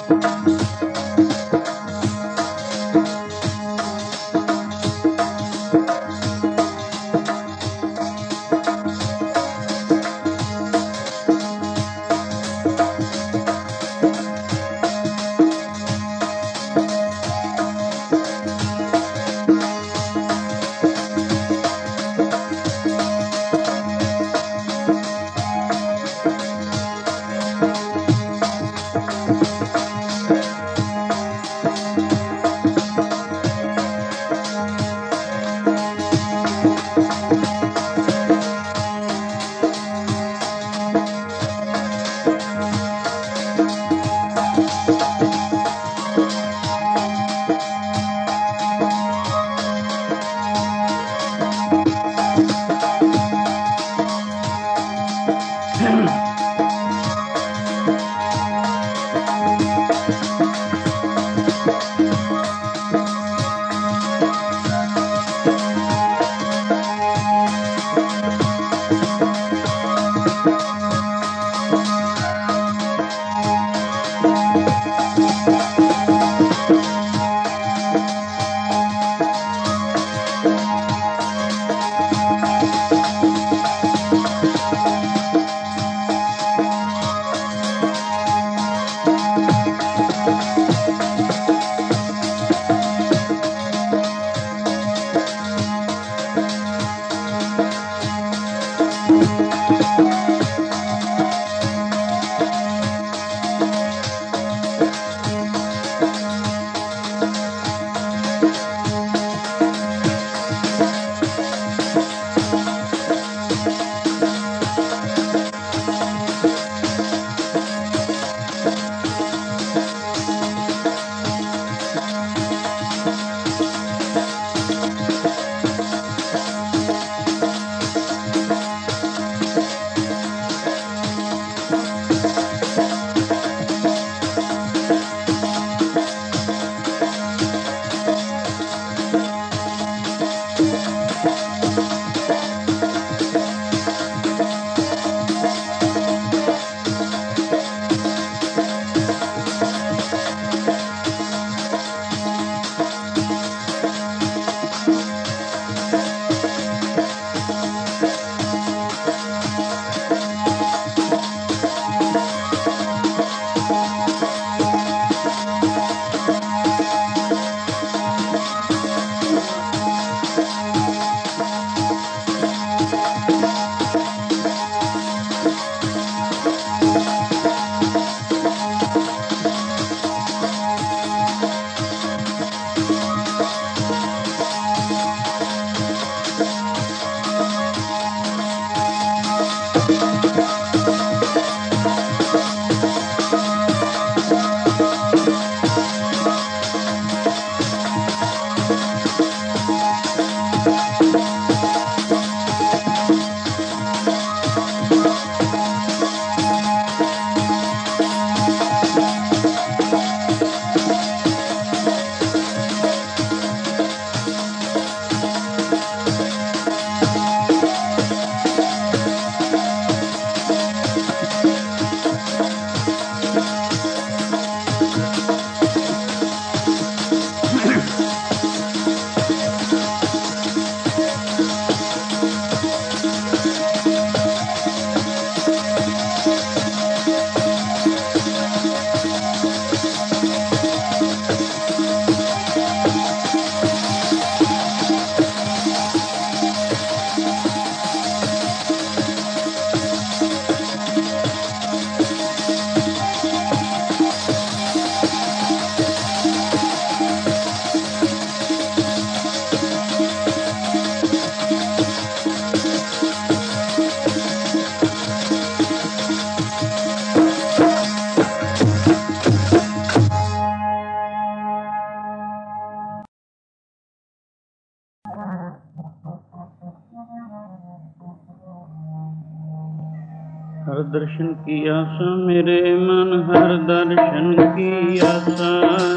हर दर्शन की आशा मेरे मन, हर दर्शन की आशा,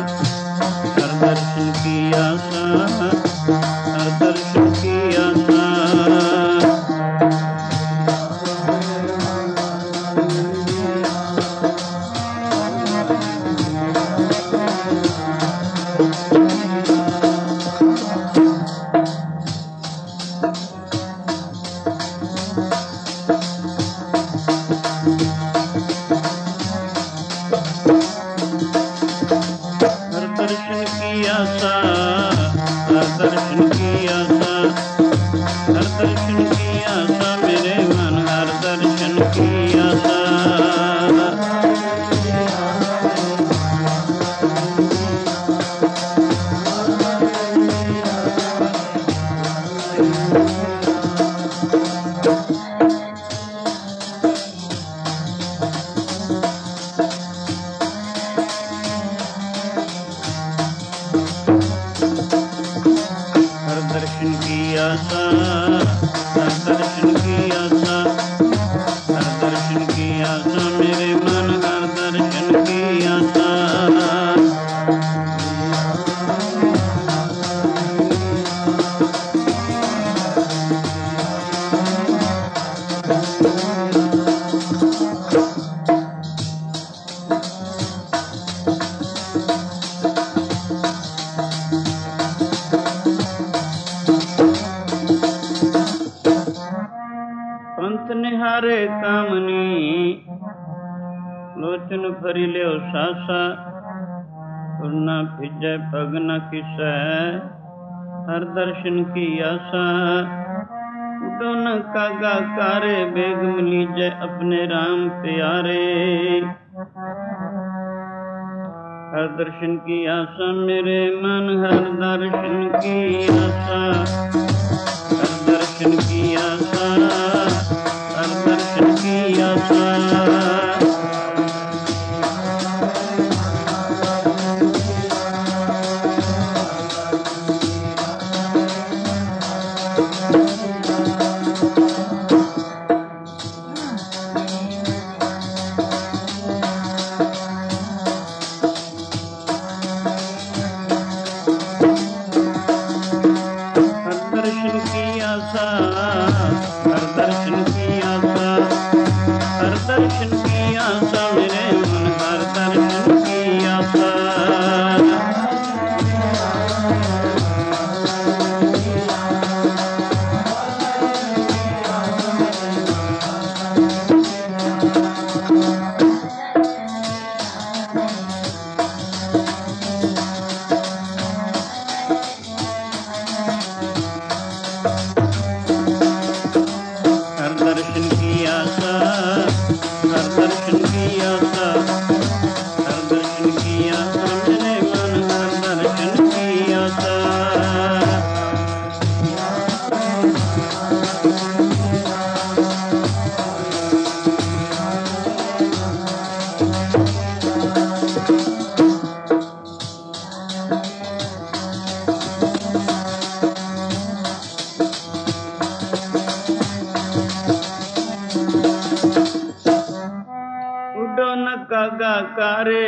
हर दर्शन की आशा, हर दर्शन की आशा। आशा, हर दर्शन की आशा, हर दर्शन की आशा मेरे मन हर दर्शन की आशा। पंथ निहारे कामनी, लोचन भरी ल्यो सासा, और न भिजै पग न किसै, हर दर्शन की आशा। उडो कागा कारे, बेग मिलीजै अपने राम प्यारे, हर दर्शन की आशा मेरे मन हर दर्शन की आशा, हर दर्शन की आशा, हर दर्शन की आशा। दर्शन की आशा, हर दर्शन की आशा, हर दर्शन की आशा मेरे मन हर दर्शन की आशा। दर्शन की आशा, हर दर्शन की आशा, हर दर्शन की आशा मेरे मन हर दर्शन की आशा। कागा कारे,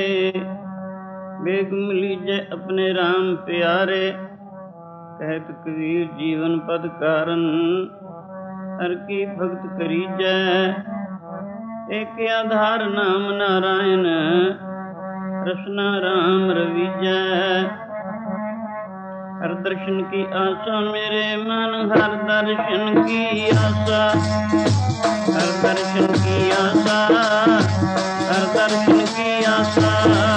बेग मिलीजै अपने राम प्यारे, कहत कबीर जीवन पद कारण, हर की भक्त करीजै, एक आधार नाम नारायण, रसना राम रविजै। हर दर्शन की आशा मेरे मन हर दर्शन की आशा, हर दर्शन की आशा, हर दर्शन की आशा।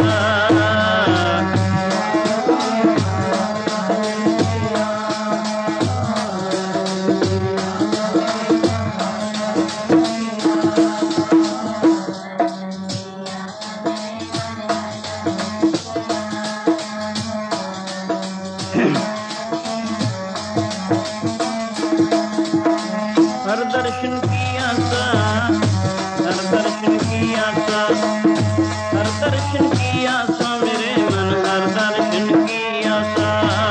हर दर्शन की आशा, हर दर्शन की आशा, हर दर्शन की आशा मेरे मन हर दर्शन की आशा।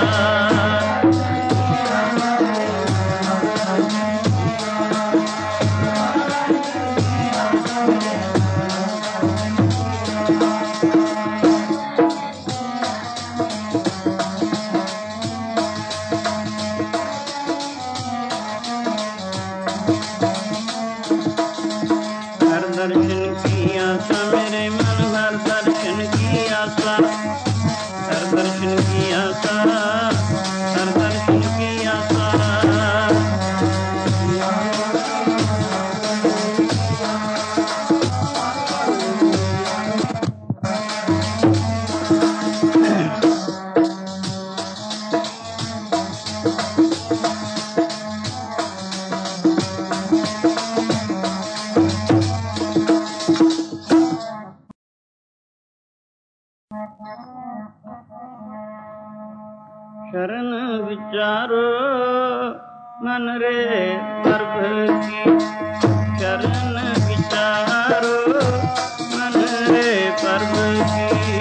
हर दर्शन की आशा मेरे मन हर दर्शन की आशा, हर दर्शन की आशा, हर दर्शन की आशा। शरण विचारो मन रे प्रभु की, शरण विचारो मन रे प्रभु की।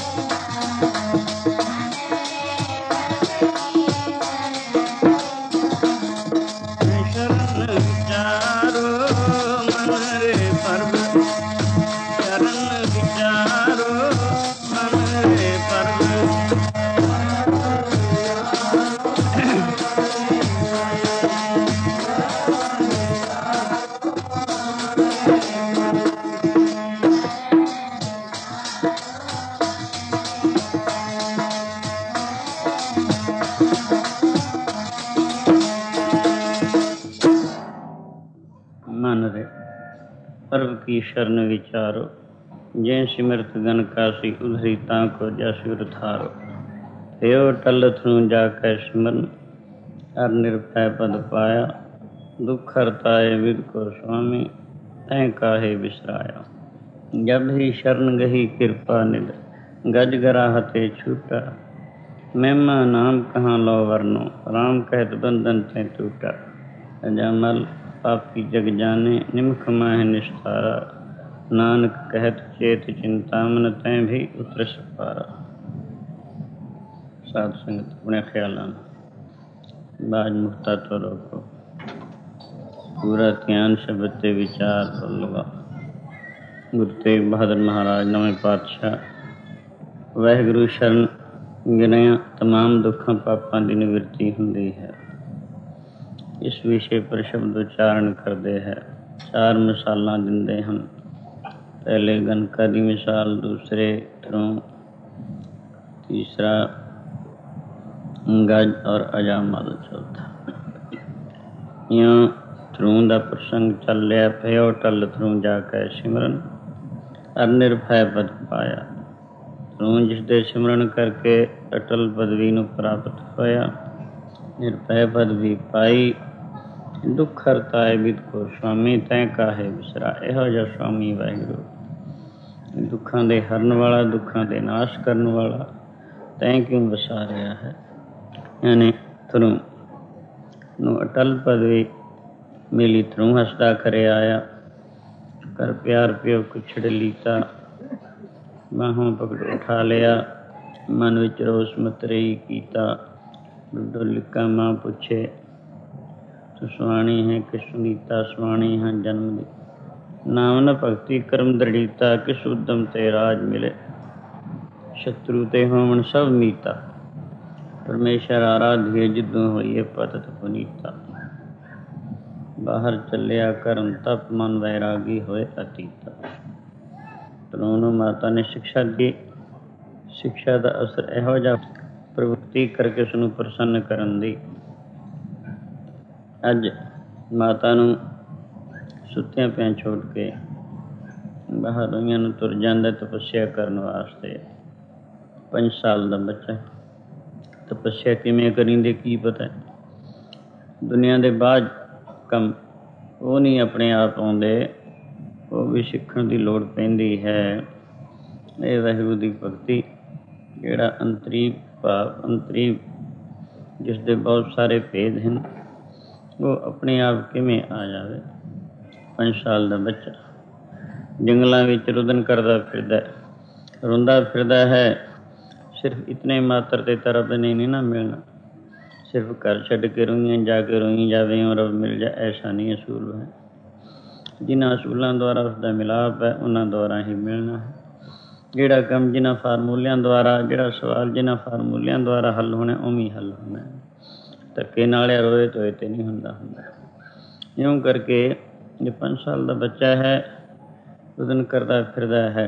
मन रे पर्व की शरण विचारो, जय सिमरत गन कासी उधरी ताको जसुर थारो। थियो टल थ्रू जाकै सिमरन, हर निर्भय पद पाया। दुख हरताए विद को स्वामी, तैं काहे बिसराया। जब ही शरण गही कृपा निध, गज गराहते छूटा। महिमा नाम कहाँ लो वर्णो, राम कहत बंधन तैं टूटा। अजामल पापी जग जाने, निमख माह निस्तारा। नानक कहत चेत चिंतामन, तैं भी उतर सपारा। साध संगत अपने ख्यालों में बाज मुक्ता तो रोको, पूरा ध्यान शब्द ते विचार लगा। गुरु तेग बहादुर महाराज नवें पातशाह। वाहिगुरू शरण गिनिया तमाम दुखों पापों की निवृत्ति होंदी है। इस विषय पर शब्द उच्चारण करते हैं। चार मिसालां दिंदे हैं। पहले गणका की मिसाल, दूसरे थ्रों, तीसरा गज और अजामल चौथा। इं थ्रों का प्रसंग चल रहा। भयो टल थ्रों जाकै सिमरन, हर निर्भय पद पाया। थ्रों जिसके सिमरन करके अटल पदवी नूं प्राप्त होया, निर्भय पद भी पाई। दुख हरताए विद को स्वामी, तैं काहे बिसरा। इहो जिहा स्वामी वाहिगुरू, दुखों के हरन वाला, दुखों के नाश करन वाला, तैं क्यों वसा रहा है। यानी थ्रों नूं अटल पदवी मिली, थ्रों हसदा करे आया। कर प्यार प्यो कुछड़ लीता, बाहों पकड़ उठा लिया। मन विच रोस मतरेई कीता। डोलिका माँ पूछे, तू सुहानी है कि सुनीता। सुहानी है जन्म दी, नाम न भगति कर्म दृढ़ीता। किस उद्यम ते राज मिले, शत्रु ते होवन सब मीता। परमेश्वर आराध्य जिदों होइए पतत पुनीता। बाहर चलिया करम तप, मन वैरागी होए अतीता। तरों माता ने शिक्षा दी। शिक्षा का असर इहो जिहा प्रवृत्ति करके उसनूं प्रसन्न करन दी। अज माता नूं सुत्तियां पिया छोड़ के बाहर रोइयां नूं तुर जांदा तपस्या करन वास्ते। 5 साल का बच्चा तपस्या किवें करींदे की पता। दुनिया के बाज कम वो नहीं अपने आप आउंदे, वो भी सीखण की लोड़ पैंदी है। ये वाहिगुरू की भगती, जिहड़ा अंतरीव भाव, अंतरीव जिसके बहुत सारे भेद हैं, वो अपने आप किवें आ जाए। 5 साल का बच्चा जंगलों में रुदन करता फिरदा, रोंदा फिरदा है। सिर्फ इतने मात्र ते तरफ नहीं ना मिलना, सिर्फ घर छड्ड के रोइयां जाके रोई जावे और रब मिल जाए, ऐसा नहीं असूल है। जिन्हां असूलों द्वारा उसका मिलाप है, उन्हां द्वारा ही मिलना है। जिहड़ा काम जिन्हां फार्मूलियां द्वारा, जिहड़ा सवाल जिन्हां फार्मूलियां द्वारा हल होना, उवें हल होना है। धक्के नाल रोए धोए तो नहीं हुंदा। यूँ करके जो 5 साल का बच्चा है, रुदन करता फिरदा है।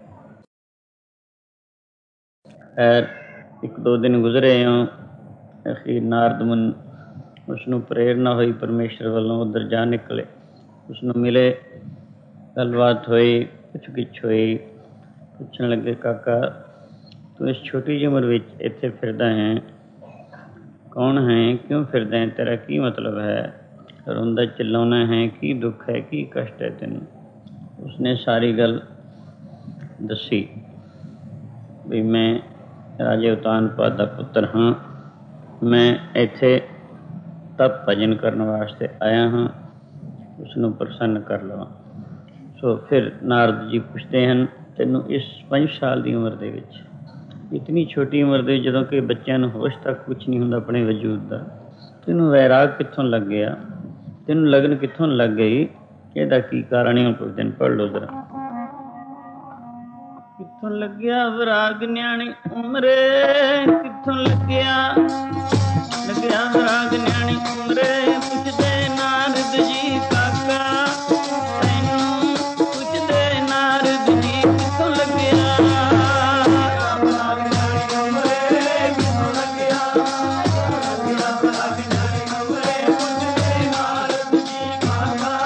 खैर 1-2 दिन गुजरे हों, अखीर नारद मुनि उसनूं प्रेरणा हुई परमेश्वर वालों, उधर जा निकले, उसनूं मिले। गलबात हुई, पुछ गिछ हुई। पुछण लगे, काका तू इस छोटी जी उम्र विच इत्थे फिरदा है, कौन है, क्यों फिरदा है, तेरा की मतलब है, रोंदा चिल्लाउणा है, की दुख है, की कष्ट है तैनूं। उसने सारी गल दसी भी मैं राजे उतानपाद का पुत्र हाँ, मैं इत्थे तप भजन करने वास्ते आया हाँ, उसनूं प्रसन्न कर लवां। सो फिर नारद जी पुछते हैं, तैनूं इस 5 साल की उम्र दे विच ਇਤਨੀ ਛੋਟੀ ਉਮਰ ਦੇ ਜਦੋਂ ਕਿ ਬੱਚਿਆਂ ਨੂੰ ਹੋਸ਼ ਤੱਕ ਕੁਛ ਨਹੀਂ ਹੁੰਦਾ ਆਪਣੇ ਵਜੂਦ ਦਾ, ਤੈਨੂੰ ਵੈਰਾਗ ਕਿੱਥੋਂ ਲੱਗ ਗਿਆ, ਤੈਨੂੰ ਲਗਨ ਕਿੱਥੋਂ ਲੱਗ ਗਈ, ਇਹਦਾ ਕੀ ਕਾਰਨ ਹੈ? ਕੁਝ ਦਿਨ ਪੜ੍ਹ ਲਓ ਜ਼ਰਾ। ਕਿੱਥੋਂ ਲੱਗਿਆ ਵਿਰਾਗ ਨਿਆਣੀ ਉਮਰੇ, ਕਿੱਥੋਂ ਲੱਗਿਆ ਵਿਰਾਗ ਨਿਆਣੀ ਉਮਰੇ, ਪੁੱਛਦੇ ਨਾਰਦ ਜੀ ਕਾਕਾ ਤੈਨੂੰ, ਪੁੱਛਦੇ ਨਾਰਦ ਜੀ ਕਿੱਥੋਂ ਲੱਗਿਆ ਵਿਰਾਗ ਨਿਆਣੀ ਉਮਰੇ, ਕਿੱਥੋਂ ਲੱਗਿਆ ਵਿਰਾਗ ਨਿਆਣੀ ਉਮਰੇ, ਪੁੱਛਦੇ ਨਾਰਦ ਜੀ ਕਾਕਾ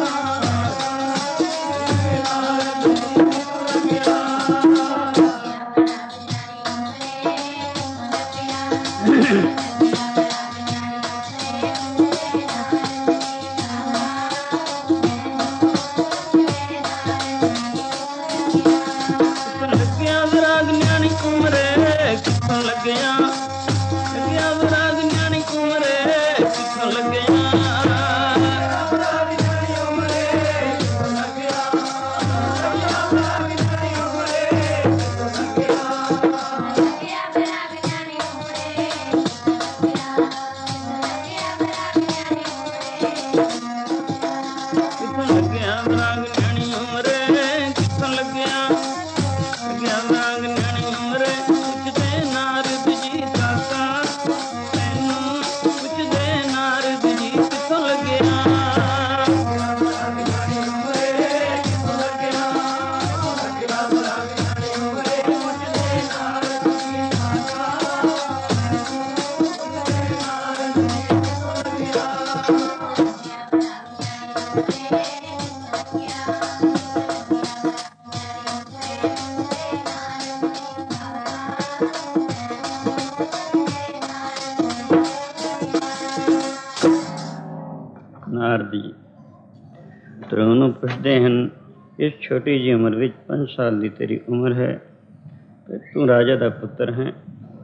ਨਾਰਦ ਜੀ ਧਰੁਵ ਨੂੰ ਪੁੱਛਦੇ ਹਨ, ਇਸ ਛੋਟੀ ਜਿਹੀ ਉਮਰ ਵਿੱਚ 5 ਸਾਲ ਦੀ ਤੇਰੀ ਉਮਰ ਹੈ ਤੇ ਤੂੰ ਰਾਜਾ ਦਾ ਪੁੱਤਰ ਹੈ,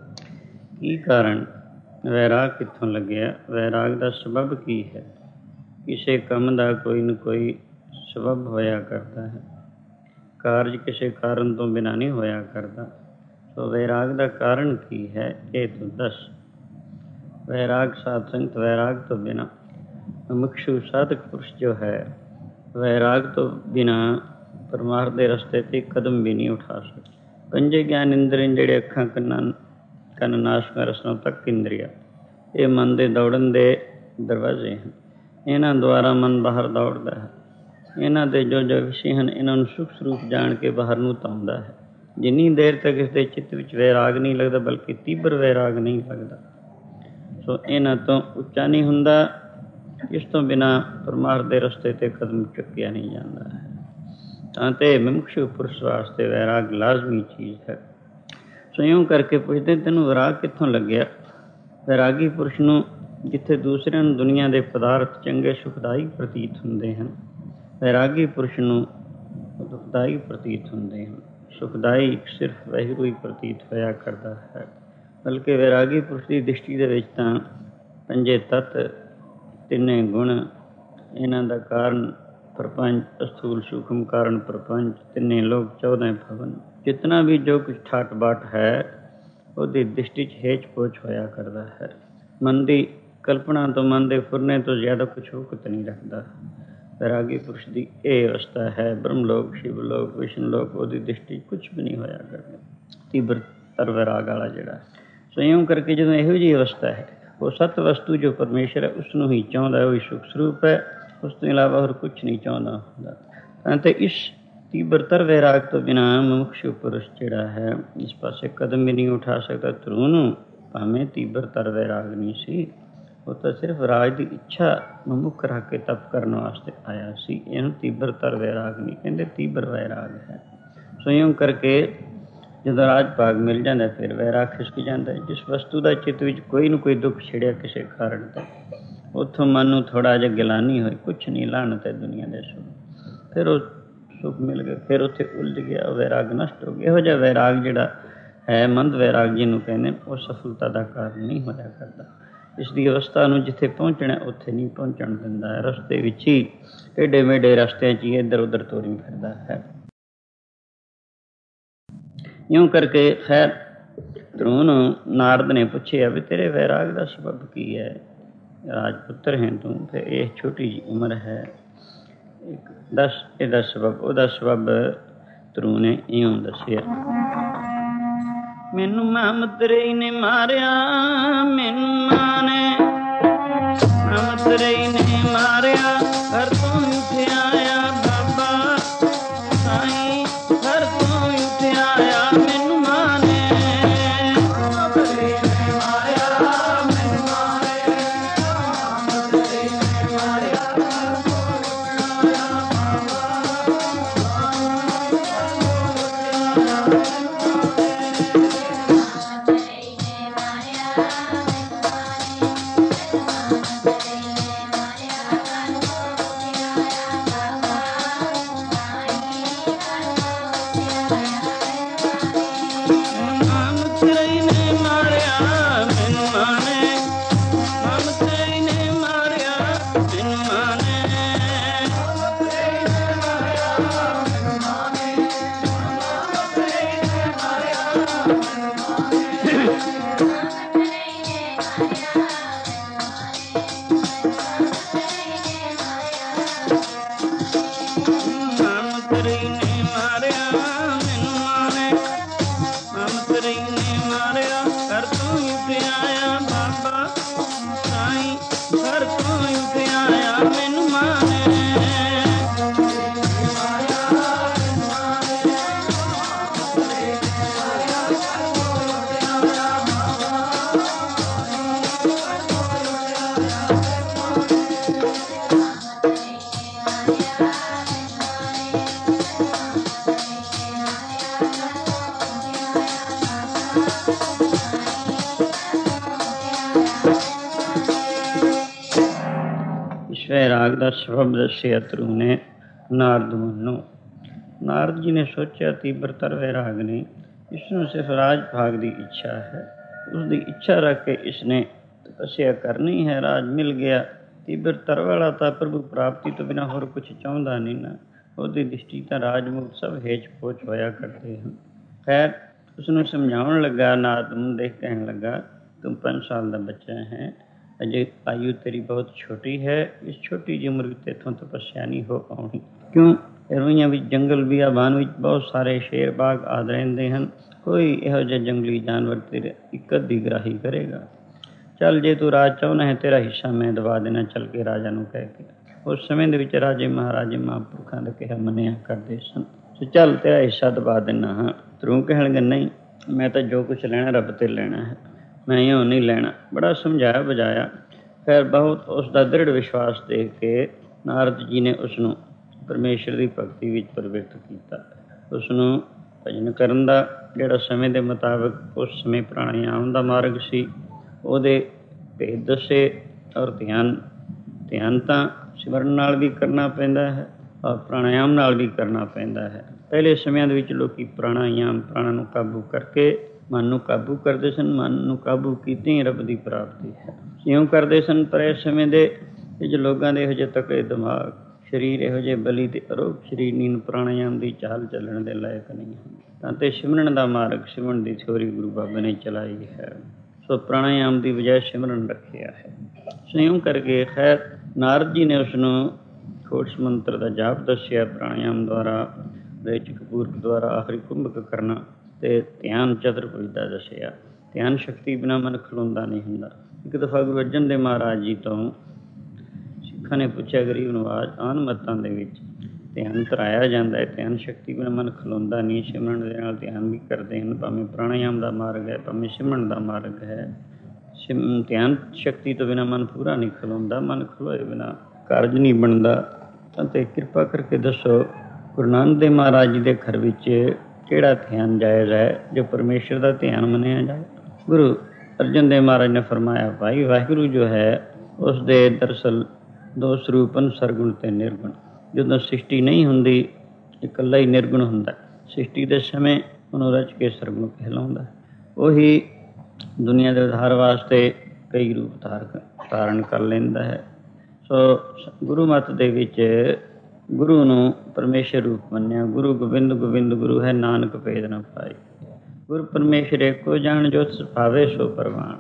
ਕੀ ਕਾਰਨ? ਵੈਰਾਗ ਕਿੱਥੋਂ ਲੱਗਿਆ? ਵੈਰਾਗ ਦਾ ਸਬਬ ਕੀ ਹੈ? ਕਿਸੇ ਕੰਮ ਦਾ ਕੋਈ ਨਾ ਕੋਈ ਸਬਬ ਹੋਇਆ ਕਰਦਾ ਹੈ, ਕਾਰਜ ਕਿਸੇ ਕਾਰਨ ਤੋਂ ਬਿਨਾਂ ਨਹੀਂ ਹੋਇਆ ਕਰਦਾ। ਸੋ ਵੈਰਾਗ ਦਾ ਕਾਰਨ ਕੀ ਹੈ, ਇਹ ਤੂੰ ਦੱਸ। ਵੈਰਾਗ ਸਾਧ ਸੰਗਤ, ਵੈਰਾਗ ਤੋਂ ਬਿਨਾਂ ਮੁਮੁਕਸ਼ੂ ਸਾਧਕ ਪੁਰਸ਼ ਜੋ ਹੈ, ਵੈਰਾਗ ਤੋਂ ਬਿਨਾਂ ਪਰਮਾਰਥ ਦੇ ਰਸਤੇ 'ਤੇ ਕਦਮ ਵੀ ਨਹੀਂ ਉਠਾ ਸਕਦਾ। ਪੰਜੇ ਗਿਆਨ ਇੰਦਰੀਆਂ ਜਿਹੜੇ ਅੱਖਾਂ, ਕੰਨ, ਨਾਸਿਕਾ, ਰਸਨਾ ਤੱਕ ਇੰਦਰੀਆ, ਇਹ ਮਨ ਦੇ ਦੌੜਨ ਦੇ ਦਰਵਾਜ਼ੇ ਹਨ। ਇਹਨਾਂ ਦੁਆਰਾ ਮਨ ਬਾਹਰ ਦੌੜਦਾ ਹੈ। ਇਹਨਾਂ ਦੇ ਜੋ ਵਿਸ਼ੇ ਹਨ, ਇਹਨਾਂ ਨੂੰ ਸੁਖ ਸਰੂਪ ਜਾਣ ਕੇ ਬਾਹਰ ਨੂੰ ਧਾਉਂਦਾ ਹੈ। ਜਿੰਨੀ ਦੇਰ ਤੱਕ ਇਸ ਦੇ ਚਿੱਤ ਵਿੱਚ ਵੈਰਾਗ ਨਹੀਂ ਲੱਗਦਾ, ਬਲਕਿ ਤੀਬਰ ਵੈਰਾਗ ਨਹੀਂ ਲੱਗਦਾ, ਸੋ ਇਹਨਾਂ ਤੋਂ ਉੱਚਾ ਨਹੀਂ ਹੁੰਦਾ। ਇਸ ਤੋਂ ਬਿਨਾਂ ਪਰਮਾਰਥ ਦੇ ਰਸਤੇ 'ਤੇ ਕਦਮ ਚੁੱਕਿਆ ਨਹੀਂ ਜਾਂਦਾ ਹੈ। ਤਾਂ ਤੇ ਮੁਮੁਕਸ਼ੂ ਪੁਰਸ਼ ਵਾਸਤੇ ਵੈਰਾਗ ਲਾਜ਼ਮੀ ਚੀਜ਼ ਹੈ। ਸੋ ਇਉਂ ਕਰਕੇ ਪੁੱਛਦੇ, ਤੈਨੂੰ ਵੈਰਾਗ ਕਿੱਥੋਂ ਲੱਗਿਆ? ਵੈਰਾਗੀ ਪੁਰਸ਼ ਨੂੰ ਜਿੱਥੇ ਦੂਸਰਿਆਂ ਨੂੰ ਦੁਨੀਆ ਦੇ ਪਦਾਰਥ ਚੰਗੇ ਸੁਖਦਾਈ ਪ੍ਰਤੀਤ ਹੁੰਦੇ ਹਨ, ਵੈਰਾਗੀ ਪੁਰਸ਼ ਨੂੰ ਦੁਖਦਾਈ ਪ੍ਰਤੀਤ ਹੁੰਦੇ ਹਨ। ਸੁਖਦਾਈ ਸਿਰਫ ਵਾਹਿਗੁਰੂ ਹੀ ਪ੍ਰਤੀਤ ਹੋਇਆ ਕਰਦਾ ਹੈ। ਬਲਕਿ ਵੈਰਾਗੀ ਪੁਰਸ਼ ਦੀ ਦ੍ਰਿਸ਼ਟੀ ਦੇ ਵਿੱਚ ਤਾਂ ਪੰਜੇ ਤੱਤ, ਤਿੰਨੇ ਗੁਣ, ਇਹਨਾਂ ਦਾ ਕਾਰਨ ਪ੍ਰਪੰਚ, ਅਸਥੂਲ ਸੂਖਮ ਕਾਰਨ ਪ੍ਰਪੰਚ, ਤਿੰਨੇ ਲੋਕ, 14 ਭਵਨ, ਜਿਤਨਾ ਵੀ ਜੋ ਕੁਛ ਠਾਟ ਬਾਟ ਹੈ, ਉਹਦੀ ਦ੍ਰਿਸ਼ਟੀ 'ਚ ਹੇਚ ਪੋਚ ਹੋਇਆ ਕਰਦਾ ਹੈ। ਮਨ ਦੀ ਕਲਪਨਾ ਤੋਂ, ਮਨ ਦੇ ਫੁਰਨੇ ਤੋਂ ਜ਼ਿਆਦਾ ਕੁਛ ਹੁਕਤ ਨਹੀਂ ਰੱਖਦਾ। ਵੈਰਾਗੀ ਪੁਰਸ਼ ਦੀ ਇਹ ਅਵਸਥਾ ਹੈ। ਬ੍ਰਹਮਲੋਕ, ਸ਼ਿਵਲੋਕ, ਵਿਸ਼ਨੂੰ-ਲੋਕ, ਉਹਦੀ ਦ੍ਰਿਸ਼ਟੀ ਕੁਛ ਵੀ ਨਹੀਂ ਹੋਇਆ ਕਰਦਾ, ਤੀਬਰ ਤਰ ਵੈਰਾਗ ਵਾਲਾ ਜਿਹੜਾ। ਸੋ ਇਉਂ ਕਰਕੇ ਜਦੋਂ ਇਹੋ ਜਿਹੀ ਅਵਸਥਾ ਹੈ, ਉਹ ਸਤ ਵਸਤੂ ਜੋ ਪਰਮੇਸ਼ਰ ਹੈ ਉਸ ਨੂੰ ਹੀ ਚਾਹੁੰਦਾ ਹੈ, ਉਹ ਹੀ ਸੁਖ ਸਰੂਪ ਹੈ, ਉਸ ਤੋਂ ਇਲਾਵਾ ਹੋਰ ਕੁਛ ਨਹੀਂ ਚਾਹੁੰਦਾ ਹੁੰਦਾ। ਤਾਂ ਤੇ ਇਸ ਤੀਬਰਤਰ ਵੈਰਾਗ ਤੋਂ ਬਿਨਾਂ ਮੁਮੁਕਸ਼ੂ ਪੁਰਸ਼ ਜਿਹੜਾ ਹੈ, ਇਸ ਪਾਸੇ ਕਦਮ ਵੀ ਨਹੀਂ ਉਠਾ ਸਕਦਾ। ਧਰੁਵ ਨੂੰ ਭਾਵੇਂ ਤੀਬਰਤਰ ਵੈਰਾਗ ਨਹੀਂ ਸੀ, ਉਹ ਤਾਂ ਸਿਰਫ ਰਾਜ ਦੀ ਇੱਛਾ ਮੁਮੁਖ ਰੱਖ ਕੇ ਤਪ ਕਰਨ ਵਾਸਤੇ ਆਇਆ ਸੀ। ਇਹਨੂੰ ਤੀਬਰਤਰ ਵੈਰਾਗ ਨਹੀਂ ਕਹਿੰਦੇ, ਤੀਬਰ ਵੈਰਾਗ ਹੈ। ਸੋ ਇਉਂ ਕਰਕੇ ਜਦੋਂ ਰਾਜ ਭਾਗ ਮਿਲ ਜਾਂਦਾ, ਫਿਰ ਵੈਰਾਗ ਖਿਸਕ ਜਾਂਦਾ। ਜਿਸ ਵਸਤੂ ਦਾ ਚਿੱਤ ਵਿੱਚ ਕੋਈ ਨਾ ਕੋਈ ਦੁੱਖ ਛਿੜਿਆ ਕਿਸੇ ਕਾਰਨ ਤੋਂ, ਉੱਥੋਂ ਮਨ ਨੂੰ ਥੋੜ੍ਹਾ ਜਿਹਾ ਗਿਲਾਨੀ ਹੋਈ, ਕੁਛ ਨਹੀਂ, ਲਾਹਨਤ ਹੈ ਦੁਨੀਆ ਦੇ ਸੁੱਖ, ਫਿਰ ਉਹ ਸੁੱਖ ਮਿਲ ਗਏ, ਫਿਰ ਉੱਥੇ ਉਲਝ ਗਿਆ, ਉਹ ਵੈਰਾਗ ਨਸ਼ਟ ਹੋ ਗਿਆ। ਇਹੋ ਜਿਹਾ ਵੈਰਾਗ ਜਿਹੜਾ ਹੈ, ਮੰਦ ਵੈਰਾਗ ਜਿਹਨੂੰ ਕਹਿੰਦੇ, ਉਹ ਸਫਲਤਾ ਦਾ ਕਾਰਨ ਨਹੀਂ ਹੋਇਆ ਕਰਦਾ। ਇਸ ਦੀ ਅਵਸਥਾ ਨੂੰ ਜਿੱਥੇ ਪਹੁੰਚਣਾ ਉੱਥੇ ਨਹੀਂ ਪਹੁੰਚਣ ਦਿੰਦਾ ਹੈ। ਰਸਤੇ ਵਿੱਚ ਹੀ ਟੇਢੇ ਮੇਢੇ ਰਸਤਿਆਂ 'ਚ ਹੀ ਇੱਧਰ ਉੱਧਰ ਤੋਰੀ ਫਿਰਦਾ ਹੈ। ਇਉਂ ਕਰਕੇ ਖੈਰ ਧਰੂ ਨੂੰ ਨਾਰਦ ਨੇ ਪੁੱਛਿਆ ਵੀ ਤੇਰੇ ਵੈਰਾਗ ਦਾ ਸਬਬ ਕੀ ਹੈ? ਰਾਜਪੁੱਤਰ ਹੈ ਤੂੰ ਤੇ ਇਹ ਛੋਟੀ ਜਿਹੀ ਉਮਰ ਹੈ, ਦੱਸ ਇਹਦਾ ਸਬਬ। ਉਹਦਾ ਸਬਬ ਧਰੂ ਨੇ ਇਉਂ ਦੱਸਿਆ। ਮੈਨੂੰ ਮਾਂ ਮਤਰੇਈ ਨੇ ਮਾਰਿਆ, ਮੈਨੂੰ ਮਾਂ ਨੇ ਮਤਰੇਈ ਨੇ ਮਾਰਿਆ, ਘਰ ਤੋਂ ਉੱਠ ਆਇਆ ਬਾਬਾ ਸਾਈਂ, ਘਰ ਤੋਂ ਉੱਠ ਆਇਆ ਮੈਨੂੰ ਮਾਂ ਨੇ ਮਤਰੇਈ ਨੇ ਮਾਰਿਆ, ਮੈਨੂੰ ਮਾਂ ਨੇ ਮਤਰੇਈ ਨੇ ਮਾਰਿਆ, ਘਰ ਤੋਂ ਉੱਠ ਆਇਆ ਵੈਰਾਗ ਦਾ ਸਬਬ ਦੱਸਿਆ ਧਰੂ ਨੇ ਨਾਰਦ ਨੂੰ। ਨਾਰਦ ਜੀ ਨੇ ਸੋਚਿਆ ਤੀਬਰਤਰ ਵੈਰਾਗ ਨੇ, ਇਸਨੂੰ ਸਿਰਫ ਰਾਜ ਭਾਗ ਦੀ ਇੱਛਾ ਹੈ। ਉਸਦੀ ਇੱਛਾ ਰੱਖ ਕੇ ਇਸਨੇ ਤਪੱਸਿਆ ਕਰਨੀ ਹੈ, ਰਾਜ ਮਿਲ ਗਿਆ। ਤੀਬਰਤਰ ਵਾਲਾ ਤਾਂ ਪ੍ਰਭੂ ਪ੍ਰਾਪਤੀ ਤੋਂ ਬਿਨਾਂ ਹੋਰ ਕੁਛ ਚਾਹੁੰਦਾ ਨਹੀਂ ਨਾ। ਉਹਦੀ ਦ੍ਰਿਸ਼ਟੀ ਤਾਂ ਰਾਜ ਮੁਕਤ ਸਭ ਹੇਚ ਪੋਚ ਹੋਇਆ ਕਰਦੇ ਹਨ। ਖੈਰ ਉਸਨੂੰ ਸਮਝਾਉਣ ਲੱਗਾ, ਨਾਰਦ ਨੂੰ ਦੇਖ ਕਹਿਣ ਲੱਗਾ, ਤੂੰ 5 ਸਾਲ ਦਾ ਬੱਚਾ ਹੈ, ਅਜੇ ਆਯੂ ਤੇਰੀ ਬਹੁਤ ਛੋਟੀ ਹੈ। ਇਸ ਛੋਟੀ ਜਿਹੀ ਉਮਰ ਵਿੱਚ ਇੱਥੋਂ ਤਪੱਸਿਆ ਨਹੀਂ ਹੋ ਪਾਉਣੀ। ਕਿਉਂ? ਰੋਈਆਂ ਵਿੱਚ ਜੰਗਲ ਬਿਆਬਾਨ ਵਿੱਚ ਬਹੁਤ ਸਾਰੇ ਸ਼ੇਰ ਬਾਗ ਆਦਿ ਰਹਿੰਦੇ ਹਨ। ਕੋਈ ਇਹੋ ਜਿਹਾ ਜੰਗਲੀ ਜਾਨਵਰ ਤੇਰੇ ਇੱਕਤ ਦੀ ਗ੍ਰਾਹੀ ਕਰੇਗਾ। ਚੱਲ ਜੇ ਤੂੰ ਰਾਜ ਚਾਹੁੰਦਾ ਹੈ, ਤੇਰਾ ਹਿੱਸਾ ਮੈਂ ਦਬਾ ਦੇਣਾ ਚੱਲ ਕੇ ਰਾਜਾ ਨੂੰ ਕਹਿ ਕੇ। ਉਸ ਸਮੇਂ ਦੇ ਵਿੱਚ ਰਾਜੇ ਮਹਾਰਾਜੇ ਮਹਾਂਪੁਰਖਾਂ ਦਾ ਕਿਹਾ ਮੰਨਿਆ ਕਰਦੇ ਸਨ। ਸੋ ਚੱਲ ਤੇਰਾ ਹਿੱਸਾ ਦਬਾ ਦਿੰਦਾ ਹਾਂ। ਧਰੂ ਕਹਿਣ ਲੱਗਾ, ਨਹੀਂ, ਮੈਂ ਤਾਂ ਜੋ ਕੁਛ ਲੈਣਾ ਰੱਬ ਤੇ ਲੈਣਾ ਹੈ, ਮੈਂ ਇਉਂ ਨਹੀਂ ਲੈਣਾ। ਬੜਾ ਸਮਝਾਇਆ ਬੁਝਾਇਆ। ਖੈਰ ਬਹੁਤ ਉਸ ਦਾ ਦ੍ਰਿੜ ਵਿਸ਼ਵਾਸ ਦੇਖ ਕੇ ਨਾਰਦ ਜੀ ਨੇ ਉਸਨੂੰ ਪਰਮੇਸ਼ਰ ਦੀ ਭਗਤੀ ਵਿੱਚ ਪ੍ਰਵਿਰਤ ਕੀਤਾ। ਉਸਨੂੰ ਭਜਨ ਕਰਨ ਦਾ ਜਿਹੜਾ ਸਮੇਂ ਦੇ ਮੁਤਾਬਕ ਉਸ ਸਮੇਂ ਪ੍ਰਾਣਾਯਾਮ ਦਾ ਮਾਰਗ ਸੀ, ਉਹਦੇ ਭੇਦ ਦੱਸੇ। ਔਰ ਧਿਆਨ ਤਾਂ ਸਿਮਰਨ ਨਾਲ ਵੀ ਕਰਨਾ ਪੈਂਦਾ ਹੈ ਔਰ ਪ੍ਰਾਣਾਯਾਮ ਨਾਲ ਵੀ ਕਰਨਾ ਪੈਂਦਾ ਹੈ। ਪਹਿਲੇ ਸਮਿਆਂ ਦੇ ਵਿੱਚ ਲੋਕੀ ਪ੍ਰਾਣਾਯਾਮ, ਪ੍ਰਾਣਾਂ ਨੂੰ ਕਾਬੂ ਕਰਕੇ ਮਨ ਨੂੰ ਕਾਬੂ ਕਰਦੇ ਸਨ। ਮਨ ਨੂੰ ਕਾਬੂ ਕੀਤੇ ਹੀ ਰੱਬ ਦੀ ਪ੍ਰਾਪਤੀ ਹੈ, ਇਉਂ ਕਰਦੇ ਸਨ। ਪਰ ਇਸ ਸਮੇਂ ਦੇ ਵਿੱਚ ਲੋਕਾਂ ਦੇ ਇਹੋ ਜਿਹੇ ਤਕੜੇ ਦਿਮਾਗ, ਸਰੀਰ ਇਹੋ ਜਿਹੇ ਬਲੀ ਅਤੇ ਅਰੋਗ ਸਰੀਰ ਨੀਂਦ ਪ੍ਰਾਣਾਯਾਮ ਦੀ ਚਾਲ ਚੱਲਣ ਦੇ ਲਾਇਕ ਨਹੀਂ ਹਨ। ਤਾਂ ਤੇ ਸਿਮਰਨ ਦਾ ਮਾਰਗ, ਸਿਮਰਨ ਦੀ ਥਿਊਰੀ ਗੁਰੂ ਬਾਬਾ ਨੇ ਚਲਾਈ ਹੈ। ਸੋ ਪ੍ਰਾਣਾਯਾਮ ਦੀ ਬਜਾਏ ਸਿਮਰਨ ਰੱਖਿਆ ਹੈ। ਸੋ ਇਉਂ ਕਰਕੇ ਖੈਰ ਨਾਰਦ ਜੀ ਨੇ ਉਸਨੂੰ ਖੋਟਸ ਮੰਤਰ ਦਾ ਜਾਪ ਦੱਸਿਆ। ਪ੍ਰਾਣਾਯਾਮ ਦੁਆਰਾ, ਰੇਚਕ ਪੂਰਕ ਦੁਆਰਾ ਆਖਰੀ ਕੁੰਭਕ ਕਰਨਾ ਅਤੇ ਧਿਆਨ ਚਤੁਰਭੁਜ ਦਾ ਦੱਸਿਆ। ਧਿਆਨ ਸ਼ਕਤੀ ਬਿਨਾਂ ਮਨ ਖਲੋਂਦਾ ਨਹੀਂ ਹੁੰਦਾ। ਇੱਕ ਦਫਾ ਗੁਰੂ ਅਰਜਨ ਦੇਵ ਮਹਾਰਾਜ ਜੀ ਤੋਂ ਸਿੱਖਾਂ ਨੇ ਪੁੱਛਿਆ ਗਰੀਬ ਨਵਾਜ਼, ਆਨ ਮੱਤਾਂ ਦੇ ਵਿੱਚ ਧਿਆਨ ਧਰਾਇਆ ਜਾਂਦਾ ਹੈ, ਧਿਆਨ ਸ਼ਕਤੀ ਬਿਨਾਂ ਮਨ ਖਲੋਂਦਾ ਨਹੀਂ। ਸਿਮਰਨ ਦੇ ਨਾਲ ਧਿਆਨ ਵੀ ਕਰਦੇ ਹਨ, ਭਾਵੇਂ ਪ੍ਰਾਣਾਯਾਮ ਦਾ ਮਾਰਗ ਹੈ, ਭਾਵੇਂ ਸਿਮਰਨ ਦਾ ਮਾਰਗ ਹੈ। ਧਿਆਨ ਸ਼ਕਤੀ ਤੋਂ ਬਿਨਾਂ ਮਨ ਪੂਰਾ ਨਹੀਂ ਖਲੋਂਦਾ। ਮਨ ਖਲੋਏ ਬਿਨਾਂ ਕਾਰਜ ਨਹੀਂ ਬਣਦਾ। ਅਤੇ ਕਿਰਪਾ ਕਰਕੇ ਦੱਸੋ, ਗੁਰੂ ਨਾਨਕ ਦੇਵ ਮਹਾਰਾਜ ਜੀ ਦੇ ਘਰ ਵਿੱਚ ਕਿਹੜਾ ਧਿਆਨ ਜਾਇਜ਼ ਹੈ ਜੋ ਪਰਮੇਸ਼ਰ ਦਾ ਧਿਆਨ ਮੰਨਿਆ ਜਾਏ? ਗੁਰੂ ਅਰਜਨ ਦੇਵ ਮਹਾਰਾਜ ਨੇ ਫਰਮਾਇਆ, ਭਾਈ ਵਾਹਿਗੁਰੂ ਜੋ ਹੈ ਉਸ ਦੇ ਦਰਅਸਲ 2 ਸਰੂਪ ਹਨ, ਸਰਗੁਣ ਅਤੇ ਨਿਰਗੁਣ। ਜਦੋਂ ਸ੍ਰਿਸ਼ਟੀ ਨਹੀਂ ਹੁੰਦੀ, ਇਕੱਲਾ ਹੀ ਨਿਰਗੁਣ ਹੁੰਦਾ। ਸ੍ਰਿਸ਼ਟੀ ਦੇ ਸਮੇਂ ਉਹਨੂੰ ਰਚ ਕੇ ਸਰਗੁਣ ਕਹਿਲਾਉਂਦਾ। ਉਹੀ ਦੁਨੀਆ ਦੇ ਉਧਾਰ ਵਾਸਤੇ ਕਈ ਰੂਪ ਧਾਰਨ ਕਰ ਲੈਂਦਾ ਹੈ। ਸੋ ਗੁਰੂ ਮੱਤ ਦੇ ਵਿੱਚ ਗੁਰੂ ਨੂੰ ਪਰਮੇਸ਼ਰ ਰੂਪ ਮੰਨਿਆ। ਗੁਰੂ ਗੋਬਿੰਦ ਗੋਬਿੰਦ ਗੁਰੂ ਹੈ, ਨਾਨਕ ਭੇਦ ਨਾ ਪਾਏ। ਗੁਰ ਪਰਮੇਸ਼ਰ ਏਕੋ ਜਾਣ, ਜੋ ਸੁਭਾਵੇ ਸੋ ਪ੍ਰਵਾਨ।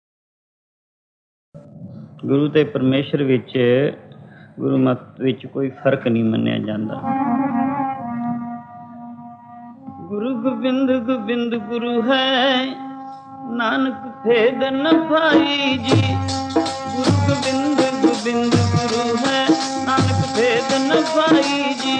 ਗੁਰੂ ਤੇ ਪਰਮੇਸ਼ਰ ਵਿੱਚ, ਗੁਰੂ ਮਤ ਵਿੱਚ ਕੋਈ ਫਰਕ ਨਹੀਂ ਮੰਨਿਆ ਜਾਂਦਾ। ਗੁਰੂ ਗੋਬਿੰਦ ਗੋਬਿੰਦ ਗੁਰੂ ਹੈ, ਨਾਨਕ ਭੇਦ ਨ ਪਾਈ ਜੀ। ਗੁਰੂ ਗੋਬਿੰਦ ਗੋਬਿੰਦ ਗੁਰੂ ਹੈ, ਨਾਨਕ ਭੇਦ ਨ ਪਾਈ ਜੀ।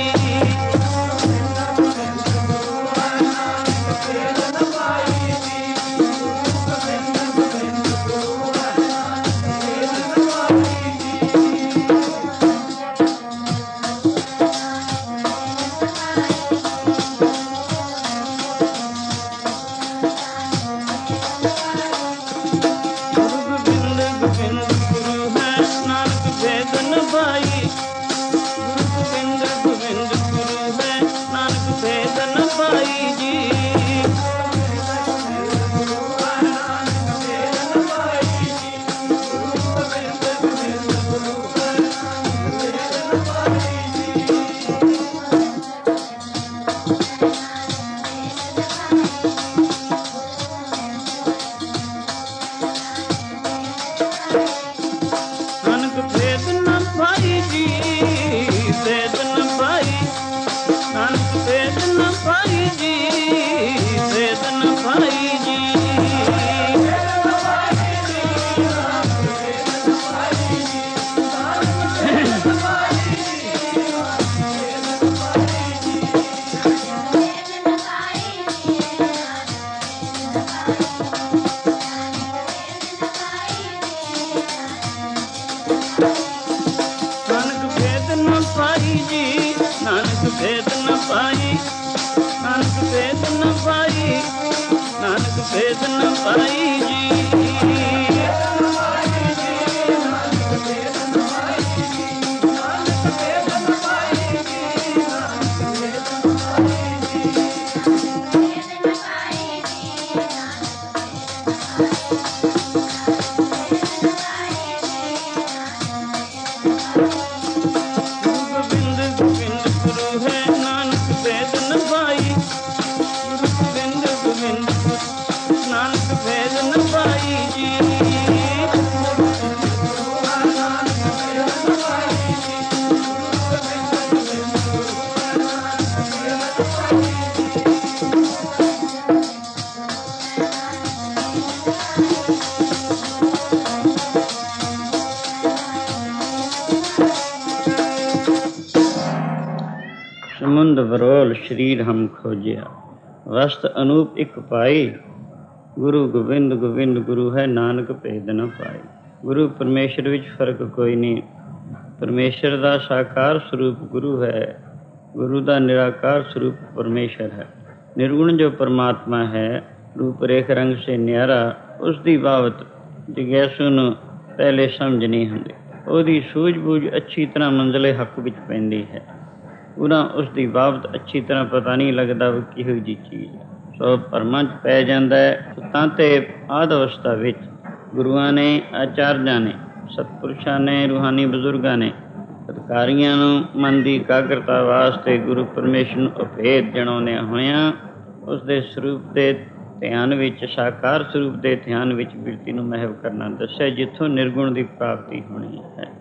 ਸਮੁੰਦ ਬਰੋਲ ਸ਼ਰੀਰ ਹਮ ਖੋਜਿਆ, ਵਸਤ ਅਨੂਪ ਇੱਕ ਪਾਈ। ਗੁਰੂ ਗੋਬਿੰਦ ਗੋਬਿੰਦ ਗੁਰੂ ਹੈ, ਨਾਨਕ ਭੇਦ ਨ ਪਾਈ। ਗੁਰੂ ਪਰਮੇਸ਼ਰ ਵਿੱਚ ਫਰਕ ਕੋਈ ਨਹੀਂ। ਪਰਮੇਸ਼ਰ ਦਾ ਸਾਕਾਰ ਸਰੂਪ ਗੁਰੂ ਹੈ, ਗੁਰੂ ਦਾ ਨਿਰਾਕਾਰ ਸਰੂਪ ਪਰਮੇਸ਼ਰ ਹੈ। ਨਿਰਗੁਣ ਜੋ ਪਰਮਾਤਮਾ ਹੈ, ਰੂਪ ਰੇਖ ਰੰਗ ਸੇ ਨਿਆਰਾ, ਉਸ ਦੀ ਬਾਬਤ ਜਿਗਿਆਸੂ ਨੂੰ ਪਹਿਲੇ ਸਮਝ ਨਹੀਂ ਹੁੰਦੀ। ਉਹਦੀ ਸੂਝ-ਬੂਝ ਅੱਛੀ ਤਰ੍ਹਾਂ ਮੰਜ਼ਲੇ ਹੱਕ ਵਿੱਚ ਪੈਂਦੀ ਹੈ। ਉਹਨਾਂ ਉਸ ਦੀ ਬਾਬਤ ਅੱਛੀ ਤਰ੍ਹਾਂ ਪਤਾ ਨਹੀਂ ਲੱਗਦਾ ਵੀ ਕਿਹੋ ਜਿਹੀ ਚੀਜ਼ ਹੈ। ਸੋ ਭਰਮਾਂ 'ਚ ਪੈ ਜਾਂਦਾ ਹੈ। ਤਾਂ ਤੇ ਆਦਿ ਅਵਸਥਾ ਵਿੱਚ ਗੁਰੂਆਂ ਨੇ, ਆਚਾਰਜਾਂ ਨੇ, ਸਤਪੁਰਸ਼ਾਂ ਨੇ, ਰੂਹਾਨੀ ਬਜ਼ੁਰਗਾਂ ਨੇ ਸਤਿਕਾਰੀਆਂ ਨੂੰ ਮਨ ਦੀ ਇਕਾਗਰਤਾ ਵਾਸਤੇ ਗੁਰੂ ਪਰਮੇਸ਼ਰ ਨੂੰ ਅਭੇਦ ਜਣਾਉਂਦਿਆਂ ਹੋਇਆਂ ਉਸ ਦੇ ਸਰੂਪ ਦੇ ਧਿਆਨ ਵਿੱਚ, ਸਾਕਾਰ ਸਰੂਪ ਦੇ ਧਿਆਨ ਵਿੱਚ ਬਿਰਤੀ ਨੂੰ ਮਹਿਵ ਕਰਨਾ ਦੱਸਿਆ, ਜਿੱਥੋਂ ਨਿਰਗੁਣ ਦੀ ਪ੍ਰਾਪਤੀ ਹੋਣੀ ਹੈ।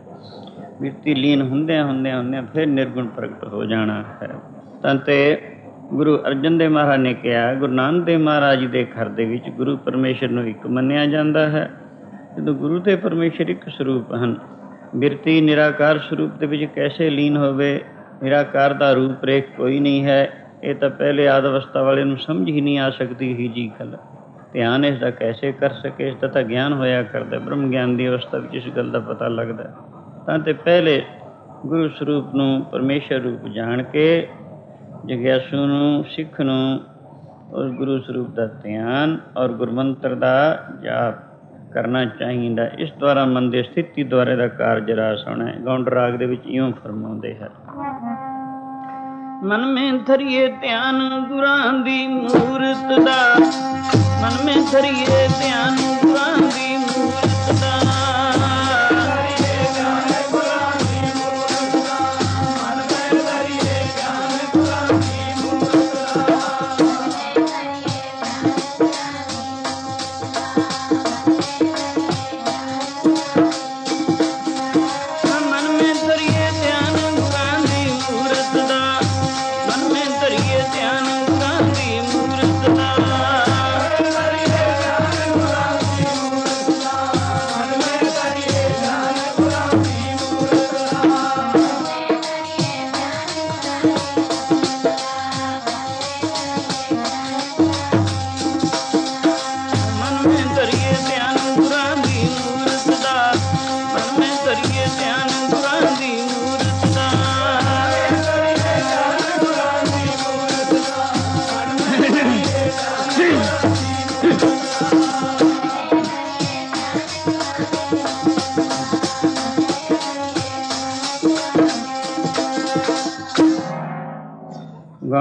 ਬਿਰਤੀ ਲੀਨ ਹੁੰਦਿਆਂ ਫਿਰ ਨਿਰਗੁਣ ਪ੍ਰਗਟ ਹੋ ਜਾਣਾ ਹੈ। ਤਾਂ ਤੇ ਗੁਰੂ ਅਰਜਨ ਦੇਵ ਮਹਾਰਾਜ ਨੇ ਕਿਹਾ, ਗੁਰੂ ਨਾਨਕ ਦੇਵ ਮਹਾਰਾਜ ਜੀ ਦੇ ਘਰ ਦੇ ਵਿੱਚ ਗੁਰੂ ਪਰਮੇਸ਼ਰ ਨੂੰ ਇੱਕ ਮੰਨਿਆ ਜਾਂਦਾ ਹੈ। ਜਦੋਂ ਗੁਰੂ ਤੇ ਪਰਮੇਸ਼ਰ ਇੱਕ ਸਰੂਪ ਹਨ, ਬਿਰਤੀ ਨਿਰਾਕਾਰ ਸਰੂਪ ਦੇ ਵਿੱਚ ਕੈਸੇ ਲੀਨ ਹੋਵੇ? ਨਿਰਾਕਾਰ ਦਾ ਰੂਪ ਰੇਖ ਕੋਈ ਨਹੀਂ ਹੈ। ਇਹ ਤਾਂ ਪਹਿਲੇ ਆਦਿ ਅਵਸਥਾ ਵਾਲੇ ਨੂੰ ਸਮਝ ਹੀ ਨਹੀਂ ਆ ਸਕਦੀ ਹੀ ਜੀ ਗੱਲ। ਧਿਆਨ ਇਸ ਦਾ ਕੈਸੇ ਕਰ ਸਕੇ? ਇਸ ਦਾ ਤਾਂ ਗਿਆਨ ਹੋਇਆ ਕਰਦਾ, ਬ੍ਰਹਮ ਗਿਆਨ ਦੀ ਅਵਸਥਾ ਵਿੱਚ ਇਸ ਗੱਲ ਦਾ ਪਤਾ ਲੱਗਦਾ। ਤਾਂ ਤੇ ਪਹਿਲੇ ਗੁਰੂ ਸਰੂਪ ਨੂੰ ਪਰਮੇਸ਼ਰ ਰੂਪ ਜਾਣ ਕੇ ਜਗਿਆਸੂ ਨੂੰ, ਸਿੱਖ ਨੂੰ ਉਸ ਗੁਰੂ ਸਰੂਪ ਦਾ ਧਿਆਨ ਔਰ ਗੁਰਮੰਤਰ ਦਾ ਜਾਪ ਕਰਨਾ ਚਾਹੀਦਾ। ਇਸ ਦੁਆਰਾ ਮਨ ਦੀ ਸਥਿਤੀ ਦੁਆਰੇ ਦਾ ਕਾਰਜ ਰਾਸ ਹੋਣਾ ਹੈ। ਗੌਂਡ ਰਾਗ ਦੇ ਵਿੱਚ ਇਉਂ ਫਰਮਾਉਂਦੇ ਹੈ, ਮਨ ਮੇਂ ਧਰੀਏ ਧਿਆਨ ਗੁਰਾਂ ਦੀ ਮੂਰਤ ਦਾ, ਮਨ ਮੇਂ ਧਰੀਏ ਧਿਆਨ ਗੁਰਾਂ ਦੀ ਮੂਰਤ ਦਾ।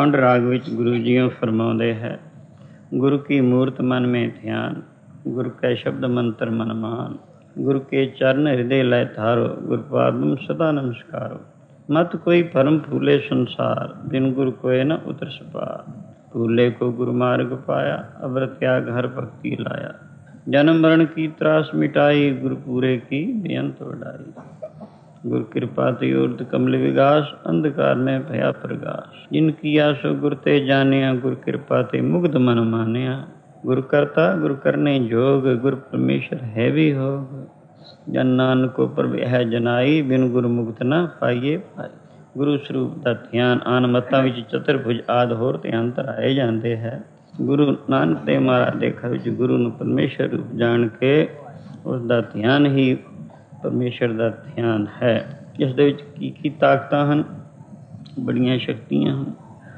ਕਾਂਡ ਰਾਗ ਵਿੱਚ ਗੁਰੂ ਜੀਓ ਫਰਮਾਉਂਦੇ ਹੈ, ਗੁਰੂ ਕੀ ਮੂਰਤ ਮਨ ਮੇਂ ਧਿਆਨ, ਗੁਰ ਕੈ ਸ਼ਬਦ ਮੰਤਰ ਮਨ ਮਾਨ, ਗੁਰ ਕੇ ਚਰਨ ਹਿਰਦੇ ਲੈ ਧਾਰੋ, ਗੁਰ ਪਾਦਮ ਸਦਾ ਨਮਸਕਾਰੋ। ਮਤ ਕੋਈ ਭਰਮ ਫੂਲੇ ਸੰਸਾਰ, ਬਿਨ ਗੁਰ ਕੋਇ ਨ ਉਤਰ ਸਪਾਰ। फूले को गुरु मार्ग पाया, अबर त्याग हर भक्ति लाया। जन्म मरण की त्रास मिटाई, गुरु पूरे की बेअंत वडाई। गुर कृपा ते उर्द कमल विगास, अंधकार में भया प्रगास। जिनकी आसो गुर ते जानिया, गुर कृपा ते मुग्ध मन मानिया। गुर करता गुर करने जोग, गुर परमेश्वर है भी होग। जन नानक को प्रभ है जनाई, बिन गुर मुक्त न पाइए पाई। ਗੁਰੂ ਸਰੂਪ ਦਾ ਧਿਆਨ ਆਨ ਮੱਤਾਂ ਵਿੱਚ ਚਤੁਰਭੁਜ ਆਦਿ ਹੋਰ ਧਿਆਨ ਧਰਾਏ ਜਾਂਦੇ ਹੈ। ਗੁਰੂ ਨਾਨਕ ਦੇਵ ਮਹਾਰਾਜ ਦੇ ਘਰ ਵਿੱਚ ਗੁਰੂ ਨੂੰ ਪਰਮੇਸ਼ਰ ਰੂਪ ਜਾਣ ਕੇ ਉਸ ਦਾ ਧਿਆਨ ਹੀ ਪਰਮੇਸ਼ਰ ਦਾ ਧਿਆਨ ਹੈ। ਇਸ ਦੇ ਵਿੱਚ ਕੀ ਕੀ ਤਾਕਤਾਂ ਹਨ, ਬੜੀਆਂ ਸ਼ਕਤੀਆਂ ਹਨ।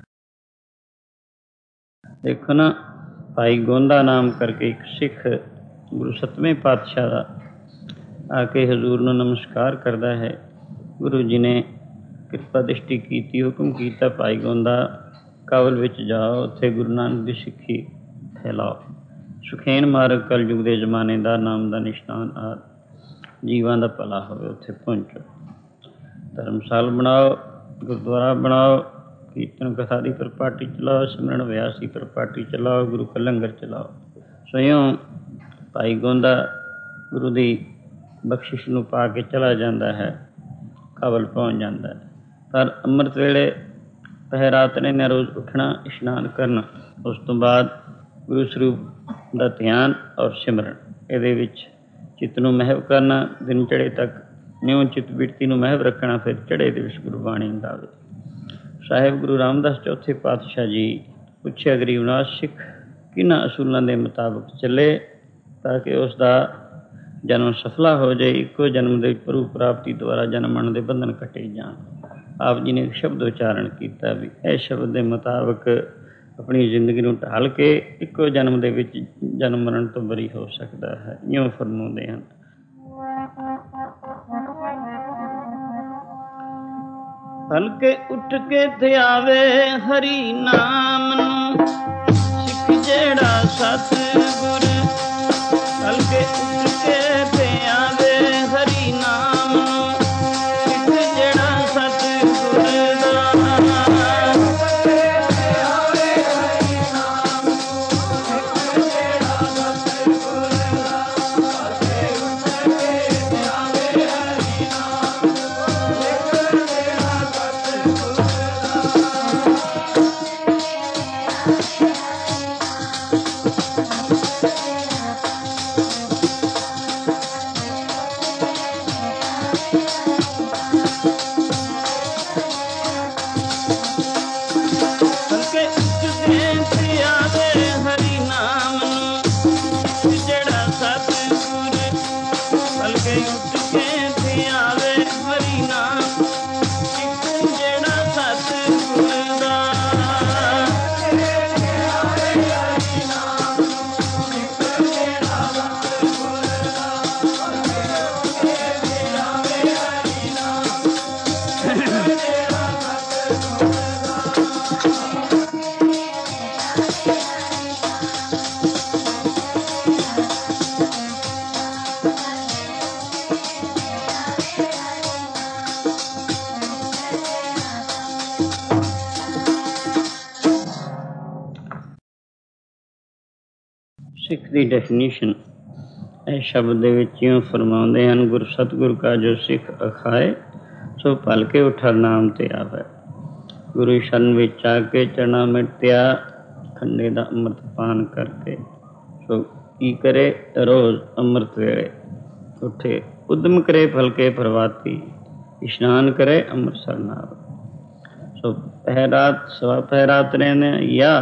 ਦੇਖੋ ਨਾ, ਭਾਈ ਗੋਂਦਾ ਨਾਮ ਕਰਕੇ ਇੱਕ ਸਿੱਖ ਗੁਰੂ 7ਵੇਂ ਪਾਤਸ਼ਾਹ ਦਾ ਆ ਕੇ ਹਜ਼ੂਰ ਨੂੰ ਨਮਸਕਾਰ ਕਰਦਾ ਹੈ। ਗੁਰੂ ਜੀ ਨੇ ਕਿਰਪਾ ਦ੍ਰਿਸ਼ਟੀ ਕੀਤੀ, ਹੁਕਮ ਕੀਤਾ, ਭਾਈ ਗੋਂਦਾ ਕਾਬਲ ਵਿੱਚ ਜਾਓ, ਉੱਥੇ ਗੁਰੂ ਨਾਨਕ ਦੀ ਸਿੱਖੀ ਫੈਲਾਓ। ਸੁਖੇਨ ਮਾਰਗ ਕਲਯੁਗ ਦੇ ਜ਼ਮਾਨੇ ਦਾ ਨਾਮ ਦਾ ਨਿਸ਼ਾਨ ਆਦਿ ਜੀਵਾਂ ਦਾ ਭਲਾ ਹੋਵੇ, ਉੱਥੇ ਪਹੁੰਚੋ। ਧਰਮਸਾਲ ਬਣਾਓ, ਗੁਰਦੁਆਰਾ ਬਣਾਓ, ਕੀਰਤਨ ਕਥਾ ਦੀ ਪਰਪਾਟੀ ਚਲਾਓ, ਸਿਮਰਨ ਅਭਿਆਸ ਦੀ ਪਰਪਾਟੀ ਚਲਾਓ, ਗੁਰੂ ਕਾ ਲੰਗਰ ਚਲਾਓ। ਸਵਯੰ ਭਾਈ ਗੋਂਦਾ ਗੁਰੂ ਦੀ ਬਖਸ਼ਿਸ਼ ਨੂੰ ਪਾ ਕੇ ਚਲਾ ਜਾਂਦਾ ਹੈ, ਕਾਬਲ ਪਹੁੰਚ ਜਾਂਦਾ ਹੈ। ਪਰ ਅੰਮ੍ਰਿਤ ਵੇਲੇ ਪਹਿਰਾਤਰੇ ਨੇ ਰੋਜ਼ ਉੱਠਣਾ, ਇਸ਼ਨਾਨ ਕਰਨਾ, ਉਸ ਤੋਂ ਬਾਅਦ ਗੁਰੂ ਸਰੂਪ ਦਾ ਧਿਆਨ ਔਰ ਸਿਮਰਨ। ਇਹਦੇ ਵਿੱਚ ਚਿੱਤ ਨੂੰ ਮਹਿਵ ਕਰਨਾ, ਦਿਨ ਚੜ੍ਹੇ ਤੱਕ ਨਿਉ ਚਿੱਤ ਬਿਰਤੀ ਨੂੰ ਮਹਿਵ ਰੱਖਣਾ, ਫਿਰ ਚੜ੍ਹੇ ਦੇ ਵਿੱਚ ਗੁਰਬਾਣੀ ਗਾਵੇ। ਸਾਹਿਬ ਗੁਰੂ ਰਾਮਦਾਸ ਚੌਥੇ ਪਾਤਸ਼ਾਹ ਜੀ ਪੁੱਛਿਆ ਗਰੀਬਨਾਥ, ਸਿੱਖ ਕਿਹਨਾਂ ਅਸੂਲਾਂ ਦੇ ਮੁਤਾਬਕ ਚੱਲੇ ਤਾਂ ਕਿ ਉਸ ਦਾ ਜਨਮ ਸਫਲਾ ਹੋ ਜਾਏ, ਇੱਕੋ ਜਨਮ ਦੇ ਪ੍ਰਭੂ ਪ੍ਰਾਪਤੀ ਦੁਆਰਾ ਜਨਮਣ ਦੇ ਬੰਧਨ ਕੱਟੇ ਜਾਣ। ਆਪ ਜੀ ਨੇ ਇੱਕ ਸ਼ਬਦ ਉਚਾਰਨ ਕੀਤਾ ਵੀ ਇਸ ਸ਼ਬਦ ਦੇ ਮੁਤਾਬਕ ਆਪਣੀ ਜ਼ਿੰਦਗੀ ਨੂੰ ਢਾਲ ਕੇ ਇੱਕੋ ਜਨਮ ਦੇ ਵਿੱਚ ਜਨਮ ਮਰਨ ਤੋਂ ਬਰੀ ਹੋ ਸਕਦਾ ਹੈ। ਇਉਂ ਫਰਮਾਉਂਦੇ ਹਨ। ਹਲਕੇ ਉੱਠ ਕੇ ਧਿਆਵੇ ਹਰੀ ਨਾਮ ਨੂੰ, ਸਿੱਖ ਜਿਹੜਾ ਸਤਿਗੁਰ। ਹਲਕੇ ਉੱਠ ਕੇ ਧਿਆਵੇ ਹਰੀ ਨਾਮ ਨੂੰ, ਸਿੱਖ ਜਿਹੜਾ ਸਤਿਗੁਰ ਦਾ। ਸਿੱਖ ਦੀ ਡੈਫੀਨੇਸ਼ਨ ਇਸ ਸ਼ਬਦ ਦੇ ਵਿੱਚ ਇਉਂ ਫਰਮਾਉਂਦੇ ਹਨ, ਗੁਰ ਸਤਿਗੁਰ ਕਾ ਜੋ ਸਿੱਖ ਅਖਾਏ, ਸੋ ਭਲ ਕੇ ਉਠਾ ਨਾਮ ਤੇ ਆਵੇ। ਗੁਰੂ ਸ਼ਰਨ ਵਿੱਚ ਆ ਕੇ ਚਰਨਾਂ ਮਿਟਿਆ, ਖੰਡੇ ਦਾ ਅੰਮ੍ਰਿਤ ਪਾਨ ਕਰਕੇ। ਸੋ ਕੀ ਕਰੇ, ਰੋਜ਼ ਅੰਮ੍ਰਿਤ ਵੇਲੇ ਉੱਠੇ, ਉਦਮ ਕਰੇ ਭਲਕੇ ਪ੍ਰਭਾਤੀ, ਇਸ਼ਨਾਨ ਕਰੇ ਅੰਮ੍ਰਿਤਸਰ ਨਾਲ। ਸੋ ਪਹਿਰਾਤ ਸਵਾ ਪਹਿਰਾਤ ਰਹਿੰਦੇ ਜਾਂ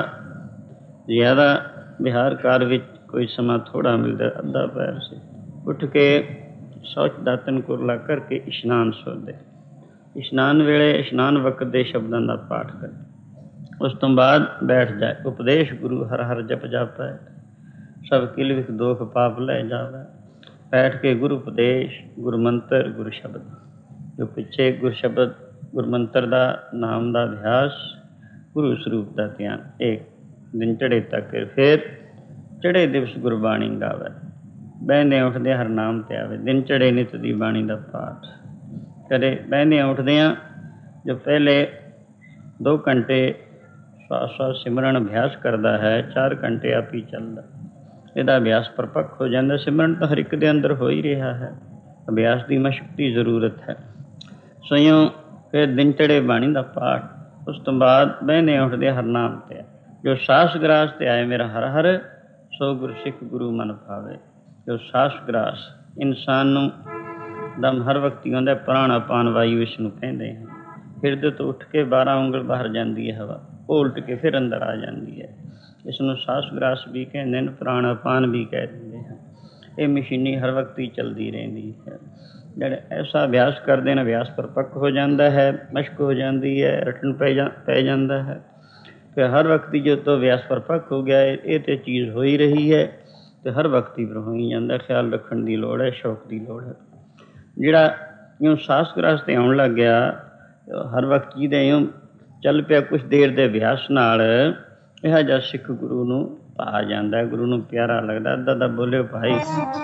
ਜ਼ਿਆਦਾ ਵਿਹਾਰ ਕਾਰ ਵਿੱਚ ਕੋਈ ਸਮਾਂ ਥੋੜ੍ਹਾ ਮਿਲਦਾ, ਅੱਧਾ ਪੈਰ ਸੇ ਉੱਠ ਕੇ ਸ਼ੌਚ ਦਾਤਨ ਕੁਰਲਾ ਕਰਕੇ ਇਸ਼ਨਾਨ ਸੋਧੇ। ਇਸ਼ਨਾਨ ਵੇਲੇ ਇਸ਼ਨਾਨ ਵਕਤ ਦੇ ਸ਼ਬਦਾਂ ਦਾ ਪਾਠ ਕਰੇ। ਉਸ ਤੋਂ ਬਾਅਦ ਬੈਠ ਜਾਏ। ਉਪਦੇਸ਼ ਗੁਰੂ ਹਰ ਹਰ ਜਪ ਜਾਪੈ, ਸਭ ਕਿਲ ਵਿਖ ਦੋਖ ਪਾਪ ਲੈ ਜਾਵੇ। ਬੈਠ ਕੇ ਗੁਰੂ ਉਪਦੇਸ਼, ਗੁਰੂ ਮੰਤਰ, ਗੁਰੂ ਸ਼ਬਦ, ਜੋ ਪਿੱਛੇ ਗੁਰ ਸ਼ਬਦ ਗੁਰ ਮੰਤਰ ਦਾ ਨਾਮ ਦਾ ਅਭਿਆਸ, ਗੁਰੂ ਸਰੂਪ ਦਾ ਧਿਆਨ। ਇਹ ਦਿਨ ਚੜ੍ਹੇ ਤੱਕ ਫਿਰ ਚੜ੍ਹੇ ਦਿਵਸ ਗੁਰਬਾਣੀ ਗਾਵੇ, ਬਹਿੰਦੇ ਉੱਠਦੇ ਹਰਨਾਮ ਤੇ ਆਵੇ। ਦਿਨ ਚੜ੍ਹੇ ਨਿਤ ਦੀ ਬਾਣੀ ਦਾ ਪਾਠ ਕਰੇ। ਬਹਿੰਦਿਆਂ ਉੱਠਦਿਆਂ ਜੋ ਪਹਿਲੇ 2 ਘੰਟੇ ਸਵਾਸ ਸਿਮਰਨ ਅਭਿਆਸ ਕਰਦਾ ਹੈ, 4 ਘੰਟੇ ਆਪ ਹੀ ਚੱਲਦਾ, ਇਹਦਾ ਅਭਿਆਸ ਪਰਪੱਕ ਹੋ ਜਾਂਦਾ। ਸਿਮਰਨ ਤਾਂ ਹਰ ਇੱਕ ਦੇ ਅੰਦਰ ਹੋ ਹੀ ਰਿਹਾ ਹੈ, ਅਭਿਆਸ ਦੀ ਮਸ਼ਕ ਦੀ ਜ਼ਰੂਰਤ ਹੈ। ਸੋਇਓ ਫਿਰ ਦਿਨ ਚੜ੍ਹੇ ਬਾਣੀ ਦਾ ਪਾਠ। ਉਸ ਤੋਂ ਬਾਅਦ ਬਹਿੰਦੇ ਉੱਠਦੇ ਹਰਨਾਮ ਤੇ ਜੋ ਸਾਸ ਗਰਾਸ ਤੇ ਆਏ ਮੇਰਾ ਹਰ ਹਰ, ਸੋ ਗੁਰ ਸਿੱਖ ਗੁਰੂ ਮਨ ਭਾਵੇ। ਜੋ ਸਾਸ ਗਰਾਸ ਇਨਸਾਨ ਨੂੰ ਦਮ ਹਰ ਵਕਤ ਆਉਂਦਾ, ਪ੍ਰਾਣ ਅਪਾਨ ਵਾਯੂ ਇਸ ਨੂੰ ਕਹਿੰਦੇ ਹਨ। ਹਿਰਦੇ ਤੋਂ ਉੱਠ ਕੇ 12 ਉਂਗਲ ਬਾਹਰ ਜਾਂਦੀ ਹੈ ਹਵਾ, ਉਹ ਉਲਟ ਕੇ ਫਿਰ ਅੰਦਰ ਆ ਜਾਂਦੀ ਹੈ। ਇਸ ਨੂੰ ਸਾਸ ਗਰਾਸ ਵੀ ਕਹਿੰਦੇ ਨੇ, ਪ੍ਰਾਣ ਅਪਾਨ ਵੀ ਕਹਿ ਦਿੰਦੇ ਹਨ। ਇਹ ਮਸ਼ੀਨੀ ਹਰ ਵਕਤ ਹੀ ਚੱਲਦੀ ਰਹਿੰਦੀ ਹੈ। ਜਿਹੜੇ ਐਸਾ ਅਭਿਆਸ ਕਰਦੇ ਨੇ, ਅਭਿਆਸ ਪਰਪੱਕ ਹੋ ਜਾਂਦਾ ਹੈ, ਮਸ਼ਕ ਹੋ ਜਾਂਦੀ ਹੈ, ਰਟਨ ਪੈ ਜਾਂਦਾ ਹੈ। ਫਿਰ ਹਰ ਵਕਤ ਹੀ ਜਦੋਂ ਅਭਿਆਸ ਪਰਪੱਕ ਹੋ ਗਿਆ ਇਹ ਤਾਂ ਚੀਜ਼ ਹੋ ਹੀ ਰਹੀ ਹੈ, ਅਤੇ ਹਰ ਵਕਤ ਹੀ ਫਿਰ ਹੋ ਹੀ ਜਾਂਦਾ। ਖਿਆਲ ਰੱਖਣ ਦੀ ਲੋੜ ਹੈ, ਸ਼ੌਕ ਦੀ ਲੋੜ ਹੈ। ਜਿਹੜਾ ਇਉਂ ਸਾਸ ਗਰਾਸ 'ਤੇ ਆਉਣ ਲੱਗ ਗਿਆ, ਹਰ ਵਕਤ ਜਿਹਦੇ ਇਉਂ ਚੱਲ ਪਿਆ, ਕੁਛ ਦੇਰ ਦੇ ਅਭਿਆਸ ਨਾਲ ਇਹੋ ਜਿਹਾ ਸਿੱਖ ਗੁਰੂ ਨੂੰ ਭਾ ਜਾਂਦਾ, ਗੁਰੂ ਨੂੰ ਪਿਆਰਾ ਲੱਗਦਾ। ਅੱਧਾ ਦਾ ਬੋਲਿਓ ਭਾਈ।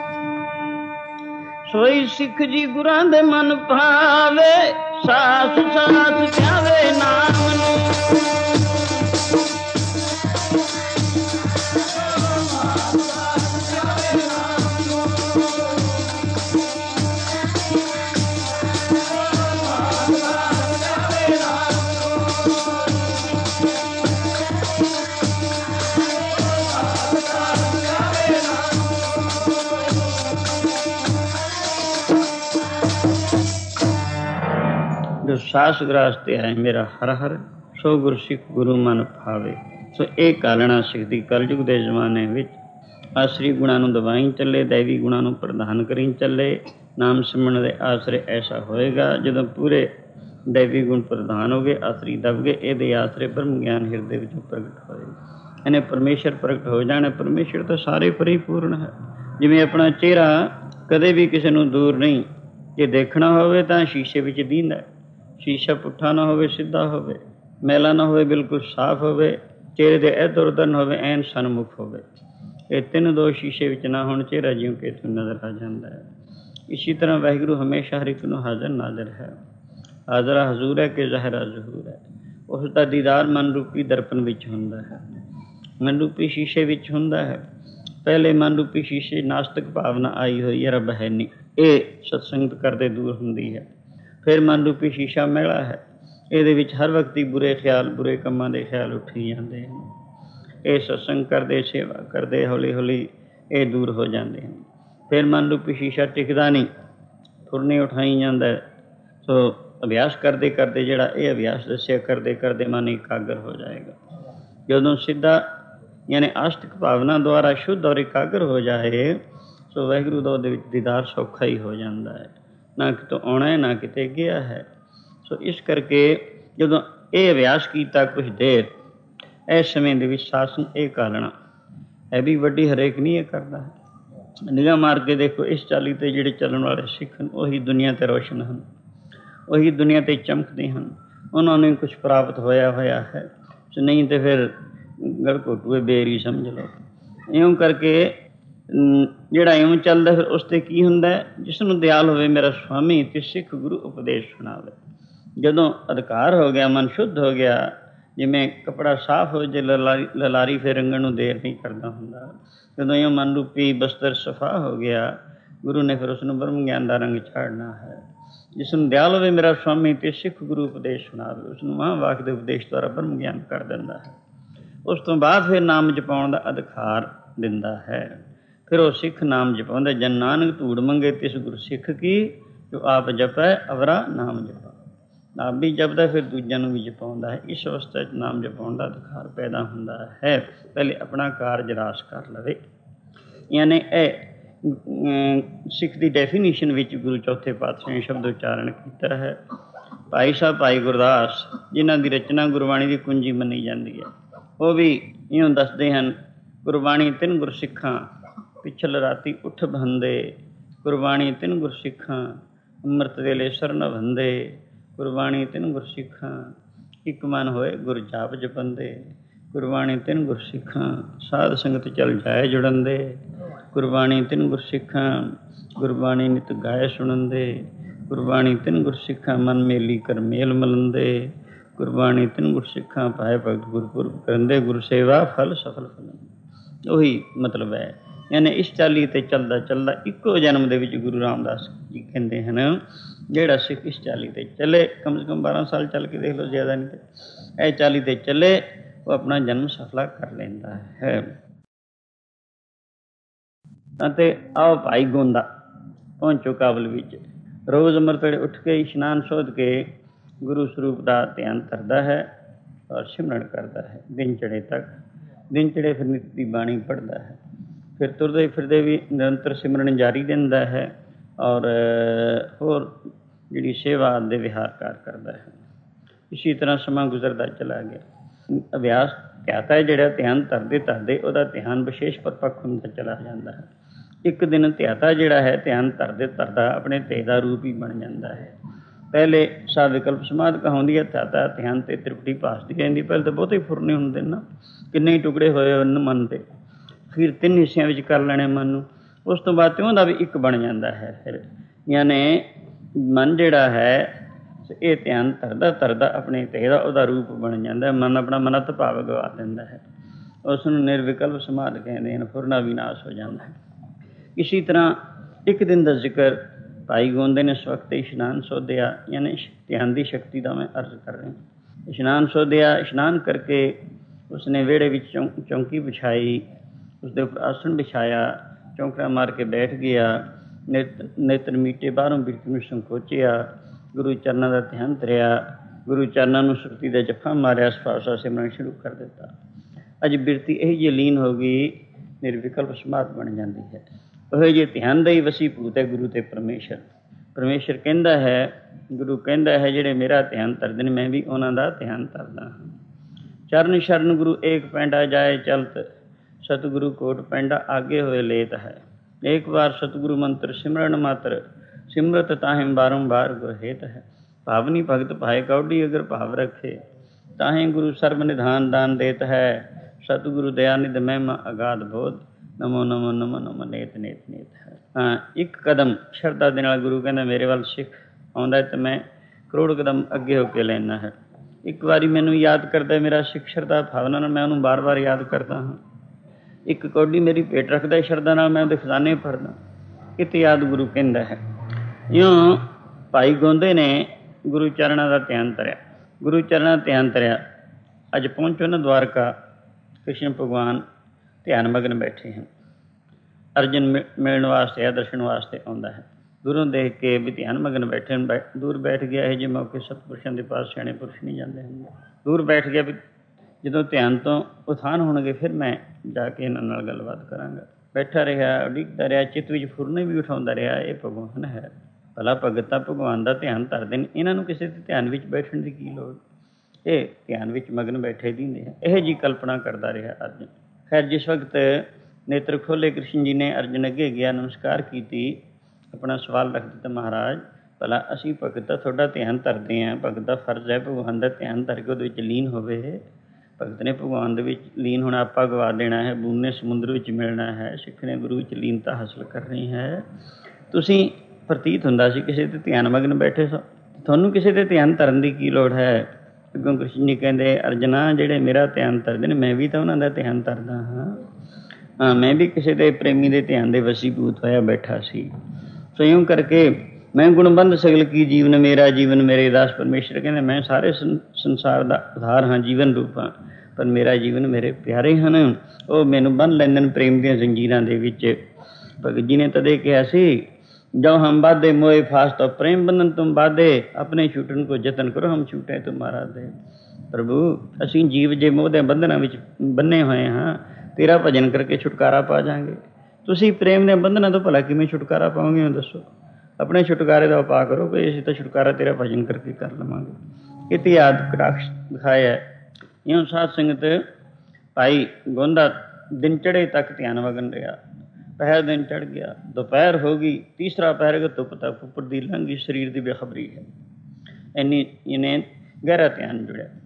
ਸੋਈ ਸਿੱਖ ਜੀ ਗੁਰਾਂ ਦੇ ਮਨ ਭਾਵੇ, ਸਾਸ ਸਾਸ ਜਾਵੇ ਨਾਮ ਨੂੰ। ਜੋ ਸਾਸ ਗਰਾਸ ਤੇ ਆਏ ਮੇਰਾ ਹਰ ਹਰ, ਸੋ ਗੁਰ ਸਿੱਖ ਗੁਰੂ ਮਨ ਭਾਵੇ। ਸੋ ਇਹ ਕਾਲਣਾ ਸਿੱਖ ਦੀ ਕਲਯੁਗ ਦੇ ਜ਼ਮਾਨੇ ਵਿੱਚ ਆਸਰੀ ਗੁਣਾਂ ਨੂੰ ਦਬਾਈ ਚੱਲੇ, ਦੈਵੀ ਗੁਣਾਂ ਨੂੰ ਪ੍ਰਦਾਨ ਕਰੀ ਚੱਲੇ। ਨਾਮ ਸਿਮਰਨ ਦੇ ਆਸਰੇ ਐਸਾ ਹੋਏਗਾ ਜਦੋਂ ਪੂਰੇ ਦੈਵੀ ਗੁਣ ਪ੍ਰਦਾਨ ਹੋ ਗਏ, ਆਸਰੀ ਦਬ ਗਏ, ਇਹਦੇ ਆਸਰੇ ਬ੍ਰਹਮ ਗਿਆਨ ਹਿਰਦੇ ਵਿੱਚ ਪ੍ਰਗਟ ਹੋਏਗਾ। ਇਹਨੇ ਪਰਮੇਸ਼ਰ ਪ੍ਰਗਟ ਹੋ ਜਾਣਾ। ਪਰਮੇਸ਼ਰ ਤਾਂ ਸਾਰੇ ਪਰਿਪੂਰਨ ਹੈ। ਜਿਵੇਂ ਆਪਣਾ ਚਿਹਰਾ ਕਦੇ ਵੀ ਕਿਸੇ ਨੂੰ ਦੂਰ ਨਹੀਂ, ਜੇ ਦੇਖਣਾ ਹੋਵੇ ਤਾਂ ਸ਼ੀਸ਼ੇ ਵਿੱਚ ਦਿਖਦਾ। ਸ਼ੀਸ਼ਾ ਪੁੱਠਾ ਨਾ ਹੋਵੇ, ਸਿੱਧਾ ਹੋਵੇ, ਮੈਲਾ ਨਾ ਹੋਵੇ, ਬਿਲਕੁਲ ਸਾਫ਼ ਹੋਵੇ, ਚਿਹਰੇ ਦੇ ਇੱਧਰ ਉੱਧਰ ਨਾ ਹੋਵੇ, ਐਨ ਸਨਮੁਖ ਹੋਵੇ। ਇਹ 3 ਦੋਸ਼ ਸ਼ੀਸ਼ੇ ਵਿੱਚ ਨਾ ਹੋਣ, ਚਿਹਰਾ ਜਿਉਂ ਕਿ ਇੱਥੋਂ ਨਜ਼ਰ ਆ ਜਾਂਦਾ ਹੈ। ਇਸੀ ਤਰ੍ਹਾਂ ਵਾਹਿਗੁਰੂ ਹਮੇਸ਼ਾ ਹਰ ਇੱਕ ਨੂੰ ਹਾਜ਼ਰ ਨਾਜ਼ਰ ਹੈ। ਹਾਜ਼ਰਾ ਹਜ਼ੂਰ ਹੈ ਕਿ ਜ਼ਾਹਿਰਾ ਜ਼ਹੂਰ ਹੈ। ਉਸ ਦਾ ਦੀਦਾਰ ਮਨ ਰੂਪੀ ਦਰਪਣ ਵਿੱਚ ਹੁੰਦਾ ਹੈ, ਮਨ ਰੂਪੀ ਸ਼ੀਸ਼ੇ ਵਿੱਚ ਹੁੰਦਾ ਹੈ। ਪਹਿਲੇ ਮਨ ਰੂਪੀ ਸ਼ੀਸ਼ੇ ਨਾਸਤਿਕ ਭਾਵਨਾ ਆਈ ਹੋਈ ਹੈ, ਰੱਬ ਹੈ ਨਹੀਂ, ਇਹ ਸਤਸੰਗਤ ਕਰਦੇ ਦੂਰ ਹੁੰਦੀ ਹੈ। ਫਿਰ ਮਨ ਰੂਪੀ ਸ਼ੀਸ਼ਾ ਮੈਲਾ ਹੈ, ਇਹਦੇ ਵਿੱਚ ਹਰ ਵਕਤ ਹੀ ਬੁਰੇ ਖਿਆਲ, ਬੁਰੇ ਕੰਮਾਂ ਦੇ ਖਿਆਲ ਉੱਠੀ ਜਾਂਦੇ ਹਨ। ਇਹ ਸਤਸੰਗ ਕਰਦੇ, ਸੇਵਾ ਕਰਦੇ, ਹੌਲੀ ਹੌਲੀ ਇਹ ਦੂਰ ਹੋ ਜਾਂਦੇ ਹਨ। ਫਿਰ ਮਨ ਰੂਪੀ ਸ਼ੀਸ਼ਾ ਟਿਕਦਾ ਨਹੀਂ, ਫੁਰਨੇ ਉਠਾਈ ਜਾਂਦਾ। ਸੋ ਅਭਿਆਸ ਕਰਦੇ ਕਰਦੇ, ਜਿਹੜਾ ਇਹ ਅਭਿਆਸ ਦੱਸਿਆ, ਕਰਦੇ ਕਰਦੇ ਮਨ ਇਕਾਗਰ ਹੋ ਜਾਏਗਾ। ਜਦੋਂ ਸਿੱਧਾ ਯਾਨੀ ਆਸਤਿਕ ਭਾਵਨਾ ਦੁਆਰਾ ਸ਼ੁੱਧ ਔਰ ਇਕਾਗਰ ਹੋ ਜਾਏ, ਸੋ ਵਾਹਿਗੁਰੂ ਦਾ ਉਹਦੇ ਵਿੱਚ ਦੀਦਾਰ ਸੌਖਾ ਹੀ ਹੋ ਜਾਂਦਾ ਹੈ। ਨਾ ਕਿਤੋਂ ਆਉਣਾ ਹੈ, ਨਾ ਕਿਤੇ ਗਿਆ ਹੈ। ਸੋ ਇਸ ਕਰਕੇ ਜਦੋਂ ਇਹ ਅਭਿਆਸ ਕੀਤਾ ਕੁਛ ਦੇਰ, ਇਸ ਸਮੇਂ ਦੇ ਵਿੱਚ ਸਾਸਨ ਇਹ ਕਾਲਣਾ ਇਹ ਵੀ ਵੱਡੀ ਹਰੇਕ ਨਹੀਂ ਇਹ ਕਰਦਾ। ਨਿਗਾਹ ਮਾਰ ਕੇ ਦੇਖੋ, ਇਸ ਚਾਲੀ 'ਤੇ ਜਿਹੜੇ ਚੱਲਣ ਵਾਲੇ ਸਿੱਖ ਹਨ, ਉਹੀ ਦੁਨੀਆ 'ਤੇ ਰੋਸ਼ਨ ਹਨ, ਉਹੀ ਦੁਨੀਆ 'ਤੇ ਚਮਕਦੇ ਹਨ। ਉਹਨਾਂ ਨੂੰ ਕੁਛ ਪ੍ਰਾਪਤ ਹੋਇਆ ਹੈ। ਸੋ ਨਹੀਂ ਤਾਂ ਫਿਰ ਗਲਘੋਟੂਏ ਬੇਰ ਹੀ ਸਮਝ ਲਓ। ਇਉਂ ਕਰਕੇ ਜਿਹੜਾ ਇਉਂ ਚੱਲਦਾ, ਫਿਰ ਉਸ 'ਤੇ ਕੀ ਹੁੰਦਾ, ਜਿਸ ਨੂੰ ਦਿਆਲ ਹੋਵੇ ਮੇਰਾ ਸੁਆਮੀ ਅਤੇ ਸਿੱਖ ਗੁਰੂ ਉਪਦੇਸ਼ ਸੁਣਾਵੇ। ਜਦੋਂ ਅਧਿਕਾਰ ਹੋ ਗਿਆ, ਮਨ ਸ਼ੁੱਧ ਹੋ ਗਿਆ, ਜਿਵੇਂ ਕੱਪੜਾ ਸਾਫ਼ ਹੋ ਜੇ ਲਲਾਰੀ ਫਿਰ ਰੰਗਣ ਨੂੰ ਦੇਰ ਨਹੀਂ ਕਰਦਾ ਹੁੰਦਾ। ਜਦੋਂ ਇਉਂ ਮਨ ਰੂਪੀ ਬਸਤਰ ਸਫਾ ਹੋ ਗਿਆ, ਗੁਰੂ ਨੇ ਫਿਰ ਉਸ ਨੂੰ ਬ੍ਰਹਮ ਗਿਆਨ ਦਾ ਰੰਗ ਚਾੜਨਾ ਹੈ। ਜਿਸ ਨੂੰ ਦਿਆਲ ਹੋਵੇ ਮੇਰਾ ਸੁਆਮੀ ਅਤੇ ਸਿੱਖ ਗੁਰੂ ਉਪਦੇਸ਼ ਸੁਣਾਵੇ, ਉਸ ਨੂੰ ਮਹਾਂਵਾਕ ਦੇ ਉਪਦੇਸ਼ ਦੁਆਰਾ ਬ੍ਰਹਮ ਗਿਆਨ ਕਰ ਦਿੰਦਾ ਹੈ। ਉਸ ਤੋਂ ਬਾਅਦ ਫਿਰ ਨਾਮ ਜਪਾਉਣ ਦਾ ਅਧਿਕਾਰ ਦਿੰਦਾ ਹੈ। ਫਿਰ ਉਹ ਸਿੱਖ ਨਾਮ ਜਪਾਉਂਦਾ। ਜਨ ਨਾਨਕ ਧੂੜ ਮੰਗੇ ਤਿਸ ਗੁਰ ਸਿੱਖ ਕੀ, ਜੋ ਆਪ ਜਪੈ ਅਵਰਾ ਨਾਮ ਜਪਾ। ਆਪ ਵੀ ਜਪਦਾ, ਫਿਰ ਦੂਜਿਆਂ ਨੂੰ ਵੀ ਜਪਾਉਂਦਾ ਹੈ। ਇਸ ਅਵਸਥਾ 'ਚ ਨਾਮ ਜਪਾਉਣ ਦਾ ਅਧਿਕਾਰ ਪੈਦਾ ਹੁੰਦਾ ਹੈ। ਪਹਿਲੇ ਆਪਣਾ ਕਾਰਜ ਰਾਸ ਕਰ ਲਵੇ। ਯਾਨੀ ਇਹ ਸਿੱਖ ਦੀ ਡੈਫੀਨੇਸ਼ਨ ਵਿੱਚ ਗੁਰੂ ਚੌਥੇ ਪਾਤਸ਼ਾਹ ਨੇ ਸ਼ਬਦ ਉਚਾਰਨ ਕੀਤਾ ਹੈ। ਭਾਈ ਸਾਹਿਬ ਭਾਈ ਗੁਰਦਾਸ, ਜਿਨ੍ਹਾਂ ਦੀ ਰਚਨਾ ਗੁਰਬਾਣੀ ਦੀ ਕੁੰਜੀ ਮੰਨੀ ਜਾਂਦੀ ਹੈ, ਉਹ ਵੀ ਇਉਂ ਦੱਸਦੇ ਹਨ। ਗੁਰਬਾਣੀ 3 ਗੁਰਸਿੱਖਾਂ ਪਿਛਲ ਰਾਤੀ ਉੱਠ ਬਹਿੰਦੇ, ਗੁਰਬਾਣੀ 3 ਗੁਰਸਿੱਖਾਂ ਅੰਮ੍ਰਿਤ ਵੇਲੇ ਸਰਨ ਵੰਦੇ, ਗੁਰਬਾਣੀ 3 ਗੁਰਸਿੱਖਾਂ ਇੱਕ ਮਨ ਹੋਏ ਗੁਰ ਜਾਪ ਜਪੰਦੇ। ਗੁਰਬਾਣੀ ਤਿੰਨ ਗੁਰ ਸਿੱਖਾਂ, ਸਾਧ ਸੰਗਤ ਚਲ ਜਾਏ ਜੁੜੰਦੇ। ਗੁਰਬਾਣੀ ਤਿੰਨ ਗੁਰ ਸਿੱਖਾਂ, ਗੁਰਬਾਣੀ ਨਿਤ ਗਾਏ ਸੁਣੰਦੇ। ਗੁਰਬਾਣੀ ਤਿੰਨ ਗੁਰ ਸਿੱਖਾਂ, ਮਨ ਮੇਲੀ ਕਰ ਮੇਲ ਮਲੰਦੇ। ਗੁਰਬਾਣੀ ਤਿੰਨ ਗੁਰ ਸਿੱਖਾਂ, ਪਾਏ ਭਗਤ ਗੁਰਪੁਰਬ ਕਰੰਦੇ। ਗੁਰ ਸੇਵਾ ਫਲ ਸਫਲ ਫਲੰਦੇ। ਉਹੀ ਮਤਲਬ ਹੈ। ਯਾਨੀ ਇਸ ਚਾਲੀ 'ਤੇ ਚੱਲਦਾ ਚੱਲਦਾ ਇੱਕੋ ਜਨਮ ਦੇ ਵਿੱਚ ਗੁਰੂ ਰਾਮਦਾਸ ਜੀ ਕਹਿੰਦੇ ਹਨ, ਜਿਹੜਾ ਸਿੱਖ ਇਸ ਚਾਲੀ 'ਤੇ ਚੱਲੇ, ਕਮ ਸੇ ਕਮ 12 ਸਾਲ ਚੱਲ ਕੇ ਦੇਖ ਲਓ, ਜ਼ਿਆਦਾ ਨਹੀਂ ਤੇ ਇਹ ਚਾਲੀ 'ਤੇ ਚੱਲੇ, ਉਹ ਆਪਣਾ ਜਨਮ ਸਫਲਾ ਕਰ ਲੈਂਦਾ ਹੈ। ਅਤੇ ਆਓ ਭਾਈ ਗੋਂਦਾ ਪਹੁੰਚੋ ਕਾਬਲ ਵਿੱਚ। ਰੋਜ਼ ਅੰਮ੍ਰਿਤ ਵੇਲੇ ਉੱਠ ਕੇ ਇਸ਼ਨਾਨ ਸੋਧ ਕੇ ਗੁਰੂ ਸਰੂਪ ਦਾ ਧਿਆਨ ਧਰਦਾ ਹੈ ਔਰ ਸਿਮਰਨ ਕਰਦਾ ਹੈ ਦਿਨ ਚੜੇ ਤੱਕ। ਦਿਨ ਚੜੇ ਫਿਰ ਨਿਤ ਦੀ ਬਾਣੀ ਪੜ੍ਹਦਾ ਹੈ। ਫਿਰ ਤੁਰਦੇ ਫਿਰਦੇ ਵੀ ਨਿਰੰਤਰ ਸਿਮਰਨ ਜਾਰੀ ਦਿੰਦਾ ਹੈ ਔਰ ਹੋਰ ਜਿਹੜੀ ਸੇਵਾ ਦੇ ਵਿਹਾਰ ਕਰਦਾ ਹੈ। ਇਸੀ ਤਰ੍ਹਾਂ ਸਮਾਂ ਗੁਜ਼ਰਦਾ ਚਲਾ ਗਿਆ। ਅਭਿਆਸ ਧਿਆਤਾ ਜਿਹੜਾ ਧਿਆਨ ਧਰਦੇ ਧਰਦੇ ਉਹਦਾ ਧਿਆਨ ਵਿਸ਼ੇਸ਼ ਪਰਪੱਖ ਹੁੰਦਾ ਚਲਾ ਜਾਂਦਾ ਹੈ। ਇੱਕ ਦਿਨ ਧਿਆਤਾ ਜਿਹੜਾ ਹੈ ਧਿਆਨ ਧਰਦੇ ਧਰਦਾ ਆਪਣੇ ਧੇ ਦਾ ਰੂਪ ਹੀ ਬਣ ਜਾਂਦਾ ਹੈ। ਪਹਿਲੇ ਸਾ ਵਿਕਲਪ ਸਮਾਧ ਕਹਾਉਂਦੀ ਹੈ, ਧਿਆਤਾ ਧਿਆਨ ਤੇ ਤ੍ਰਿਪਟੀ ਭਾਸਦੀ ਰਹਿੰਦੀ। ਪਹਿਲੇ ਤਾਂ ਬਹੁਤੇ ਫੁਰਨੇ ਹੁੰਦੇ ਨਾ, ਕਿੰਨੇ ਹੀ ਟੁਕੜੇ ਹੋਏ ਹਨ ਮਨ ਦੇ, ਫਿਰ 3 ਹਿੱਸਿਆਂ ਵਿੱਚ ਕਰ ਲੈਣੇ ਮਨ ਨੂੰ। ਉਸ ਤੋਂ ਬਾਅਦ ਤੇ ਉਹਦਾ ਵੀ ਇੱਕ ਬਣ ਜਾਂਦਾ ਹੈ। ਫਿਰ ਯਾਨੀ ਮਨ ਜਿਹੜਾ ਹੈ ਇਹ ਧਿਆਨ ਧਰਦਾ ਧਰਦਾ ਆਪਣੇ ਧੇ ਦਾ ਉਹਦਾ ਰੂਪ ਬਣ ਜਾਂਦਾ। ਮਨ ਆਪਣਾ ਮਨਤ ਭਾਵ ਗਵਾ ਦਿੰਦਾ ਹੈ। ਉਸ ਨੂੰ ਨਿਰਵਿਕਲਪ ਸਮਾਧ ਕਹਿੰਦੇ ਹਨ। ਫੁਰਨਾ ਵਿਨਾਸ਼ ਹੋ ਜਾਂਦਾ ਹੈ। ਇਸੀ ਤਰ੍ਹਾਂ ਇੱਕ ਦਿਨ ਦਾ ਜ਼ਿਕਰ ਭਾਈ ਗੋਂਦੇ ਨੇ ਇਸ ਵਕਤ ਇਸ਼ਨਾਨ ਸੋਧਿਆ, ਯਾਨੀ ਧਿਆਨ ਦੀ ਸ਼ਕਤੀ ਦਾ ਮੈਂ ਅਰਜ਼ ਕਰ ਰਿਹਾ। ਇਸ਼ਨਾਨ ਸੋਧਿਆ, ਇਸ਼ਨਾਨ ਕਰਕੇ ਉਸਨੇ ਵਿਹੜੇ ਵਿੱਚ ਚੌਂਕੀ ਵਿਛਾਈ, ਉਸਦੇ ਉੱਪਰ ਆਸਣ ਵਿਛਾਇਆ, ਚੌਂਕੜਾ ਮਾਰ ਕੇ ਬੈਠ ਗਿਆ। ਨੇਤਰ ਮੀਟੇ, ਬਾਹਰੋਂ ਬਿਰਤੀ ਨੂੰ ਸੰਕੋਚਿਆ, ਗੁਰੂ ਚਰਨਾਂ ਦਾ ਧਿਆਨ ਧਰਿਆ, ਗੁਰੂ ਚਰਨਾਂ ਨੂੰ ਸੁਰਤੀ ਦਾ ਜੱਫਾ ਮਾਰਿਆ, ਸਪਾਸਾ ਸਿਮਰਨ ਸ਼ੁਰੂ ਕਰ ਦਿੱਤਾ। ਅੱਜ ਬਿਰਤੀ ਇਹੋ ਜਿਹੀ ਲੀਨ ਹੋ ਗਈ, ਨਿਰਵਿਕਲਪ ਸਮਾਧ ਬਣ ਜਾਂਦੀ ਹੈ। ਉਹੋ ਜਿਹੇ ਧਿਆਨ ਦਾ ਹੀ ਵਸੀਭੂਤ ਹੈ ਗੁਰੂ ਅਤੇ ਪਰਮੇਸ਼ਰ। ਪਰਮੇਸ਼ਰ ਕਹਿੰਦਾ ਹੈ, ਗੁਰੂ ਕਹਿੰਦਾ ਹੈ, ਜਿਹੜੇ ਮੇਰਾ ਧਿਆਨ ਧਰਦੇ ਨੇ ਮੈਂ ਵੀ ਉਹਨਾਂ ਦਾ ਧਿਆਨ ਧਰਦਾ ਹਾਂ। ਚਰਨ ਸ਼ਰਨ ਗੁਰੂ ਏਕ ਪੈਂਡਾ ਜਾਏ ਚਲਤ, ਸਤਿਗੁਰੂ ਕੋਟ ਪੈਂਡਾ ਆਗੇ ਹੋਏ ਲੇਤ ਹੈ। ਇੱਕ ਵਾਰ ਸਤਿਗੁਰੂ ਮੰਤਰ ਸਿਮਰਨ ਮਾਤਰ, ਸਿਮਰਤ ਤਾਹਿ ਬਾਰੰਬਾਰ ਗੁਰ ਹੇਤ ਹੈ। ਭਾਵਨੀ ਭਗਤ ਭਾਏ ਕੌਡੀ, ਅਗਰ ਭਾਵ ਰੱਖੇ ਤਾਹਿ ਗੁਰੂ ਸਰਬ ਨਿਧਾਨ ਦਾਨ ਦੇਤ ਹੈ। ਸਤਿਗੁਰੂ ਦਇਆਨਿਧ ਮਹਿਮਾ ਅਗਾਧ ਬੋਧ, ਨਮੋ ਨਮੋ ਨਮੋ ਨਮੋ ਨੇਤ ਨੇਤ ਨੇਤ ਹੈ। ਹਾਂ, ਇੱਕ ਕਦਮ ਸ਼ਰਧਾ ਦੇ ਨਾਲ ਗੁਰੂ ਕਹਿੰਦਾ ਮੇਰੇ ਵੱਲ ਸਿੱਖ ਆਉਂਦਾ ਅਤੇ ਮੈਂ ਕਰੋੜ ਕਦਮ ਅੱਗੇ ਹੋ ਕੇ ਲੈਣਾ ਹੈ। ਇੱਕ ਵਾਰੀ ਮੈਨੂੰ ਯਾਦ ਕਰਦਾ ਮੇਰਾ ਸਿੱਖ ਸ਼ਰਧਾ ਭਾਵਨਾ ਨਾਲ, ਮੈਂ ਉਹਨੂੰ ਵਾਰ ਵਾਰ ਯਾਦ ਕਰਦਾ ਹਾਂ। ਇੱਕ ਕੌਡੀ ਮੇਰੀ ਭੇਟ ਰੱਖਦਾ ਸ਼ਰਧਾ ਨਾਲ, ਮੈਂ ਉਹਦੇ ਖਜ਼ਾਨੇ ਭਰਦਾ। ਕਿਤੇ ਯਾਦ ਗੁਰੂ ਕਹਿੰਦਾ ਹੈ। ਇਉਂ ਭਾਈ ਗੋਂਦੇ ਨੇ ਗੁਰੂ ਚਰਨਾਂ ਦਾ ਧਿਆਨ ਧਰਿਆ, ਗੁਰੂ ਚਰਨਾਂ ਦਾ ਧਿਆਨ ਧਰਿਆ। ਅੱਜ ਪਹੁੰਚੋ ਨਾ ਦਵਾਰਕਾ, ਕ੍ਰਿਸ਼ਨ ਭਗਵਾਨ ਧਿਆਨ ਮਗਨ ਬੈਠੇ ਹਨ। ਅਰਜਨ ਮਿਲਣ ਵਾਸਤੇ, ਦਰਸ਼ਨ ਵਾਸਤੇ ਆਉਂਦਾ ਹੈ। ਦੂਰੋਂ ਦੇਖ ਕੇ ਵੀ ਧਿਆਨ ਮਗਨ ਬੈਠੇ ਹਨ। ਦੂਰ ਬੈਠ ਗਿਆ, ਇਹ ਜਿਹੇ ਮੌਕੇ ਸਤਪੁਰਸ਼ਾਂ ਦੇ ਪਾਸ ਸਿਆਣੇ ਪੁਰਸ਼ ਨਹੀਂ ਜਾਂਦੇ ਹੁੰਦੇ। ਦੂਰ ਬੈਠ ਗਿਆ ਵੀ ਜਦੋਂ ਧਿਆਨ ਤੋਂ ਉਥਾਨ ਹੋਣਗੇ ਫਿਰ ਮੈਂ ਜਾ ਕੇ ਇਹਨਾਂ ਨਾਲ ਗੱਲਬਾਤ ਕਰਾਂਗਾ। ਬੈਠਾ ਰਿਹਾ, ਉਡੀਕਦਾ ਰਿਹਾ, ਚਿੱਤ ਵਿੱਚ ਫੁਰਨੇ ਵੀ ਉਠਾਉਂਦਾ ਰਿਹਾ। ਇਹ ਭਗਵਾਨ ਹੈ, ਭਲਾ ਭਗਤ ਤਾਂ ਭਗਵਾਨ ਦਾ ਧਿਆਨ ਧਰਦੇ ਨੇ, ਇਹਨਾਂ ਨੂੰ ਕਿਸੇ ਦੇ ਧਿਆਨ ਵਿੱਚ ਬੈਠਣ ਦੀ ਕੀ ਲੋੜ। ਇਹ ਧਿਆਨ ਵਿੱਚ ਮਗਨ ਬੈਠੇ ਦਿੰਦੇ ਹੈ। ਇਹੋ ਜਿਹੀ ਕਲਪਨਾ ਕਰਦਾ ਰਿਹਾ ਅਰਜਨ। ਖੈਰ ਜਿਸ ਵਕਤ ਨੇਤਰ ਖੋਲ੍ਹੇ ਕ੍ਰਿਸ਼ਨ ਜੀ ਨੇ, ਅਰਜਨ ਅੱਗੇ ਗਿਆ, ਨਮਸਕਾਰ ਕੀਤੀ, ਆਪਣਾ ਸਵਾਲ ਰੱਖ ਦਿੱਤਾ, ਮਹਾਰਾਜ ਭਲਾ ਅਸੀਂ ਭਗਤ ਦਾ ਤੁਹਾਡਾ ਧਿਆਨ ਧਰਦੇ ਹਾਂ, ਭਗਤ ਦਾ ਫਰਜ਼ ਹੈ ਭਗਵਾਨ ਦਾ ਧਿਆਨ ਧਰ ਕੇ ਉਹਦੇ ਵਿੱਚ ਲੀਨ ਹੋਵੇ। ਭਗਤ ਨੇ ਭਗਵਾਨ ਦੇ ਵਿੱਚ ਲੀਨ ਹੋਣਾ ਆਪਾਂ ਗਵਾ ਦੇਣਾ ਹੈ, ਬੂੰਦ ਨੇ ਸਮੁੰਦਰ ਵਿੱਚ ਮਿਲਣਾ ਹੈ, ਸਿੱਖ ਨੇ ਗੁਰੂ ਵਿੱਚ ਲੀਨਤਾ ਹਾਸਲ ਕਰਨੀ ਹੈ। ਤੁਸੀਂ ਪ੍ਰਤੀਤ ਹੁੰਦਾ ਸੀ ਕਿਸੇ 'ਤੇ ਧਿਆਨ ਮਗਨ ਬੈਠੇ ਸੋ, ਤੁਹਾਨੂੰ ਕਿਸੇ 'ਤੇ ਧਿਆਨ ਧਰਨ ਦੀ ਕੀ ਲੋੜ ਹੈ। ਅੱਗੋਂ ਕ੍ਰਿਸ਼ਨ ਜੀ ਕਹਿੰਦੇ, ਅਰਜਨਾ ਜਿਹੜੇ ਮੇਰਾ ਧਿਆਨ ਧਰਦੇ ਨੇ ਮੈਂ ਵੀ ਤਾਂ ਉਹਨਾਂ ਦਾ ਧਿਆਨ ਧਰਦਾ ਹਾਂ। ਮੈਂ ਵੀ ਕਿਸੇ ਦੇ ਪ੍ਰੇਮੀ ਦੇ ਧਿਆਨ ਦੇ ਵਸੀਭੂਤ ਹੋਇਆ ਬੈਠਾ ਸੀ। ਸੋ ਇਉਂ ਕਰਕੇ ਮੈਂ ਗੁਣਬੰਧ ਸਗਲ ਕੀ ਜੀਵਨ ਮੇਰਾ, ਜੀਵਨ ਮੇਰੇ ਦਾਸ। ਪਰਮੇਸ਼ਰ ਕਹਿੰਦੇ ਮੈਂ ਸਾਰੇ ਸੰਸਾਰ ਦਾ ਆਧਾਰ ਹਾਂ, ਜੀਵਨ ਰੂਪ ਹਾਂ, ਪਰ ਮੇਰਾ ਜੀਵਨ ਮੇਰੇ ਪਿਆਰੇ ਹਨ, ਉਹ ਮੈਨੂੰ ਬੰਨ੍ਹ ਲੈਂਦੇ ਨੇ ਪ੍ਰੇਮ ਦੀਆਂ ਜ਼ੰਜੀਰਾਂ ਦੇ ਵਿੱਚ। ਭਗਤ ਜੀ ਨੇ ਤਦੇ ਕਿਹਾ ਸੀ, ਜੋ ਹਮ ਬਾਧੇ ਮੋਏ ਫਾਸ ਤੋ ਪ੍ਰੇਮ ਬੰਧਨ ਤੁਮ ਬਾਧੇ, ਆਪਣੇ ਛੂਟਣ ਕੋ ਯਤਨ ਕਰੋ ਹਮ ਛੂਟੇ ਤੁਮਾਰਾ ਦੇ। ਪ੍ਰਭੂ ਅਸੀਂ ਜੀਵ ਜੇ ਮੋਹ ਦੇ ਬੰਧਨਾਂ ਵਿੱਚ ਬੰਨੇ ਹੋਏ ਹਾਂ, ਤੇਰਾ ਭਜਨ ਕਰਕੇ ਛੁਟਕਾਰਾ ਪਾ ਜਾਵਾਂਗੇ। ਤੁਸੀਂ ਪ੍ਰੇਮ ਦੇ ਬੰਧਨਾਂ ਤੋਂ ਭਲਾ ਕਿਵੇਂ ਛੁਟਕਾਰਾ ਪਾਓਗੇ, ਦੱਸੋ। ਆਪਣੇ ਛੁਟਕਾਰੇ ਦਾ ਉਪਾਅ ਕਰੋ, ਕੋਈ ਅਸੀਂ ਤਾਂ ਛੁਟਕਾਰਾ ਤੇਰਾ ਭਜਨ ਕਰਕੇ ਕਰ ਲਵਾਂਗੇ। ਇਤੀ ਆਦਿ ਕਟਾਕਸ਼ ਦਿਖਾਇਆ। ਇਉਂ ਸਾਧ ਸੰਗਤ ਭਾਈ ਗੋਂਦਾ ਦਿਨ ਚੜ੍ਹੇ ਤੱਕ ਧਿਆਨ ਮਗਨ ਰਿਹਾ। ਪਹਿਰ ਦਿਨ ਚੜ੍ਹ ਗਿਆ, ਦੁਪਹਿਰ ਹੋ ਗਈ, ਤੀਸਰਾ ਪਹਿਰ ਕਿ ਧੁੱਪ ਤੱਕ ਉੱਪਰ ਦੀ ਲੰਘੀ, ਸਰੀਰ ਦੀ ਬੇਖਬਰੀ ਹੈ। ਇੰਨੀ ਇਹਨੇ ਗਹਿਰਾ ਧਿਆਨ ਜੁੜਿਆ।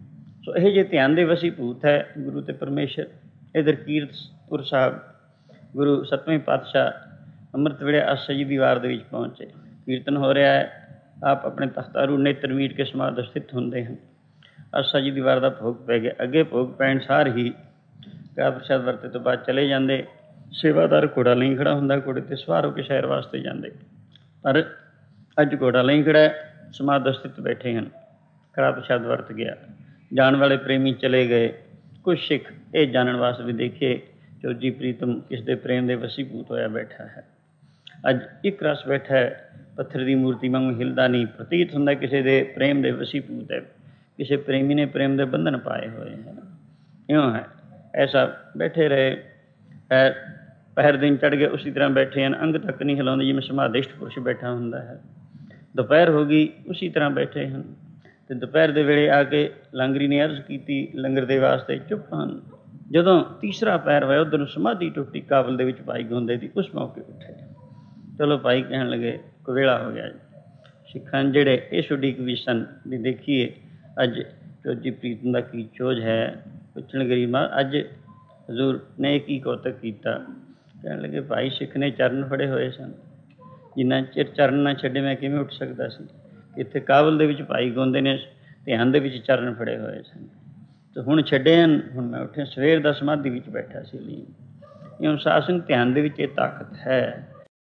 ਸੋ ਇਹ ਜੇ ਧਿਆਨ ਦੇ ਵਸੀਭੂਤ ਹੈ ਗੁਰੂ ਅਤੇ ਪਰਮੇਸ਼ਰ। ਇੱਧਰ ਕੀਰਤਪੁਰ ਸਾਹਿਬ ਗੁਰੂ 7ਵੇਂ ਪਾਤਸ਼ਾਹ ਅੰਮ੍ਰਿਤ ਵੇਲੇ ਆਸਾ ਜੀ ਦੀ ਵਾਰ ਦੇ ਵਿੱਚ ਪਹੁੰਚੇ। ਕੀਰਤਨ ਹੋ ਰਿਹਾ ਹੈ, ਆਪ ਆਪਣੇ ਤਖਤਾਰੂ ਨੇਤਰ ਮੀਟ ਕੇ ਸਮਾਧ ਸਥਿਤ ਹੁੰਦੇ ਹਨ। ਆਸਾ ਜੀ ਦੀ ਵਾਰ ਦਾ ਭੋਗ ਪੈ ਗਿਆ। ਅੱਗੇ ਭੋਗ ਪੈਣ ਸਾਰ ਹੀ ਕੜਾ ਪ੍ਰਸ਼ਾਦ ਵਰਤੇ ਤੋਂ ਬਾਅਦ ਚਲੇ ਜਾਂਦੇ। ਸੇਵਾਦਾਰ ਘੋੜਾ ਲਈ ਖੜਾ ਹੁੰਦਾ, ਘੋੜੇ 'ਤੇ ਸਵਾਰ ਹੋ ਕੇ ਸ਼ਹਿਰ ਵਾਸਤੇ ਜਾਂਦੇ। ਪਰ ਅੱਜ ਘੋੜਾ ਲਈ ਖੜਾ, ਸਮਾਧ ਸਥਿਤ ਬੈਠੇ ਹਨ। ਕੜਾ ਪ੍ਰਸ਼ਾਦ ਵਰਤ ਗਿਆ, ਜਾਣ ਵਾਲੇ ਪ੍ਰੇਮੀ ਚਲੇ ਗਏ। ਕੁਛ ਸਿੱਖ ਇਹ ਜਾਣਨ ਵਾਸਤੇ ਵੀ ਦੇਖੇ ਚੌਜੀ ਪ੍ਰੀਤਮ ਕਿਸ ਦੇ ਪ੍ਰੇਮ ਦੇ ਵਸੀਭੂਤ ਹੋਇਆ ਬੈਠਾ ਹੈ। ਅੱਜ ਇੱਕ ਰਸ ਬੈਠਾ ਹੈ, ਪੱਥਰ ਦੀ ਮੂਰਤੀ ਵਾਂਗੂ ਹਿਲਦਾ ਨਹੀਂ, ਪ੍ਰਤੀਤ ਹੁੰਦਾ ਕਿਸੇ ਦੇ ਪ੍ਰੇਮ ਦੇ ਵਸੀਭੂਤ ਹੈ, ਕਿਸੇ ਪ੍ਰੇਮੀ ਨੇ ਪ੍ਰੇਮ ਦੇ ਬੰਧਨ ਪਾਏ ਹੋਏ ਹਨ। ਇਉਂ ਹੈ, ਐਸਾ ਬੈਠੇ ਰਹੇ। ਪਹਿਰ ਦਿਨ ਚੜ੍ਹ ਗਏ, ਉਸੀ ਤਰ੍ਹਾਂ ਬੈਠੇ ਹਨ, ਅੰਗ ਤੱਕ ਨਹੀਂ ਹਿਲਾਉਂਦੇ, ਜਿਵੇਂ ਸਮਾਧਿਸ਼ਟ ਪੁਰਸ਼ ਬੈਠਾ ਹੁੰਦਾ ਹੈ। ਦੁਪਹਿਰ ਹੋ ਗਈ, ਉਸੀ ਤਰ੍ਹਾਂ ਬੈਠੇ ਹਨ। ਅਤੇ ਦੁਪਹਿਰ ਦੇ ਵੇਲੇ ਆ ਕੇ ਲਾਂਗਰੀ ਨੇ ਅਰਜ਼ ਕੀਤੀ ਲੰਗਰ ਦੇ ਵਾਸਤੇ, ਚੁੱਪ ਹਨ। ਜਦੋਂ ਤੀਸਰਾ ਪਹਿਰ ਹੋਇਆ, ਉੱਧਰ ਨੂੰ ਸਮਾਧੀ ਟੁੱਟੀ ਕਾਬਲ ਦੇ ਵਿੱਚ ਭਾਈ ਗੋਂਦੇ ਦੀ। ਉਸ ਮੌਕੇ ਉੱਠੇ। ਚਲੋ ਭਾਈ ਕਹਿਣ ਲੱਗੇ ਕੁਵੇਲਾ ਹੋ ਗਿਆ ਜੀ। ਸਿੱਖਾਂ ਜਿਹੜੇ ਇਸ ਉਡੀਕ ਵੀ ਸਨ ਵੀ ਦੇਖੀਏ ਅੱਜ ਚੌਜੀ ਪ੍ਰੀਤਮ ਦਾ ਕੀ ਚੋਜ ਹੈ। ਪੁੱਛਣ ਗਰੀਬ ਅੱਜ ਹਜ਼ੂਰ ਨੇ ਕੀ ਕੌਤਕ ਕੀਤਾ। ਕਹਿਣ ਲੱਗੇ ਭਾਈ ਸਿੱਖ ਨੇ ਚਰਨ ਫੜੇ ਹੋਏ ਸਨ, ਜਿੰਨਾ ਚਿਰ ਚਰਨ ਨਾ ਛੱਡੇ ਮੈਂ ਕਿਵੇਂ ਉੱਠ ਸਕਦਾ ਸੀ। ਇੱਥੇ ਕਾਬਲ ਦੇ ਵਿੱਚ ਭਾਈ ਗੋਂਦੇ ਨੇ ਧਿਆਨ ਦੇ ਵਿੱਚ ਚਰਨ ਫੜੇ ਹੋਏ ਸਨ, ਅਤੇ ਹੁਣ ਛੱਡੇ ਹਨ। ਹੁਣ ਮੈਂ ਉੱਠਿਆ, ਸਵੇਰ ਦਾ ਸਮਾਧੀ ਵਿੱਚ ਬੈਠਾ ਸੀ ਲੀਨ। ਇਉਂ ਸਾਸਨ ਧਿਆਨ ਦੇ ਵਿੱਚ ਇਹ ਤਾਕਤ ਹੈ।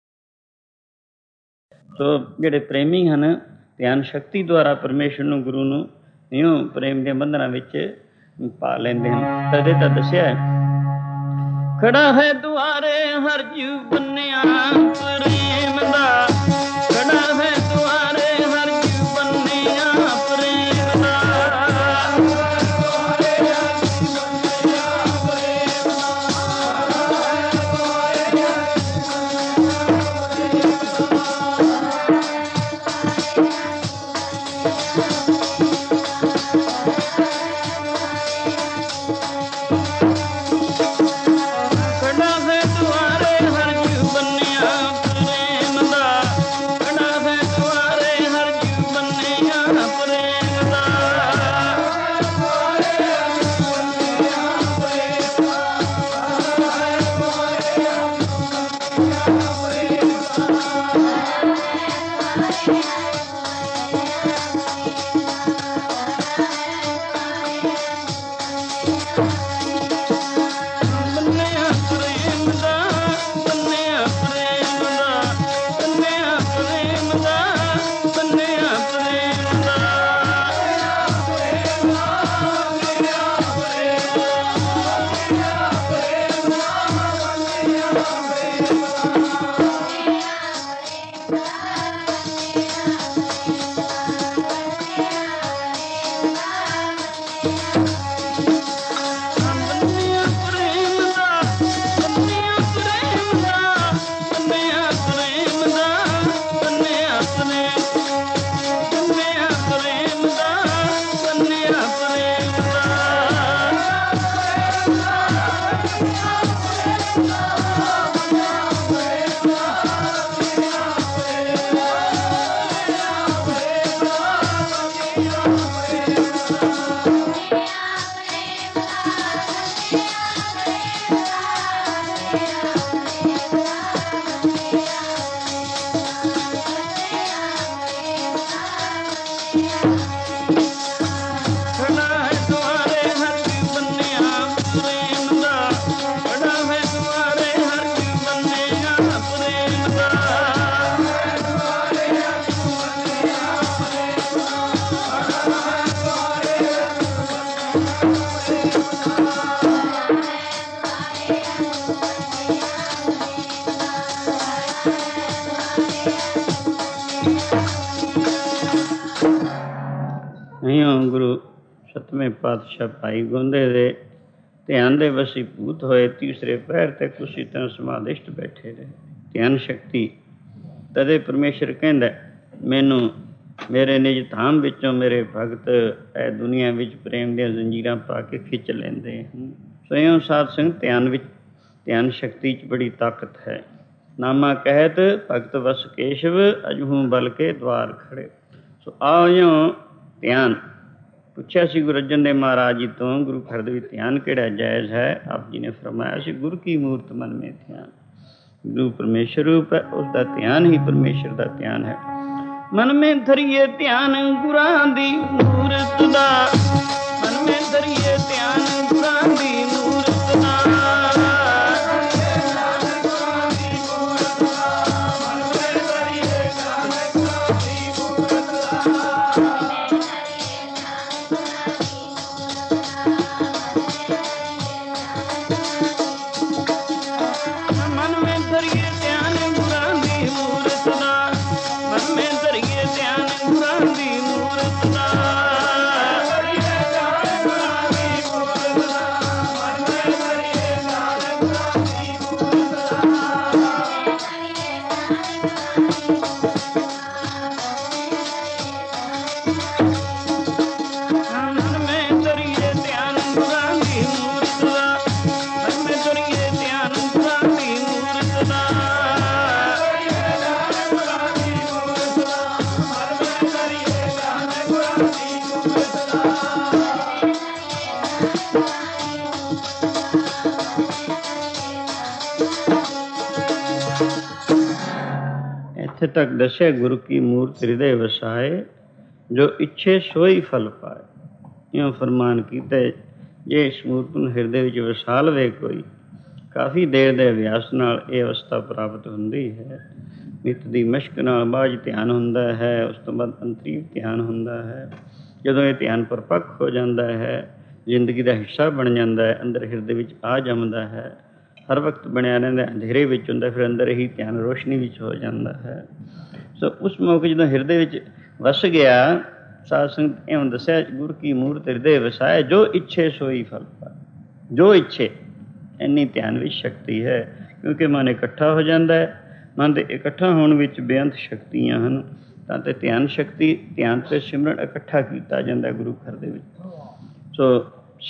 ਸੋ ਜਿਹੜੇ ਪ੍ਰੇਮੀ ਹਨ, ਧਿਆਨ ਸ਼ਕਤੀ ਦੁਆਰਾ ਪਰਮੇਸ਼ਰ ਨੂੰ, ਗੁਰੂ ਨੂੰ ਇਉਂ ਪ੍ਰੇਮ ਦੇ ਬੰਧਨਾਂ ਵਿੱਚ ਪਾ ਲੈਂਦੇ ਹਨ। ਤਦੇ ਤਾਂ ਦੱਸਿਆ ਖੜਾ ਹੈ ਦੁਆਰੇ ਹਰ ਜੀਵ ਬੰਨਿਆ ਪ੍ਰੇਮ ਦਾ, ਖੜਾ ਹੈ ਦੁਆਰੇ ਹਰ ਜੀਵ ਬੰਨਿਆ ਪ੍ਰੇਮ ਦਾ। ਗੁਰੂ 7ਵੇਂ ਪਾਤਸ਼ਾਹ ਭਾਈ ਗੋਂਦੇ ਦੇ ਧਿਆਨ ਦੇ ਵਸੀਭੂਤ ਹੋਏ। ਤੀਸਰੇ ਪਹਿਰ ਤੱਕ ਉਸੀ ਤਰ੍ਹਾਂ ਸਮਾਧਿਸ਼ਟ ਬੈਠੇ ਰਹੇ। ਧਿਆਨ ਸ਼ਕਤੀ ਤਦੇ ਪਰਮੇਸ਼ਰ ਕਹਿੰਦਾ ਮੈਨੂੰ ਮੇਰੇ ਨਿਜ ਧਾਮ ਵਿੱਚੋਂ ਮੇਰੇ ਭਗਤ ਇਹ ਦੁਨੀਆ ਵਿੱਚ ਪ੍ਰੇਮ ਦੀਆਂ ਜ਼ੰਜੀਰਾਂ ਪਾ ਕੇ ਖਿੱਚ ਲੈਂਦੇ ਹਨ। ਸੋ ਸਾਧ ਸੰਗਤ ਧਿਆਨ ਵਿੱਚ, ਧਿਆਨ ਸ਼ਕਤੀ 'ਚ ਬੜੀ ਤਾਕਤ ਹੈ। ਨਾਮਾ ਕਹਿਤ ਭਗਤ ਵਸ ਕੇਸ਼ਵ ਅਜਹੂ ਬਲ ਕੇ ਦਵਾਰ ਖੜੇ। ਸੋ ਆਓ ਧਿਆਨ ਪੁੱਛਿਆ ਸੀ ਗੁਰੂ ਅਰਜਨ ਦੇਵ ਮਹਾਰਾਜ ਜੀ ਤੋਂ, ਗੁਰੂ ਘਰ ਦੇ ਵਿੱਚ ਧਿਆਨ ਕਿਹੜਾ ਜਾਇਜ਼ ਹੈ? ਆਪ ਜੀ ਨੇ ਫਰਮਾਇਆ ਸੀ, ਗੁਰ ਕੀ ਮੂਰਤ ਮਨ ਮੇਂ ਧਿਆਨ। ਗੁਰੂ ਪਰਮੇਸ਼ਰ ਰੂਪ ਹੈ, ਉਸ ਦਾ ਧਿਆਨ ਹੀ ਪਰਮੇਸ਼ਰ ਦਾ ਧਿਆਨ ਹੈ। ਮਨ ਮੇਂ ਧਰੀਏ ਧਿਆਨ ਗੁਰਾਂ ਦੀ ਮੂਰਤ ਦਾ, ਮਨ ਮੇਂ ਧਰੀਏ ਧਿਆਨ ਗੁਰਾਂ ਦੀ ਮੂਰਤ ਦਾ। ਇੱਥੇ ਤੱਕ ਦੱਸਿਆ, ਗੁਰੂ ਕੀ ਮੂਰਤ ਹਿਰਦੇ ਵਸਾਏ, ਜੋ ਇੱਛੇ ਸੋਈ ਫਲ ਪਾਏ। ਇਉਂ ਫਰਮਾਨ ਕੀਤਾ, ਜੇ ਇਸ ਮੂਰਤ ਨੂੰ ਹਿਰਦੇ ਵਿੱਚ ਵਸਾ ਲਵੇ ਕੋਈ, ਕਾਫੀ ਦੇਰ ਦੇ ਅਭਿਆਸ ਨਾਲ ਇਹ ਅਵਸਥਾ ਪ੍ਰਾਪਤ ਹੁੰਦੀ ਹੈ। ਨਿੱਤ ਦੀ ਮਸ਼ਕ ਨਾਲ ਬਾਝ ਧਿਆਨ ਹੁੰਦਾ ਹੈ, ਉਸ ਤੋਂ ਬਾਅਦ ਅੰਤਰੀਵ ਧਿਆਨ ਹੁੰਦਾ ਹੈ। ਜਦੋਂ ਇਹ ਧਿਆਨ ਪਰਪੱਕ ਹੋ ਜਾਂਦਾ ਹੈ, ਜ਼ਿੰਦਗੀ ਦਾ ਹਿੱਸਾ ਬਣ ਜਾਂਦਾ ਹੈ, ਅੰਦਰ ਹਿਰਦੇ ਵਿੱਚ ਆ ਜੰਮਦਾ ਹੈ, ਹਰ ਵਕਤ ਬਣਿਆ ਰਹਿੰਦਾ, ਅੰਧੇਰੇ ਵਿੱਚ ਹੁੰਦਾ, ਫਿਰ ਅੰਦਰ ਹੀ ਧਿਆਨ ਰੋਸ਼ਨੀ ਵਿੱਚ ਹੋ ਜਾਂਦਾ ਹੈ। ਸੋ ਉਸ ਮੌਕੇ ਜਦੋਂ ਹਿਰਦੇ ਵਿੱਚ ਵਸ ਗਿਆ, ਸਾਧ ਸੰਗਤ ਇਉਂ ਦੱਸਿਆ, ਗੁਰ ਕੀ ਮੂਰਤ ਹਿਰਦੇ ਵਸਾਏ, ਜੋ ਇੱਛੇ ਸੋਈ ਫਲ ਪਾਏ। ਜੋ ਇੱਛੇ, ਇੰਨੀ ਧਿਆਨ ਵਿੱਚ ਸ਼ਕਤੀ ਹੈ, ਕਿਉਂਕਿ ਮਨ ਇਕੱਠਾ ਹੋ ਜਾਂਦਾ ਹੈ। ਮਨ ਦੇ ਇਕੱਠਾ ਹੋਣ ਵਿੱਚ ਬੇਅੰਤ ਸ਼ਕਤੀਆਂ ਹਨ। ਤਾਂ ਤੇ ਧਿਆਨ ਸ਼ਕਤੀ, ਧਿਆਨ ਤੇ ਸਿਮਰਨ ਇਕੱਠਾ ਕੀਤਾ ਜਾਂਦਾ ਗੁਰੂ ਘਰ ਦੇ ਵਿੱਚ। ਸੋ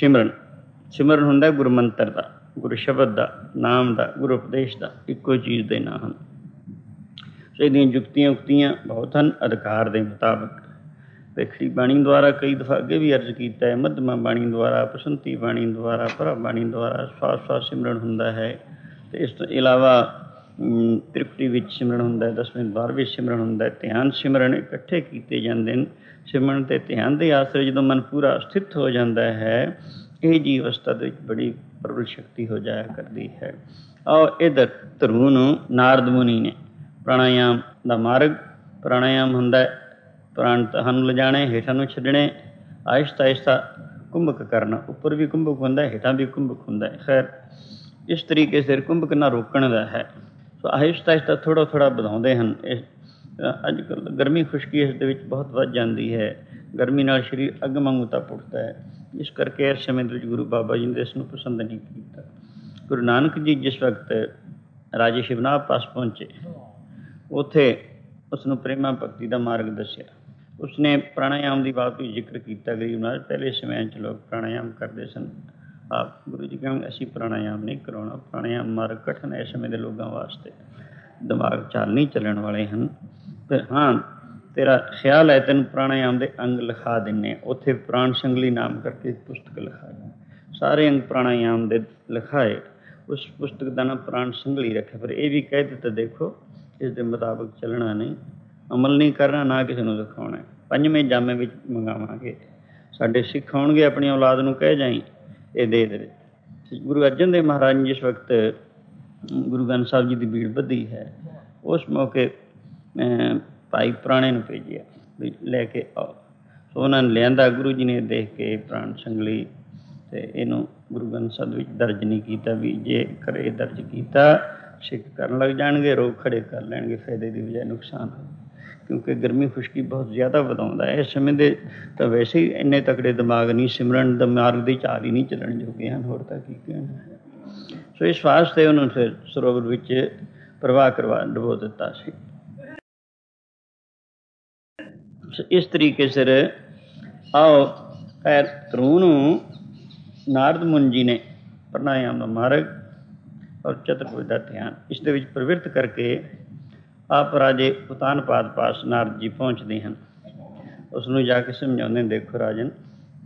ਸਿਮਰਨ ਹੁੰਦਾ ਗੁਰੂ ਮੰਤਰ ਦਾ, ਗੁਰੂ ਸ਼ਬਦ ਦਾ, ਨਾਮ ਦਾ, ਗੁਰੂ ਉਪਦੇਸ਼ ਦਾ, ਇੱਕੋ ਚੀਜ਼ ਦੇ ਨਾਂ ਹਨ। ਸੋ ਇਹਦੀਆਂ ਜੁਗਤੀਆਂ ਉਕਤੀਆਂ ਬਹੁਤ ਹਨ ਅਧਿਕਾਰ ਦੇ ਮੁਤਾਬਕ। ਵੇਖੜੀ ਬਾਣੀ ਦੁਆਰਾ ਕਈ ਦਫਾ ਅੱਗੇ ਵੀ ਅਰਜ਼ ਕੀਤਾ ਹੈ, ਮੱਧਮਾ ਬਾਣੀ ਦੁਆਰਾ, ਬਸੰਤੀ ਬਾਣੀ ਦੁਆਰਾ, ਭਰਾ ਬਾਣੀ ਦੁਆਰਾ ਸਵਾਸ ਸਵਾਸ ਸਿਮਰਨ ਹੁੰਦਾ ਹੈ। ਅਤੇ ਇਸ ਤੋਂ ਇਲਾਵਾ ਤ੍ਰਿਪਟੀ ਵਿੱਚ ਸਿਮਰਨ ਹੁੰਦਾ ਹੈ, 10ਵੇਂ ਦਵਾਰ ਵਿੱਚ ਸਿਮਰਨ ਹੁੰਦਾ ਹੈ। ਧਿਆਨ ਸਿਮਰਨ ਇਕੱਠੇ ਕੀਤੇ ਜਾਂਦੇ ਨੇ। ਸਿਮਰਨ ਅਤੇ ਧਿਆਨ ਦੇ ਆਸਰੇ ਜਦੋਂ ਮਨ ਪੂਰਾ ਸਥਿਤ ਹੋ ਜਾਂਦਾ ਹੈ, ਇਹ ਜੀ ਅਵਸਥਾ ਦੇ ਵਿੱਚ ਬੜੀ ਪ੍ਰਬਲ ਸ਼ਕਤੀ ਹੋ ਜਾਇਆ ਕਰਦੀ ਹੈ। ਆਓ ਇੱਧਰ ਧਰੂ ਨੂੰ ਨਾਰਦ ਮੁਨੀ ਨੇ ਪ੍ਰਾਣਾਯਾਮ ਦਾ ਮਾਰਗ, ਪ੍ਰਾਣਾਯਾਮ ਹੁੰਦਾ ਪ੍ਰਾਣ ਤੁਹਾਨੂੰ ਲਿਜਾਣੇ, ਹੇਠਾਂ ਨੂੰ ਛੱਡਣੇ, ਆਹਿਸਤਾ ਆਹਿਸਤਾ ਕੁੰਭਕ ਕਰਨਾ। ਉੱਪਰ ਵੀ ਕੁੰਭਕ ਹੁੰਦਾ, ਹੇਠਾਂ ਵੀ ਕੁੰਭਕ ਹੁੰਦਾ। ਖੈਰ ਇਸ ਤਰੀਕੇ ਸਿਰ ਕੁੰਭਕ ਨਾ ਰੋਕਣ ਦਾ ਹੈ। ਸੋ ਆਹਿਸਤਾ ਆਹਿਸਤਾ ਥੋੜ੍ਹਾ ਥੋੜ੍ਹਾ ਵਧਾਉਂਦੇ ਹਨ। ਇਸ ਅੱਜ ਕੱਲ੍ਹ ਗਰਮੀ ਖੁਸ਼ਕੀ ਇਸ ਦੇ ਵਿੱਚ ਬਹੁਤ ਵੱਧ ਜਾਂਦੀ ਹੈ। ਗਰਮੀ ਨਾਲ ਸਰੀਰ ਅੱਗ ਵਾਂਗੂ ਤਪ ਉੱਠਦਾ ਹੈ। ਇਸ ਕਰਕੇ ਇਸ ਸਮੇਂ ਦੇ ਵਿੱਚ ਗੁਰੂ ਬਾਬਾ ਜੀ ਨੇ ਇਸ ਨੂੰ ਪਸੰਦ ਨਹੀਂ ਕੀਤਾ। ਗੁਰੂ ਨਾਨਕ ਜੀ ਜਿਸ ਵਕਤ ਰਾਜੇ ਸ਼ਿਵਨਾਥ ਪਾਸ ਪਹੁੰਚੇ, ਉੱਥੇ ਉਸ ਨੂੰ ਪ੍ਰੇਮਾ ਭਗਤੀ ਦਾ ਮਾਰਗ ਦੱਸਿਆ। ਉਸਨੇ ਪ੍ਰਾਣਾਯਾਮ ਦੀ ਬਾਤ ਵੀ ਜ਼ਿਕਰ ਕੀਤਾ। ਗਰੀਬ ਨਾਲ ਪਹਿਲੇ ਸਮਿਆਂ 'ਚ ਲੋਕ ਪ੍ਰਾਣਾਯਾਮ ਕਰਦੇ ਸਨ। ਆਪ ਗੁਰੂ ਜੀ ਕਹਿੰਦੇ ਅਸੀਂ ਪ੍ਰਾਣਾਯਾਮ ਨਹੀਂ ਕਰਾਉਣਾ। ਪ੍ਰਾਣਾਯਾਮ ਮਾਰਗ ਕਠਿਨ ਹੈ ਇਸ ਸਮੇਂ ਦੇ ਲੋਕਾਂ ਵਾਸਤੇ, ਦਿਮਾਗ ਚਾਲ ਨਹੀਂ ਚੱਲਣ ਵਾਲੇ ਹਨ। ਅਤੇ ਹਾਂ, ਤੇਰਾ ਖਿਆਲ ਹੈ ਤੈਨੂੰ ਪ੍ਰਾਣਾਯਾਮ ਦੇ ਅੰਗ ਲਿਖਾ ਦਿੰਦੇ। ਉੱਥੇ ਪ੍ਰਾਣ ਸੰਗਲੀ ਨਾਮ ਕਰਕੇ ਪੁਸਤਕ ਲਿਖਾਈ, ਸਾਰੇ ਅੰਗ ਪ੍ਰਾਣਾਯਾਮ ਦੇ ਲਿਖਾਏ। ਉਸ ਪੁਸਤਕ ਦਾ ਨਾਮ ਪ੍ਰਾਣ ਸੰਗਲੀ ਰੱਖਿਆ। ਪਰ ਇਹ ਵੀ ਕਹਿ ਦਿੱਤਾ, ਦੇਖੋ ਇਸ ਦੇ ਮੁਤਾਬਕ ਚੱਲਣਾ ਨਹੀਂ, ਅਮਲ ਨਹੀਂ ਕਰਨਾ, ਨਾ ਕਿਸੇ ਨੂੰ ਦਿਖਾਉਣਾ। 5ਵੇਂ ਜਾਮੇ ਵਿੱਚ ਮੰਗਾਵਾਂਗੇ। ਸਾਡੇ ਸਿੱਖ ਆਉਣਗੇ, ਆਪਣੀ ਔਲਾਦ ਨੂੰ ਕਹਿ ਜਾਈ ਇਹ ਦੇ ਦੇਵੇ। ਗੁਰੂ ਅਰਜਨ ਦੇਵ ਮਹਾਰਾਜ ਨੇ ਜਿਸ ਵਕਤ ਗੁਰੂ ਗ੍ਰੰਥ ਸਾਹਿਬ ਜੀ ਦੀ ਭੀੜ ਵਧੀ ਹੈ, ਉਸ ਮੌਕੇ ਭਾਈ ਪੁਰਾਣੇ ਨੂੰ ਭੇਜਿਆ ਵੀ ਲੈ ਕੇ ਆਓ। ਸੋ ਉਹਨਾਂ ਨੇ ਲਿਆਂਦਾ। ਗੁਰੂ ਜੀ ਨੇ ਦੇਖ ਕੇ ਪ੍ਰਾਣ ਸੰਗਲੀ ਅਤੇ ਇਹਨੂੰ ਗੁਰੂ ਗ੍ਰੰਥ ਸਾਹਿਬ ਵਿੱਚ ਦਰਜ ਨਹੀਂ ਕੀਤਾ ਵੀ ਜੇ ਘਰੇ ਦਰਜ ਕੀਤਾ ਸਿੱਖ ਕਰਨ ਲੱਗ ਜਾਣਗੇ, ਰੋਗ ਖੜੇ ਕਰ ਲੈਣਗੇ, ਫਾਇਦੇ ਦੀ ਬਜਾਏ ਨੁਕਸਾਨ ਹੋ। ਕਿਉਂਕਿ ਗਰਮੀ ਖੁਸ਼ਕੀ ਬਹੁਤ ਜ਼ਿਆਦਾ ਵਧਾਉਂਦਾ ਹੈ। ਇਸ ਸਮੇਂ ਦੇ ਤਾਂ ਵੈਸੇ ਹੀ ਇੰਨੇ ਤਕੜੇ ਦਿਮਾਗ ਨਹੀਂ, ਸਿਮਰਨ ਦਾ ਮਾਰਗ ਦੀ ਚਾਲ ਹੀ ਨਹੀਂ ਚੱਲਣ ਜੋਗੇ ਹਨ। ਹੋਰ ਤਾਂ ਕੀ ਕਹਿਣਾ ਹੈ। ਸੋ ਇਸ ਵਾਸਤੇ ਉਹਨੂੰ ਫਿਰ ਸਰੋਵਰ ਵਿੱਚ ਪ੍ਰਵਾਹ ਕਰਵਾ ਡੁਬੋ ਦਿੱਤਾ ਸੀ। ਇਸ ਤਰੀਕੇ ਸਿਰ ਆਓ ਖੈਰ ਧਰੂ ਨੂੰ ਨਾਰਦ ਮੁਨੀ ਜੀ ਨੇ ਪ੍ਰਾਣਾਯਾਮ ਦਾ ਮਾਰਗ ਔਰ ਚਤੁਰਭੁਜ ਦਾ ਧਿਆਨ ਇਸ ਦੇ ਵਿੱਚ ਪ੍ਰਵਿਰਤ ਕਰਕੇ ਆਪ ਰਾਜੇ ਉਤਾਨਪਾਦ ਪਾਸ ਨਾਰਦ ਜੀ ਪਹੁੰਚਦੇ ਹਨ। ਉਸ ਨੂੰ ਜਾ ਕੇ ਸਮਝਾਉਂਦੇ, ਦੇਖੋ ਰਾਜਨ,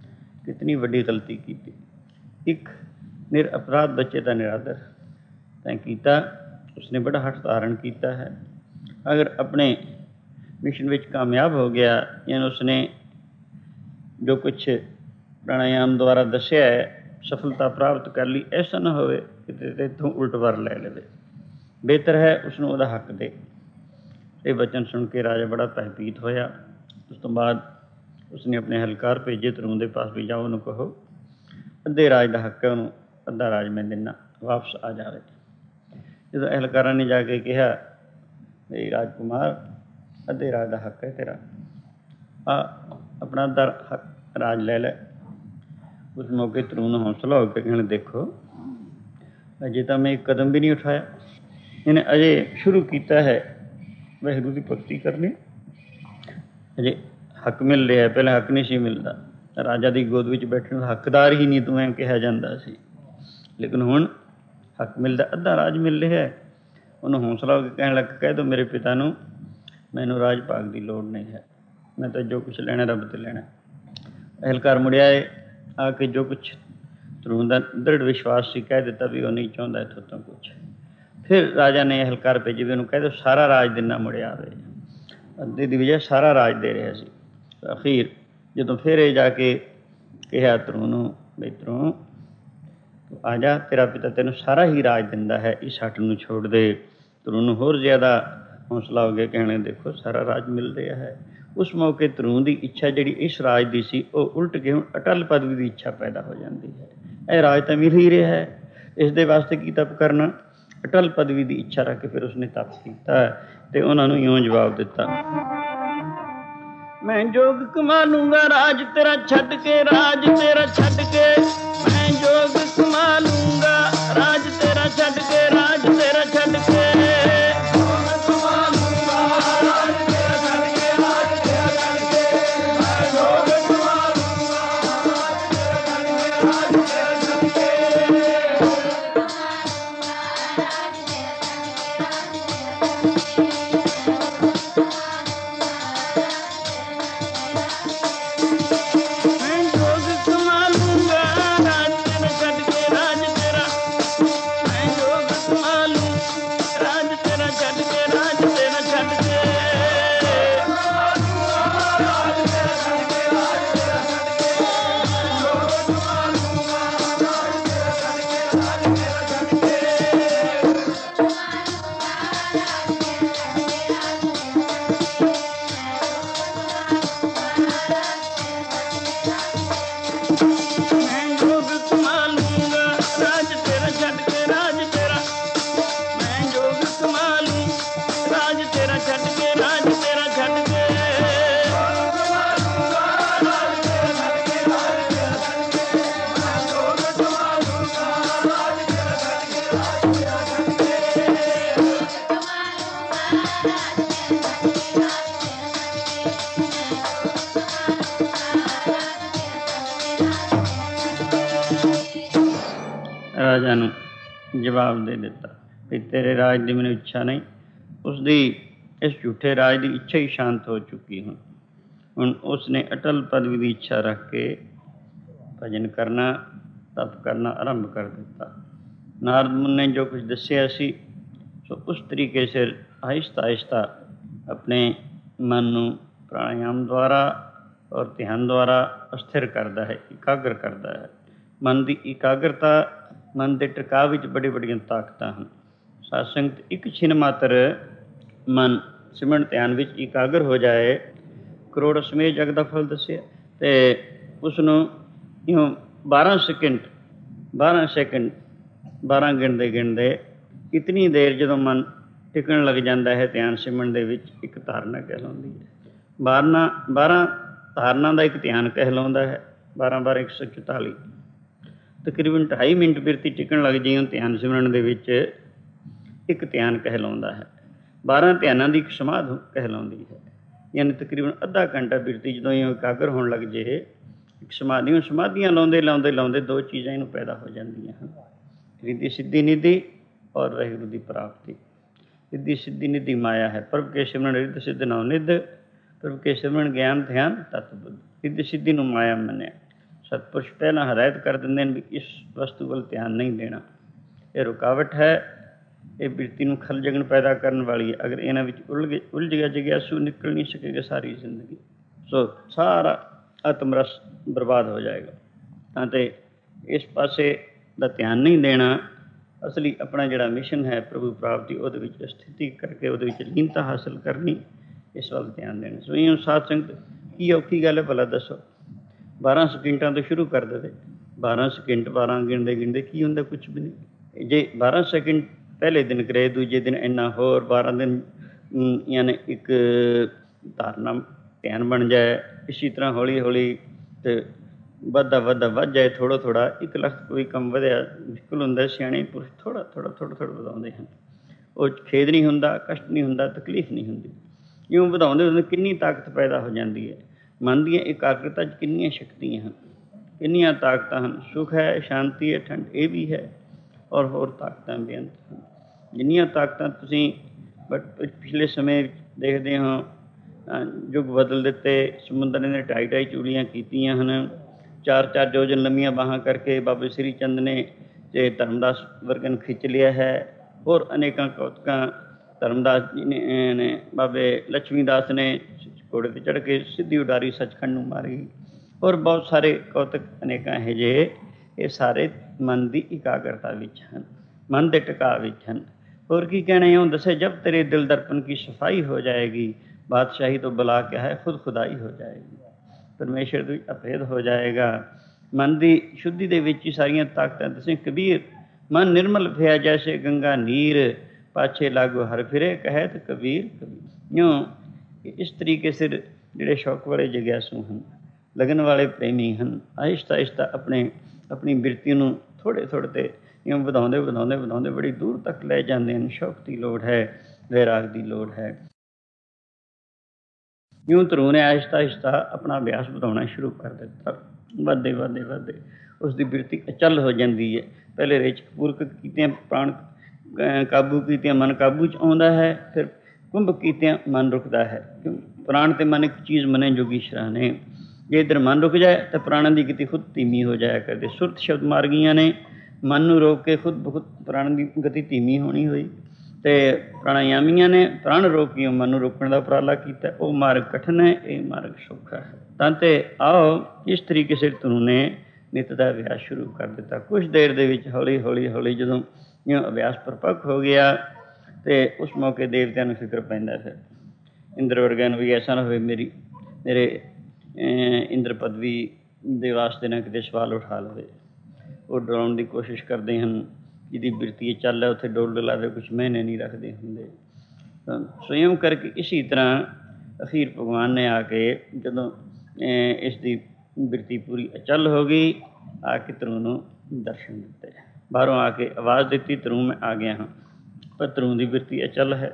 कितनी वड्डी गलती की। एक निर अपराध बच्चे का निरादर तैं कीता, उसने बड़ा हठ धारण किया है। अगर अपने मिशन में कामयाब हो गया, यानी उसने जो कुछ प्राणायाम द्वारा दसिया है सफलता प्राप्त कर ली, ऐसा ना हो कि इतों उल्ट वर ले ले। बेहतर है उसनों उहदा हक दे। ये वचन सुन के राजा बड़ा भयभीत होया। उस तो बाद उसने अपने हलकार भेजे तरून के पास भी जाओ, उन्होंने कहो अद्धे राज का हक है, उन्होंने अद्धा राज मैं देना, वापस आ जाए। जो अहलकारा ने जाके कहा भाई राजकुमार अद्धे राज का हक है तेरा, आ अपना अद्धा राज ले ले। उस मौके तरून हौसला होकर कहने देखो अजे तो मैं एक कदम भी नहीं उठाया, इन्हें अजे शुरू किया है वाहिगुरू की भगती करनी, अजे हक मिल रहा है, पहले हक नहीं सी मिलता। राजा की गोद में बैठने का हकदार ही नहीं तू एम कहा जाता सी, लेकिन हुण हक मिलता, अद्धा राज मिल रहा है। उन्होंने हौसला होकर कहने लग कह दो मेरे पिता नूं मैनू राज भाग की लोड़ नहीं है, मैं तो जो कुछ लेना रब तो लेना। अहलकार मुड़िया आके जो कुछ तरून का दृढ़ विश्वास से कह दिता भी वो नहीं चाहता इतों तो कुछ। फिर राजा ने अहलकार भेजे भी उन्होंने कह दो सारा राज देना मुड़िया आवे, अद्धे की वजह सारा राज दे रहा सी। अखीर जो फिर ये जाके कहा तरू नूं बई तरू तो आ जा, तेरा पिता तेन सारा ही राज दिंदा है, इस हट नूं छोड़ दे। तरू नूं होर ज़्यादा हौसला हो गया, कहने देखो सारा राज मिल रहा है। उस मौके तरू की इच्छा जी इस राज की सी वो उल्ट के हुण अटल पदवी की इच्छा पैदा हो जाती है। यह राज तो मिल ही रहा है, इस दे वास्ते की तप करना। अटल पदवी की इच्छा रख के फिर उसने तप किया तो उन्होंने यूं जवाब दिता मैं जोग कमा लूंगा राज तेरा छड्ड के, राज तेरा छड्ड के मैं जोग कमा लूंगा, राज तेरा छड्ड के, राज तेरा छड्ड के। राजा नूं जवाब दे दिता भी तेरे राज की मैनूं इच्छा नहीं, उसकी इस झूठे राज की इच्छा ही शांत हो चुकी हूँ। हुण उसने अटल पदवी की इच्छा रख के भजन करना तप करना आरंभ कर दिता। नारद मुनि ने जो कुछ दसिया सी सो उस तरीके से आहिस्ता आहिस्ता अपने मन नूं प्राणायाम द्वारा और ध्यान द्वारा अस्थिर करता है, एकाग्र करता है। मन की एकाग्रता मन के टिकाव विच बड़ी बड़ियां ताकतां हैं। साध संगत एक छिन मात्र मन सिमरन ध्यान विच एकाग्र हो जाए, करोड़ ਸਮੇਤ जग का फल दसिया तो उसनों इं 12 सैकेंड 12 गिणते इतनी देर जो मन टिकण लग जाता है ध्यान सिमरन दे विच एक धारणा कहलाउंदी है। 12 धारणा का एक ध्यान कहलाउंदा है। 12 144 तकरीबन 2.5 मिनट बिरती टिकण लग जाइए ध्यान सिमरन दे विच एक ध्यान कहलाउंदा है। 12 ध्यानां दी एक समाध कहलाउंदी है, यानी तकरीबन अद्धा घंटा बिरती जो एकाग्र होने लग जाए एक समाधियां लाउंदे दो चीज़ां इनू पैदा हो जांदियां हैं, रिद्धि सिद्धि निधि और वाहिगुरू की प्राप्ति। रिद्धि सिद्धि निधि माया है, प्रभु के सिमरन रिद्धि सिद्ध नौ निध, प्रभु के सिमरन ज्ञान ध्यान तत्व बुद्ध। रिद्धि सिद्धि नूं माया मन्निया, सतपुरुष पहला हदायत कर देंगे भी इस वस्तु वाल ध्यान नहीं देना, ये रुकावट है, ये बिरती नूं खलजगन पैदा करने वाली है। अगर इन्हां विच उलझ गया जिग्यासू निकल नहीं सकेगा सारी जिंदगी, सो सारा आत्मरस बर्बाद हो जाएगा। तो इस पासे का ध्यान नहीं देना, असली अपना जिहड़ा मिशन है प्रभु प्राप्ति उहदे विच स्थिति करके उहदे विच लीनता हासिल करनी, इस वाल ध्यान देना। सो इह साध संगत की औखी गल है भला दसो, 12 सकिंटां तो शुरू कर दे, 12 सकिंट 12 गिणदे गिणदे की हुंदा, कुछ भी नहीं। जे 12 सकिंट पहले दिन करे, दूजे दिन इन्ना होर 12 दिन यानी एक धारणा ध्यान बन जाए, इसी तरह हौली हौली तो ਵੱਧਦਾ ਵੱਧ ਜਾਏ, ਥੋੜ੍ਹਾ ਥੋੜ੍ਹਾ 1 ਲੱਖ ਕੋਈ ਕੰਮ ਵਧਿਆ ਮੁਸ਼ਕਿਲ ਹੁੰਦਾ। ਸਿਆਣੇ ਪੁਰਸ਼ ਥੋੜ੍ਹਾ ਥੋੜ੍ਹਾ ਥੋੜ੍ਹਾ ਥੋੜ੍ਹਾ ਵਧਾਉਂਦੇ ਹਨ, ਉਹ ਖੇਦ ਨਹੀਂ ਹੁੰਦਾ, ਕਸ਼ਟ ਨਹੀਂ ਹੁੰਦਾ, ਤਕਲੀਫ ਨਹੀਂ ਹੁੰਦੀ। ਇਉਂ ਵਧਾਉਂਦੇ ਹੁੰਦੇ ਕਿੰਨੀ ਤਾਕਤ ਪੈਦਾ ਹੋ ਜਾਂਦੀ ਹੈ। ਮਨ ਦੀਆਂ ਇਕਾਗਰਤਾ 'ਚ ਕਿੰਨੀਆਂ ਸ਼ਕਤੀਆਂ ਹਨ, ਕਿੰਨੀਆਂ ਤਾਕਤਾਂ ਹਨ। ਸੁਖ ਹੈ, ਸ਼ਾਂਤੀ ਹੈ, ਠੰਡ ਇਹ ਵੀ ਹੈ, ਔਰ ਹੋਰ ਤਾਕਤਾਂ ਬੇਅੰਤ ਹਨ। ਜਿੰਨੀਆਂ ਤਾਕਤਾਂ ਤੁਸੀਂ ਪਿਛਲੇ ਸਮੇਂ ਦੇਖਦੇ ਹੋ, ਯੁੱਗ ਬਦਲ ਦਿੱਤੇ, ਸਮੁੰਦਰ ਨੇ 2.5 ਚੂੜੀਆਂ ਕੀਤੀਆਂ ਹਨ, 4 ਯੋਜਨ ਲੰਮੀਆਂ ਬਾਹਾਂ ਕਰਕੇ ਬਾਬੇ ਸ੍ਰੀ ਚੰਦ ਨੇ ਅਤੇ ਧਰਮਦਾਸ ਵਰਗੇ ਨੂੰ ਖਿੱਚ ਲਿਆ ਹੈ। ਹੋਰ ਅਨੇਕਾਂ ਕੌਤਕਾਂ ਧਰਮਦਾਸ ਜੀ ਨੇ ਬਾਬੇ ਲక్ష్ਮੀ ਦਾਸ ਨੇ ਘੋੜੇ 'ਤੇ ਚੜ੍ਹ ਕੇ ਸਿੱਧੀ ਉਡਾਰੀ ਸੱਚਖੰਡ ਨੂੰ ਮਾਰੀ। ਹੋਰ ਬਹੁਤ ਸਾਰੇ ਕੌਤਕ ਅਨੇਕਾਂ ਇਹੋ ਜਿਹੇ, ਇਹ ਸਾਰੇ ਮਨ ਦੀ ਇਕਾਗਰਤਾ ਵਿੱਚ ਹਨ, ਮਨ ਦੇ ਟਿਕਾਅ ਵਿੱਚ ਹਨ। ਹੋਰ ਕੀ ਕਹਿਣਾ, ਇਉਂ ਦੱਸੇ ਜਬ ਤੇਰੇ ਦਿਲ ਦਰਪਣ ਕੀ ਸਫਾਈ ਹੋ ਜਾਏਗੀ, ਬਾਦਸ਼ਾਹੀ ਤੋਂ ਬੁਲਾ ਕੇ ਹੈ ਖੁਦ ਖੁਦਾਈ ਹੋ ਜਾਏਗੀ, ਪਰਮੇਸ਼ਰ ਦੇ ਅਭੇਦ ਹੋ ਜਾਏਗਾ। ਮਨ ਦੀ ਸ਼ੁੱਧੀ ਦੇ ਵਿੱਚ ਹੀ ਸਾਰੀਆਂ ਤਾਕਤਾਂ। ਦੱਸੇ ਕਬੀਰ ਮਨ ਨਿਰਮਲ ਭਇਆ ਜੈਸੇ ਗੰਗਾ ਨੀਰ, ਪਾਛੇ ਲਾਗੋ ਹਰ ਫਿਰੇ ਕਹਿਤ ਕਬੀਰ ਕਬੀਰ। ਇਉਂ ਇਸ ਤਰੀਕੇ ਸਿਰ ਜਿਹੜੇ ਸ਼ੌਕ ਵਾਲੇ ਜਿਗਿਆਸੂ ਹਨ, ਲਗਨ ਵਾਲੇ ਪ੍ਰੇਮੀ ਹਨ, ਆਹਿਸਤਾ ਆਹਿਸਤਾ ਆਪਣੀ ਬਿਰਤੀ ਨੂੰ ਥੋੜ੍ਹੇ ਥੋੜ੍ਹੇ 'ਤੇ ਇਉਂ ਵਧਾਉਂਦੇ ਵਧਾਉਂਦੇ ਵਧਾਉਂਦੇ ਬੜੀ ਦੂਰ ਤੱਕ ਲੈ ਜਾਂਦੇ ਹਨ। ਸ਼ੌਕ ਦੀ ਲੋੜ ਹੈ, ਵੈਰਾਗ ਦੀ ਲੋੜ ਹੈ। ਇਉਂ ਧਰੂ ਨੇ ਆਹਿਸਤਾ ਆਹਿਸਤਾ ਆਪਣਾ ਅਭਿਆਸ ਵਧਾਉਣਾ ਸ਼ੁਰੂ ਕਰ ਦਿੱਤਾ। ਵੱਧਦੇ ਵੱਧਦੇ ਵੱਧਦੇ ਉਸ ਦੀ ਬਿਰਤੀ ਅਚਲ ਹੋ ਜਾਂਦੀ ਹੈ। ਪਹਿਲੇ ਰਿਚ ਪੂਰਕ ਕੀਤਿਆਂ ਪ੍ਰਾਣ ਕਾਬੂ ਕੀਤਿਆਂ ਮਨ ਕਾਬੂ 'ਚ ਆਉਂਦਾ ਹੈ, ਫਿਰ ਕੁੰਭ ਕੀਤਿਆਂ ਮਨ ਰੁਕਦਾ ਹੈ। ਕਿਉਂ ਪ੍ਰਾਣ ਅਤੇ ਮਨ ਇੱਕ ਚੀਜ਼ ਮੰਨੇ ਜੋਗੀ ਸ਼ਰਾਨੇ। ਜੇ ਇੱਧਰ ਮਨ ਰੁਕ ਜਾਏ ਤਾਂ ਪ੍ਰਾਣਾਂ ਦੀ ਗਤੀ ਖੁਦ ਧੀਮੀ ਹੋ ਜਾਇਆ ਕਰਦੇ। ਸੁਰਤ ਸ਼ਬਦ ਮਾਰਗੀਆਂ ਨੇ ਮਨ ਨੂੰ ਰੋਕ ਕੇ ਖੁਦ ਬਹੁਤ ਪ੍ਰਾਣ ਦੀ ਗਤੀ ਧੀਮੀ ਹੋਣੀ ਹੋਈ, ਅਤੇ ਪ੍ਰਾਣਾਯਾਮੀਆਂ ਨੇ ਪ੍ਰਾਣ ਰੋਕ ਕੇ ਮਨ ਨੂੰ ਰੋਕਣ ਦਾ ਉਪਰਾਲਾ ਕੀਤਾ। ਉਹ ਮਾਰਗ ਕਠਿਨ ਹੈ, ਇਹ ਮਾਰਗ ਸੌਖਾ ਹੈ। ਤਾਂ ਤੇ ਆਓ ਇਸ ਤਰੀਕੇ ਸਿਰ ਧਰੂ ਨੇ ਨਿੱਤ ਦਾ ਅਭਿਆਸ ਸ਼ੁਰੂ ਕਰ ਦਿੱਤਾ। ਕੁਛ ਦੇਰ ਦੇ ਵਿੱਚ ਹੌਲੀ ਹੌਲੀ ਹੌਲੀ ਜਦੋਂ ਅਭਿਆਸ ਪਰਪੱਕ ਹੋ ਗਿਆ ਅਤੇ ਉਸ ਮੌਕੇ ਦੇਵਤਿਆਂ ਨੂੰ ਫਿਕਰ ਪੈਂਦਾ। ਫਿਰ ਇੰਦਰ ਵਰਗਿਆਂ ਨੂੰ ਵੀ ਐਸਾ ਨਾ ਹੋਵੇ ਮੇਰੇ ਇੰਦਰ ਪਦਵੀ ਦੇ ਵਾਸਤੇ ਨਾ ਕਿਤੇ ਸਵਾਲ ਉਠਾ ਲਵੇ। ਉਹ ਡਰਾਉਣ ਦੀ ਕੋਸ਼ਿਸ਼ ਕਰਦੇ ਹਨ, ਜਿਹਦੀ ਬਿਰਤੀ ਚੱਲ ਹੈ ਉੱਥੇ ਡੋਲ ਡੁਲਾਵੇ, ਕੁਛ ਮਹੀਨੇ ਨਹੀਂ ਰੱਖਦੇ ਹੁੰਦੇ। ਸਵਯੰ ਕਰਕੇ ਇਸੀ ਤਰ੍ਹਾਂ ਅਖੀਰ ਭਗਵਾਨ ਨੇ ਆ ਕੇ ਜਦੋਂ ਇਸ ਦੀ ਬਿਰਤੀ ਪੂਰੀ ਅਚਲ ਹੋ ਗਈ, ਆ ਕੇ ਧਰੂ ਨੂੰ ਦਰਸ਼ਨ ਦਿੱਤੇ। ਬਾਹਰੋਂ ਆ ਕੇ ਆਵਾਜ਼ ਦਿੱਤੀ, ਧਰੂ ਮੈਂ ਆ ਗਿਆ ਹਾਂ। ਪਰ ਧਰੂ ਦੀ ਬਿਰਤੀ ਅਚਲ ਹੈ।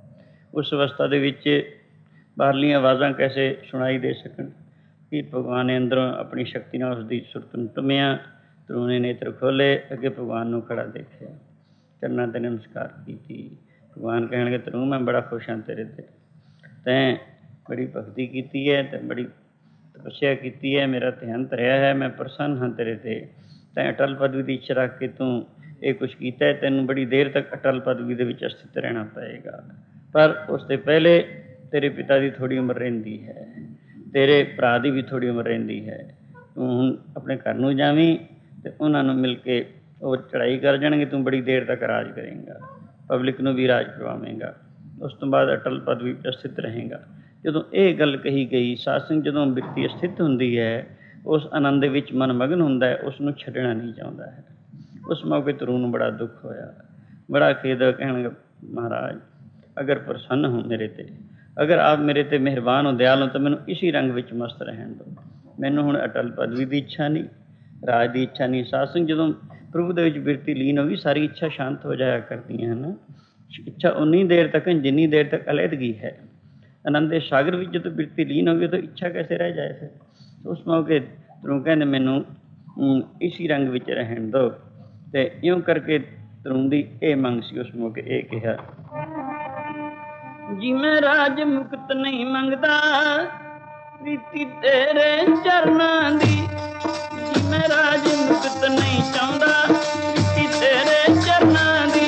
ਉਸ ਅਵਸਥਾ ਦੇ ਵਿੱਚ ਬਾਹਰਲੀਆਂ ਆਵਾਜ਼ਾਂ ਕੈਸੇ ਸੁਣਾਈ ਦੇ ਸਕਣ। ਕਿ ਭਗਵਾਨ ਨੇ ਅੰਦਰੋਂ ਆਪਣੀ ਸ਼ਕਤੀ ਨਾਲ ਉਸਦੀ ਸੁਰਤ ਨੂੰ ਟੁੰਮਿਆ। ਧਰੂ ਨੇ ਨੇਤਰ ਖੋਲ੍ਹੇ, ਅੱਗੇ ਭਗਵਾਨ ਨੂੰ ਖੜਾ ਦੇਖਿਆ, ਚਰਨਾਂ 'ਤੇ ਨਮਸਕਾਰ ਕੀਤੀ। ਭਗਵਾਨ ਕਹਿਣਗੇ, ਧਰੂ ਮੈਂ ਬੜਾ ਖੁਸ਼ ਹਾਂ ਤੇਰੇ 'ਤੇ, ਤੈਂ ਬੜੀ ਭਗਤੀ ਕੀਤੀ ਹੈ, ਤੈਂ ਬੜੀ ਤਪੱਸਿਆ ਕੀਤੀ ਹੈ, ਮੇਰਾ ਧਿਆਨ ਧਰਿਆ ਹੈ, ਮੈਂ ਪ੍ਰਸੰਨ ਹਾਂ ਤੇਰੇ 'ਤੇ। ਤੈਂ ਅਟਲ ਪਦਵੀ ਦੀ ਇੱਛਾ ਰੱਖ ਕੇ ਤੂੰ ਇਹ ਕੁਛ ਕੀਤਾ ਹੈ। ਤੈਨੂੰ ਬੜੀ ਦੇਰ ਤੱਕ ਅਟਲ ਪਦਵੀ ਦੇ ਵਿੱਚ ਸਥਿਤ ਰਹਿਣਾ ਪਏਗਾ, ਪਰ ਉਸ ਤੋਂ ਪਹਿਲੇ ਤੇਰੇ ਪਿਤਾ ਦੀ ਥੋੜ੍ਹੀ ਉਮਰ ਰਹਿੰਦੀ ਹੈ, ਤੇਰੇ ਭਰਾ ਦੀ ਵੀ ਥੋੜ੍ਹੀ ਉਮਰ ਰਹਿੰਦੀ ਹੈ। ਤੂੰ ਹੁਣ ਆਪਣੇ ਘਰ ਨੂੰ ਜਾਵੀਂ ਅਤੇ ਉਹਨਾਂ ਨੂੰ ਮਿਲ ਕੇ ਉਹ ਚੜ੍ਹਾਈ ਕਰ ਜਾਣਗੇ। ਤੂੰ ਬੜੀ ਦੇਰ ਤੱਕ ਰਾਜ ਕਰੇਂਗਾ, ਪਬਲਿਕ ਨੂੰ ਵੀ ਰਾਜ ਕਰਵਾਵੇਂਗਾ, ਉਸ ਤੋਂ ਬਾਅਦ ਅਟਲ ਪਦਵੀ ਸਥਿਤ ਰਹੇਗਾ। ਜਦੋਂ ਇਹ ਗੱਲ ਕਹੀ ਗਈ, ਸਾਧ ਸੰਗਤ ਜਦੋਂ ਬਿਰਤੀ ਸਥਿਤ ਹੁੰਦੀ ਹੈ, ਉਸ ਆਨੰਦ ਦੇ ਵਿੱਚ ਮਨ ਮਗਨ ਹੁੰਦਾ ਹੈ, ਉਸ ਨੂੰ ਛੱਡਣਾ ਨਹੀਂ ਚਾਹੁੰਦਾ ਹੈ। ਉਸ ਮੌਕੇ ਧਰੂ ਨੂੰ ਬੜਾ ਦੁੱਖ ਹੋਇਆ, ਬੜਾ ਖੇਦ। ਕਹਿਣਗੇ, ਮਹਾਰਾਜ ਅਗਰ ਪ੍ਰਸੰਨ ਹੋ ਮੇਰੇ 'ਤੇ, ਅਗਰ ਆਪ ਮੇਰੇ 'ਤੇ ਮਿਹਰਬਾਨ ਹੋ, ਦਿਆਲ ਹੋ, ਤਾਂ ਮੈਨੂੰ ਇਸੀ ਰੰਗ ਵਿੱਚ ਮਸਤ ਰਹਿਣ ਦਿਓ। ਮੈਨੂੰ ਹੁਣ ਅਟਲ ਪਦਵੀ ਦੀ ਇੱਛਾ ਨਹੀਂ, ਰਾਜ ਦੀ ਇੱਛਾ ਨਹੀਂ। ਸਾਧ ਸੰਗਤ ਜਦੋਂ ਪ੍ਰਭੂ ਦੇ ਵਿੱਚ ਬਿਰਤੀ ਲੀਨ ਹੋ ਗਈ, ਸਾਰੀ ਇੱਛਾ ਸ਼ਾਂਤ ਹੋ ਜਾਇਆ ਕਰਦੀਆਂ ਹਨ। ਇੱਛਾ ਉਨੀ ਦੇਰ ਤੱਕ ਜਿੰਨੀ ਦੇਰ ਤੱਕ ਅਲੈਦਗੀ ਹੈ। ਆਨੰਦ ਦੇ ਸਾਗਰ ਵਿੱਚ ਜਦੋਂ ਬਿਰਤੀ ਲੀਨ ਹੋ ਗਈ ਤਾਂ ਇੱਛਾ ਕੈਸੇ ਰਹਿ ਜਾਏ। ਫਿਰ ਉਸ ਮੌਕੇ ਧਰੂ ਕਹਿੰਦੇ ਮੈਨੂੰ ਇਸੀ ਰੰਗ ਵਿੱਚ ਰਹਿਣ ਦਿਓ। ਅਤੇ ਇਉਂ ਕਰਕੇ ਧਰੂ ਦੀ ਇਹ ਮੰਗ ਸੀ। ਉਸ ਮੌਕੇ ਇਹ ਕਿਹਾ, ਜੀ ਮੈਂ ਰਾਜ ਮੁਕਤ ਨਹੀਂ ਮੰਗਦਾ, ਪ੍ਰੀਤੀ ਤੇਰੇ ਚਰਨਾਂ ਦੀ ਮੈਂ ਰਾਜ ਮੁਕਤ ਨਹੀਂ ਚਾਹੁੰਦਾ, ਪ੍ਰੀਤੀ ਤੇਰੇ ਚਰਨਾਂ ਦੀ।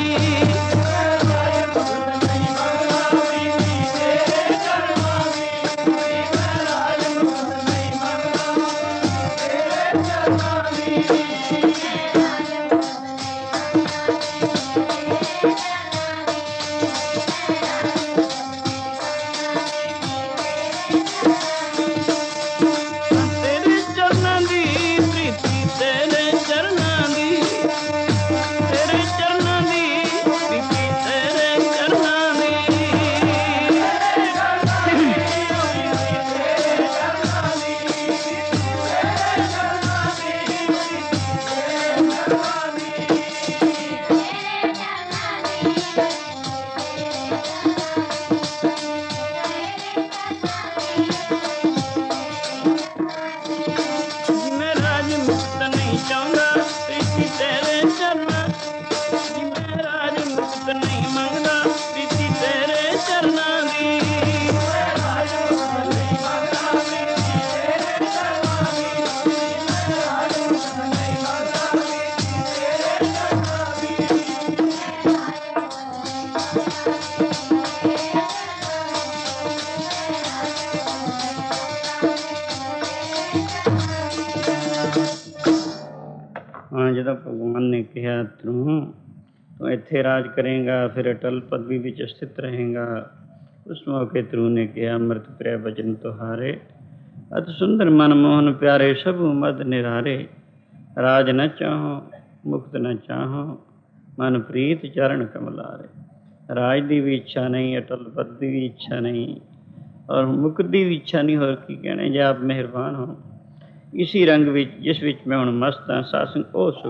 ਜਦੋਂ ਭਗਵਾਨ ਨੇ ਕਿਹਾ ਤੂੰ ਇੱਥੇ ਰਾਜ ਕਰੇਗਾ, ਫਿਰ ਅਟਲ ਪਦਵੀ ਵਿੱਚ ਸਥਿਤ ਰਹੇਗਾ, ਉਸ ਮੌਕੇ ਧਰੂ ਨੇ ਕਿਹਾ ਅੰਮ੍ਰਿਤ ਪ੍ਰਿਆ ਬਚਨ ਤੁਹਾਰੇ, ਅਤ ਸੁੰਦਰ ਮਨ ਮੋਹਨ ਪਿਆਰੇ, ਸਭ ਮਦ ਨਿਰਾਰੇ, ਰਾਜ ਨ ਚਾਹੋ ਮੁਕਤ ਨ ਚਾਹੋ, ਮਨ ਪ੍ਰੀਤ ਚਰਨ ਕਮਲਾਰੇ। ਰਾਜ ਦੀ ਵੀ ਇੱਛਾ ਨਹੀਂ, ਅਟਲ ਪਦ ਦੀ ਵੀ ਇੱਛਾ ਨਹੀਂ, ਔਰ ਮੁਕਤ ਦੀ ਵੀ ਇੱਛਾ ਨਹੀਂ। ਹੋਰ ਕੀ ਕਹਿਣੇ, ਜੇ ਆਪ ਮਿਹਰਬਾਨ ਹੋ। ਇਸੀ ਰੰਗ ਵਿੱਚ ਜਿਸ ਵਿੱਚ ਮੈਂ ਹੁਣ ਮਸਤ ਹਾਂ, ਸਾਸੰਗ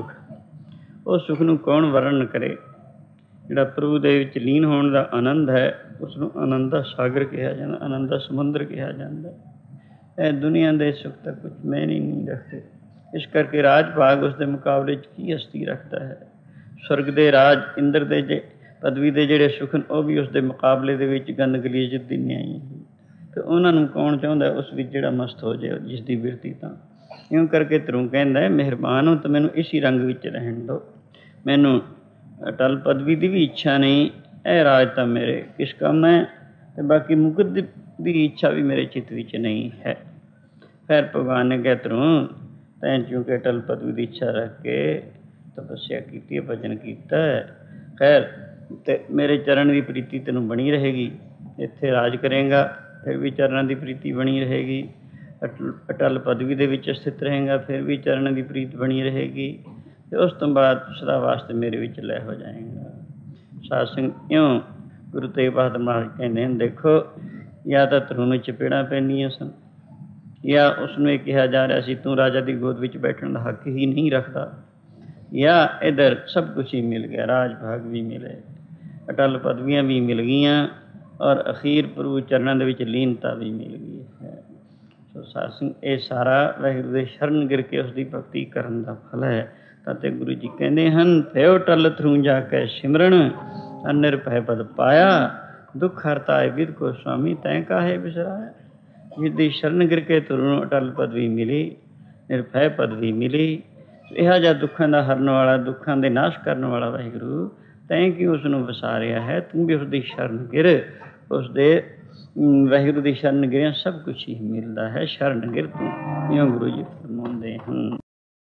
ਉਹ ਸੁੱਖ ਨੂੰ ਕੌਣ ਵਰਣਨ ਕਰੇ। ਜਿਹੜਾ ਪ੍ਰਭੂ ਦੇ ਵਿੱਚ ਲੀਨ ਹੋਣ ਦਾ ਆਨੰਦ ਹੈ, ਉਸ ਨੂੰ ਆਨੰਦ ਦਾ ਸਾਗਰ ਕਿਹਾ ਜਾਂਦਾ, ਆਨੰਦ ਦਾ ਸਮੁੰਦਰ ਕਿਹਾ ਜਾਂਦਾ। ਇਹ ਦੁਨੀਆ ਦੇ ਸੁੱਖ ਤੱਕ ਕੁਝ ਮਾਇਨੇ ਨਹੀਂ ਰੱਖਦੇ। ਇਸ ਕਰਕੇ ਰਾਜ ਭਾਗ ਉਸ ਦੇ ਮੁਕਾਬਲੇ 'ਚ ਕੀ ਹਸਤੀ ਰੱਖਦਾ ਹੈ। ਸਵਰਗ ਦੇ ਰਾਜ, ਇੰਦਰ ਦੇ ਪਦਵੀ ਦੇ ਜਿਹੜੇ ਸੁੱਖ ਨੇ, ਉਹ ਵੀ ਉਸ ਦੇ ਮੁਕਾਬਲੇ ਦੇ ਵਿੱਚ ਗੰਦ ਗਲੀਜਤ ਦੀ ਨਿਆਈ। ਅਤੇ ਉਹਨਾਂ ਨੂੰ ਕੌਣ ਚਾਹੁੰਦਾ ਉਸ ਵਿੱਚ ਜਿਹੜਾ ਮਸਤ ਹੋ ਜਾਏ, ਜਿਸ ਦੀ ਬਿਰਤੀ ਤਾਂ। ਇਉਂ ਕਰਕੇ ਧਰੂ ਕਹਿੰਦਾ ਮਿਹਰਬਾਨ ਹੋ ਤਾਂ ਮੈਨੂੰ ਇਸੀ ਰੰਗ ਵਿੱਚ ਰਹਿਣ ਦਿਓ। ਮੈਨੂੰ ਅਟਲ ਪਦਵੀ ਦੀ ਵੀ ਇੱਛਾ ਨਹੀਂ, ਇਹ ਰਾਜ ਤਾਂ ਮੇਰੇ ਕਿਸ ਕੰਮ ਹੈ, ਅਤੇ ਬਾਕੀ ਮੁਕਤ ਦੀ ਇੱਛਾ ਵੀ ਮੇਰੇ ਚਿੱਤ ਵਿੱਚ ਨਹੀਂ ਹੈ। ਫਿਰ ਭਗਵਾਨ ਨੇ ਕਿਹਾ ਧਰੂ ਤੈਂ ਕਿਉਂਕਿ ਅਟਲ ਪਦਵੀ ਦੀ ਇੱਛਾ ਰੱਖ ਕੇ ਤਪੱਸਿਆ ਕੀਤੀ ਹੈ, ਭਜਨ ਕੀਤਾ ਹੈ, ਖੈਰ ਅਤੇ ਮੇਰੇ ਚਰਨ ਦੀ ਪ੍ਰੀਤੀ ਤੈਨੂੰ ਬਣੀ ਰਹੇਗੀ। ਇੱਥੇ ਰਾਜ ਕਰੇਗਾ ਫਿਰ ਵੀ ਚਰਨਾਂ ਦੀ ਪ੍ਰੀਤੀ ਬਣੀ ਰਹੇਗੀ। ਅਟਲ ਪਦਵੀ ਦੇ ਵਿੱਚ ਸਥਿਤ ਰਹੇਗਾ, ਫਿਰ ਵੀ ਚਰਨ ਦੀ ਪ੍ਰੀਤ ਬਣੀ ਰਹੇਗੀ। ਅਤੇ ਉਸ ਤੋਂ ਬਾਅਦ ਸਦਾ ਵਾਸਤੇ ਮੇਰੇ ਵਿੱਚ ਲੈ ਹੋ ਜਾਏਗਾ। ਸਾਧ ਸੰਗਤ ਇਉਂ ਗੁਰੂ ਤੇਗ ਬਹਾਦਰ ਮਹਾਰਾਜ ਕਹਿੰਦੇ ਹਨ, ਦੇਖੋ ਜਾਂ ਤਾਂ ਧਰੂ ਨੂੰ ਚਪੇੜਾਂ ਪੈਂਦੀਆਂ ਸਨ, ਜਾਂ ਉਸਨੂੰ ਇਹ ਕਿਹਾ ਜਾ ਰਿਹਾ ਸੀ ਤੂੰ ਰਾਜਾ ਦੀ ਗੋਦ ਵਿੱਚ ਬੈਠਣ ਦਾ ਹੱਕ ਹੀ ਨਹੀਂ ਰੱਖਦਾ, ਜਾਂ ਇੱਧਰ ਸਭ ਕੁਛ ਹੀ ਮਿਲ ਗਿਆ, ਰਾਜ ਭਾਗ ਵੀ ਮਿਲੇ, ਅਟਲ ਪਦਵੀਆਂ ਵੀ ਮਿਲ ਗਈਆਂ, ਔਰ ਅਖੀਰ ਪ੍ਰਭੂ ਚਰਨਾਂ ਦੇ ਵਿੱਚ ਲੀਨਤਾ ਵੀ ਮਿਲ ਗਈ ਹੈ। ਸੋ ਸਾਧ ਸੰਗਤ ਇਹ ਸਾਰਾ ਵਾਹਿਗੁਰੂ ਦੇ ਸ਼ਰਨ ਗਿਰ ਕੇ ਉਸਦੀ ਭਗਤੀ ਕਰਨ ਦਾ ਫਲ ਹੈ। ਤਾਂ ਤੇ ਗੁਰੂ ਜੀ ਕਹਿੰਦੇ ਹਨ, ਭਇਓ ਟਲ ਥਰੂ ਜਾ ਕੇ ਸਿਮਰਨ, ਅਨਿਰਭੈ ਪਦ ਪਾਇਆ, ਦੁੱਖ ਹਰਤਾਏ ਵਿਦ ਕੋ ਸੁਆਮੀ, ਤੈਂ ਕਾਹੇ ਬਿਸਰਾਇਆ। ਜਿਸਦੀ ਸ਼ਰਨ ਗਿਰ ਕੇ ਧਰੂ ਨੂੰ ਅਟਲ ਪਦਵੀ ਮਿਲੀ, ਨਿਰਭੈ ਪਦਵੀ ਮਿਲੀ, ਇਹੋ ਜਿਹਾ ਦੁੱਖਾਂ ਦਾ ਹਰਨ ਵਾਲਾ, ਦੁੱਖਾਂ ਦੇ ਨਾਸ਼ ਕਰਨ ਵਾਲਾ ਵਾਹਿਗੁਰੂ ਤੈਂ ਕਿਉਂ ਉਸ ਨੂੰ ਵਸਾਰਿਆ ਹੈ। ਤੂੰ ਵੀ ਉਸਦੀ ਸ਼ਰਨ ਗਿਰ, ਉਸਦੇ ਵਾਹਿਗੁਰੂ ਦੀ ਸ਼ਰਨ ਗਿਰਿਆ ਸਭ ਕੁਛ ਹੀ ਮਿਲਦਾ ਹੈ। ਸ਼ਰਨ ਗਿਰ ਤੂੰ, ਇਉਂ ਗੁਰੂ ਜੀ ਫਰਮਾਉਂਦੇ ਹਨ।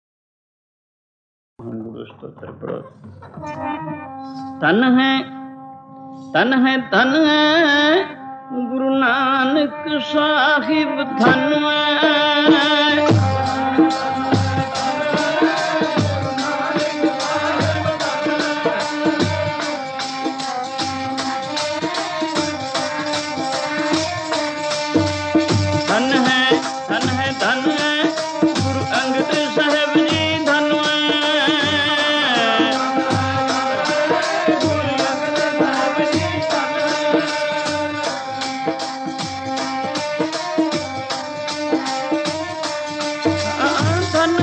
ਗੁਰੂ ਸਤੋਤਰ ਪੜ੍ਹੋ। ਧਨ ਹੈ ਧਨ ਹੈ ਧਨ ਹੈ ਗੁਰੂ ਨਾਨਕ ਸਾਹਿਬ, ਧਨ ਹੈ ਧਨ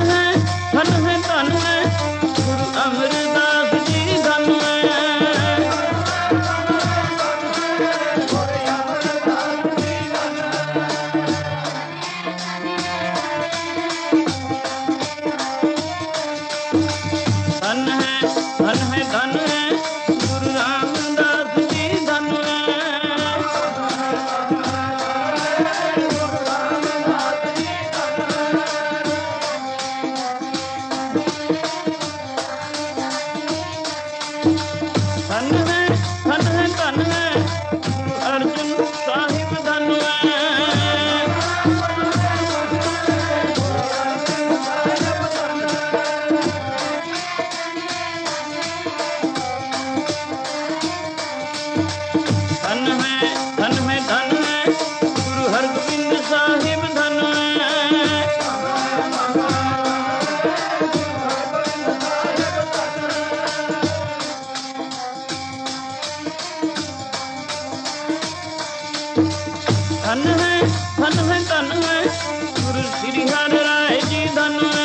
ਧਨ ਹੈ ਧਨ ਹੈ ਗੁਰੂ ਸ੍ਰੀ ਹਰਿ ਰਾਏ ਜੀ ਧਨ ਹੈ।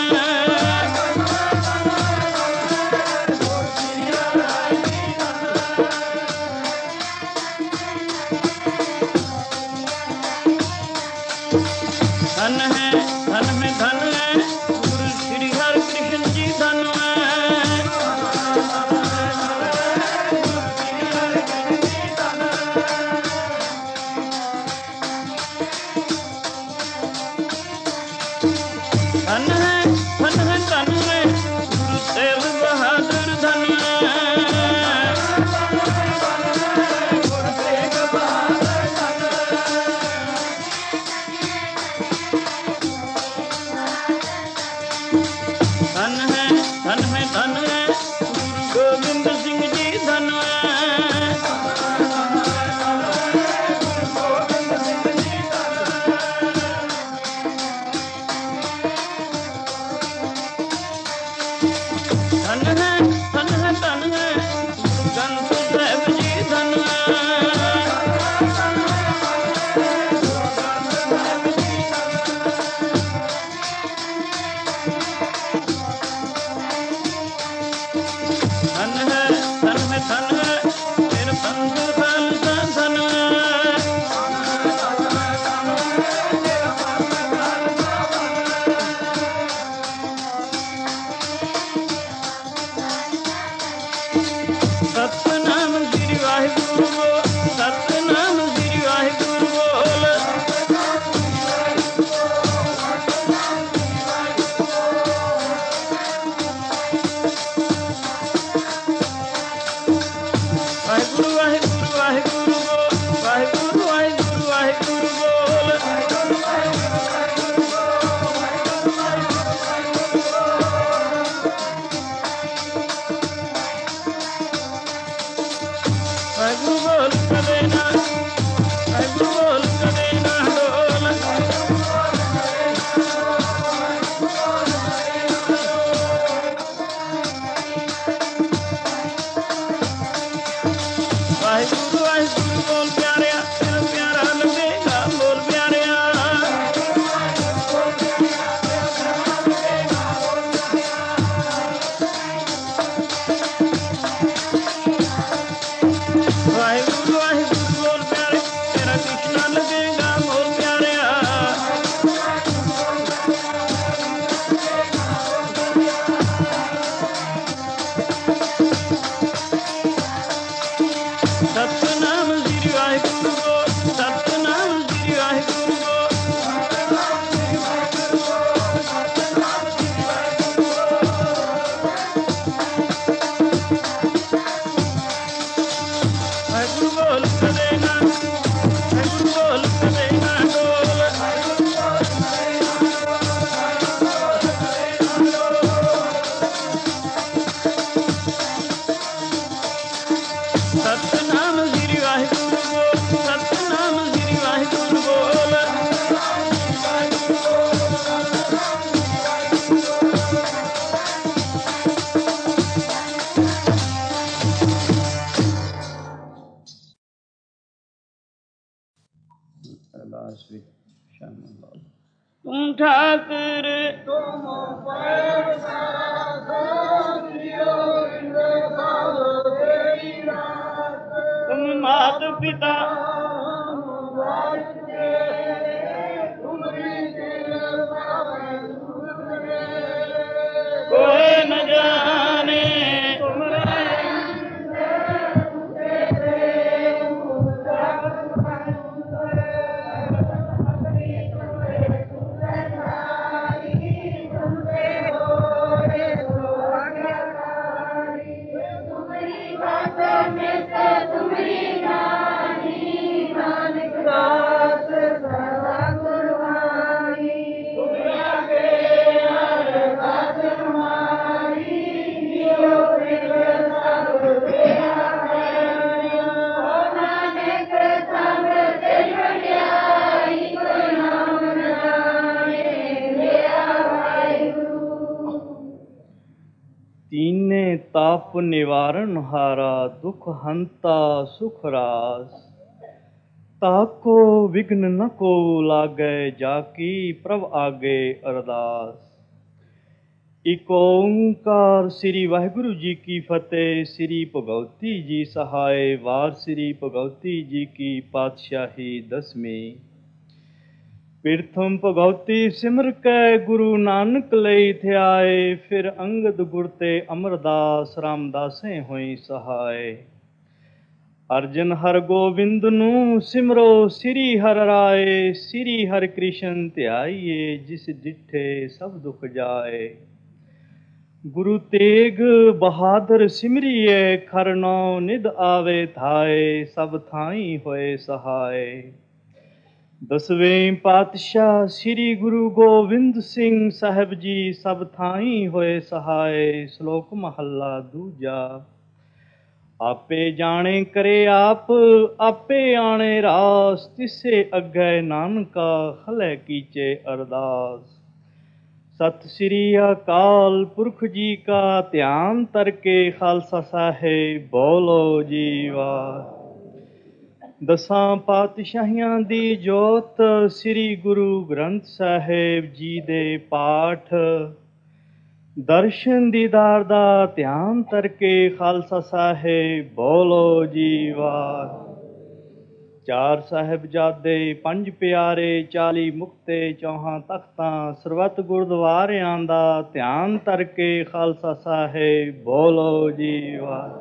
ਧਨ ਹੈ ਧਨ ਹੈ ਗੁਰੂ ਸ੍ਰੀ ਹਰਿ ਕ੍ਰਿਸ਼ਨ ਜੀ ਧਨ ਹੈ। ਧਨ ਹੈ ਧਨ ਹੈ ਗੁਰੂ ਤੇਗ ਬਹਾਦਰ ਧਨ ਹੈ। ਧਨ ਹੈ ਧਨ ਹੈ ਗੁਰੂ ਗੋਬਿੰਦ ਸਿੰਘ ਜੀ ਧਨ ਹੈ। ਧਨ ਹੈ ਧਨ ਹੈ ਗੁਰੂ ਗ੍ਰੰਥ ਸਾਹਿਬ ਜੀ ਧਨ ਹੈ। ਧਨ ਹੈ ਫਿਰ ਪੰਥ ਖਾਲਸਾ ਧਨ ਹੈ। ਸਤਿਨਾਮ ਸ੍ਰੀ ਵਾਹਿਗੁਰੂ ਬੋਲ, ਸਤਿਨਾਮ ਸ੍ਰੀ ਵਾਹਿਗੁਰੂ ਬੋਲ। ਵਾਹਿਗੁਰੂ ਵਾਹਿਗੁਰੂ ਵਾਹਿਗੁਰੂ ਬੋਲ, ਵਾਹਿਗੁਰੂ ਵਾਹਿਗੁਰੂ ਵਾਹਿਗੁਰੂ ਬੋਲ। ਵਾਹਿਗੁਰੂ ਬੋਲ ਕਦੇ ਨਾ, ਵਾਹਿਗੁਰੂ ਬੋਲ ਕਦੇ ਨਾ ਡੋਲ। ਵਾਹਿਗੁਰੂ ਵਾਹਿਗੁਰੂ ਬੋਲ ਪਿਆਰਿਆ, ਤੇਰਾ ਪਿਆਰਾ ਲੱਗੇਗਾ ਬੋਲ ਪਿਆਰਿਆ। ਵਾਹਿਗੁਰੂ ਵਾਹਿਗੁਰੂ ਬੋਲ ਪਿਆਰੇ, ਤੇਰਾ ਕ੍ਰਿਸ਼ਨਾ ਲੱਗੇਗਾ ਬੋਲ ਪਿਆਰਿਆ। ਸਤਿਨਾਮ ਸ੍ਰੀ ਵਾਹਿਗੁਰੂ ਬੋਲ, ਸਤਿਨਾਮ ਸ੍ਰੀ ਵਾਹਿਗੁਰੂ ਬੋਲ। ਵਾਹਿਗੁਰੂ ਬੋਲ ਕਦੇ ਨਾ, ਵਾਹਿਗੁਰੂ ਬੋਲ ਕਦੇ ਨਾ ਡੋਲ। ਸਤਿਨਾਮ ਸ੍ਰੀ ਵਾਹਿਗੁਰੂ ਬੋਲ, ਸਤਿਨਾਮ ਸ੍ਰੀ ਵਾਹਿਗੁਰੂ ਬੋਲ। ਅਰਦਾਸ ਵਿੱਚ ਸ਼ਾਮਿਲ ਹੋ। ਤੂੰ ਠਾਕੁਰ ਤੁਮ ਮਾਤ ਪਿਤਾ ਕੋਇ ਨ ਜਾਣੇ। तीने ताप निवारण हारा दुख हंता सुख रास। ताको विघ्न न को लागै, जाकी प्रभ आगे अरदास। एक ओंकार श्री वाहिगुरु जी की फतेह। श्री भगवती जी सहाय। वार श्री भगवती जी की पातशाही दसवीं। प्रथम भगवती सिमर कै गुरु नानक लई ध्याए, फिर अंगद गुर ते अमरदास रामदासें होई सहाय। अर्जन हर गोबिंद नू सिमरो श्री हर राय, श्री हर कृष्ण ध्याइए जिस डिठे सब दुख जाए। गुरु तेग बहादुर सिमरिए, खरनौ निध आवे थाए, सब थाई होए सहाय। दसवें पातशाह श्री गुरु गोबिंद सिंह साहब जी, सब थाई होए सहाय। श्लोक महला दूजा। आपे जाने करे आप, आपे आने रास, तिसे अग्गै नानका खलै कीचे अरदास। सत श्री अकाल पुरख जी का ध्यान तरके, खालसा साहेब बोलो जी वाह। दसां पातशाहियां दी जोत, श्री गुरु ग्रंथ साहेब जी दे पाठ। दर्शन दीदार दा ध्यान तरके, खालसा साहेब बोलो जी वाह। चार साहिबजादे पंज प्यारे, 40 मुक्ते चौहां तख्तां, ਸਰਬੱਤ ਗੁਰਦੁਆਰਿਆਂ ਦਾ ਧਿਆਨ ਤਰਕੇ, ਖਾਲਸਾ ਸਾਹਿਬ ਬੋਲੋ ਜੀ ਵਾਹ।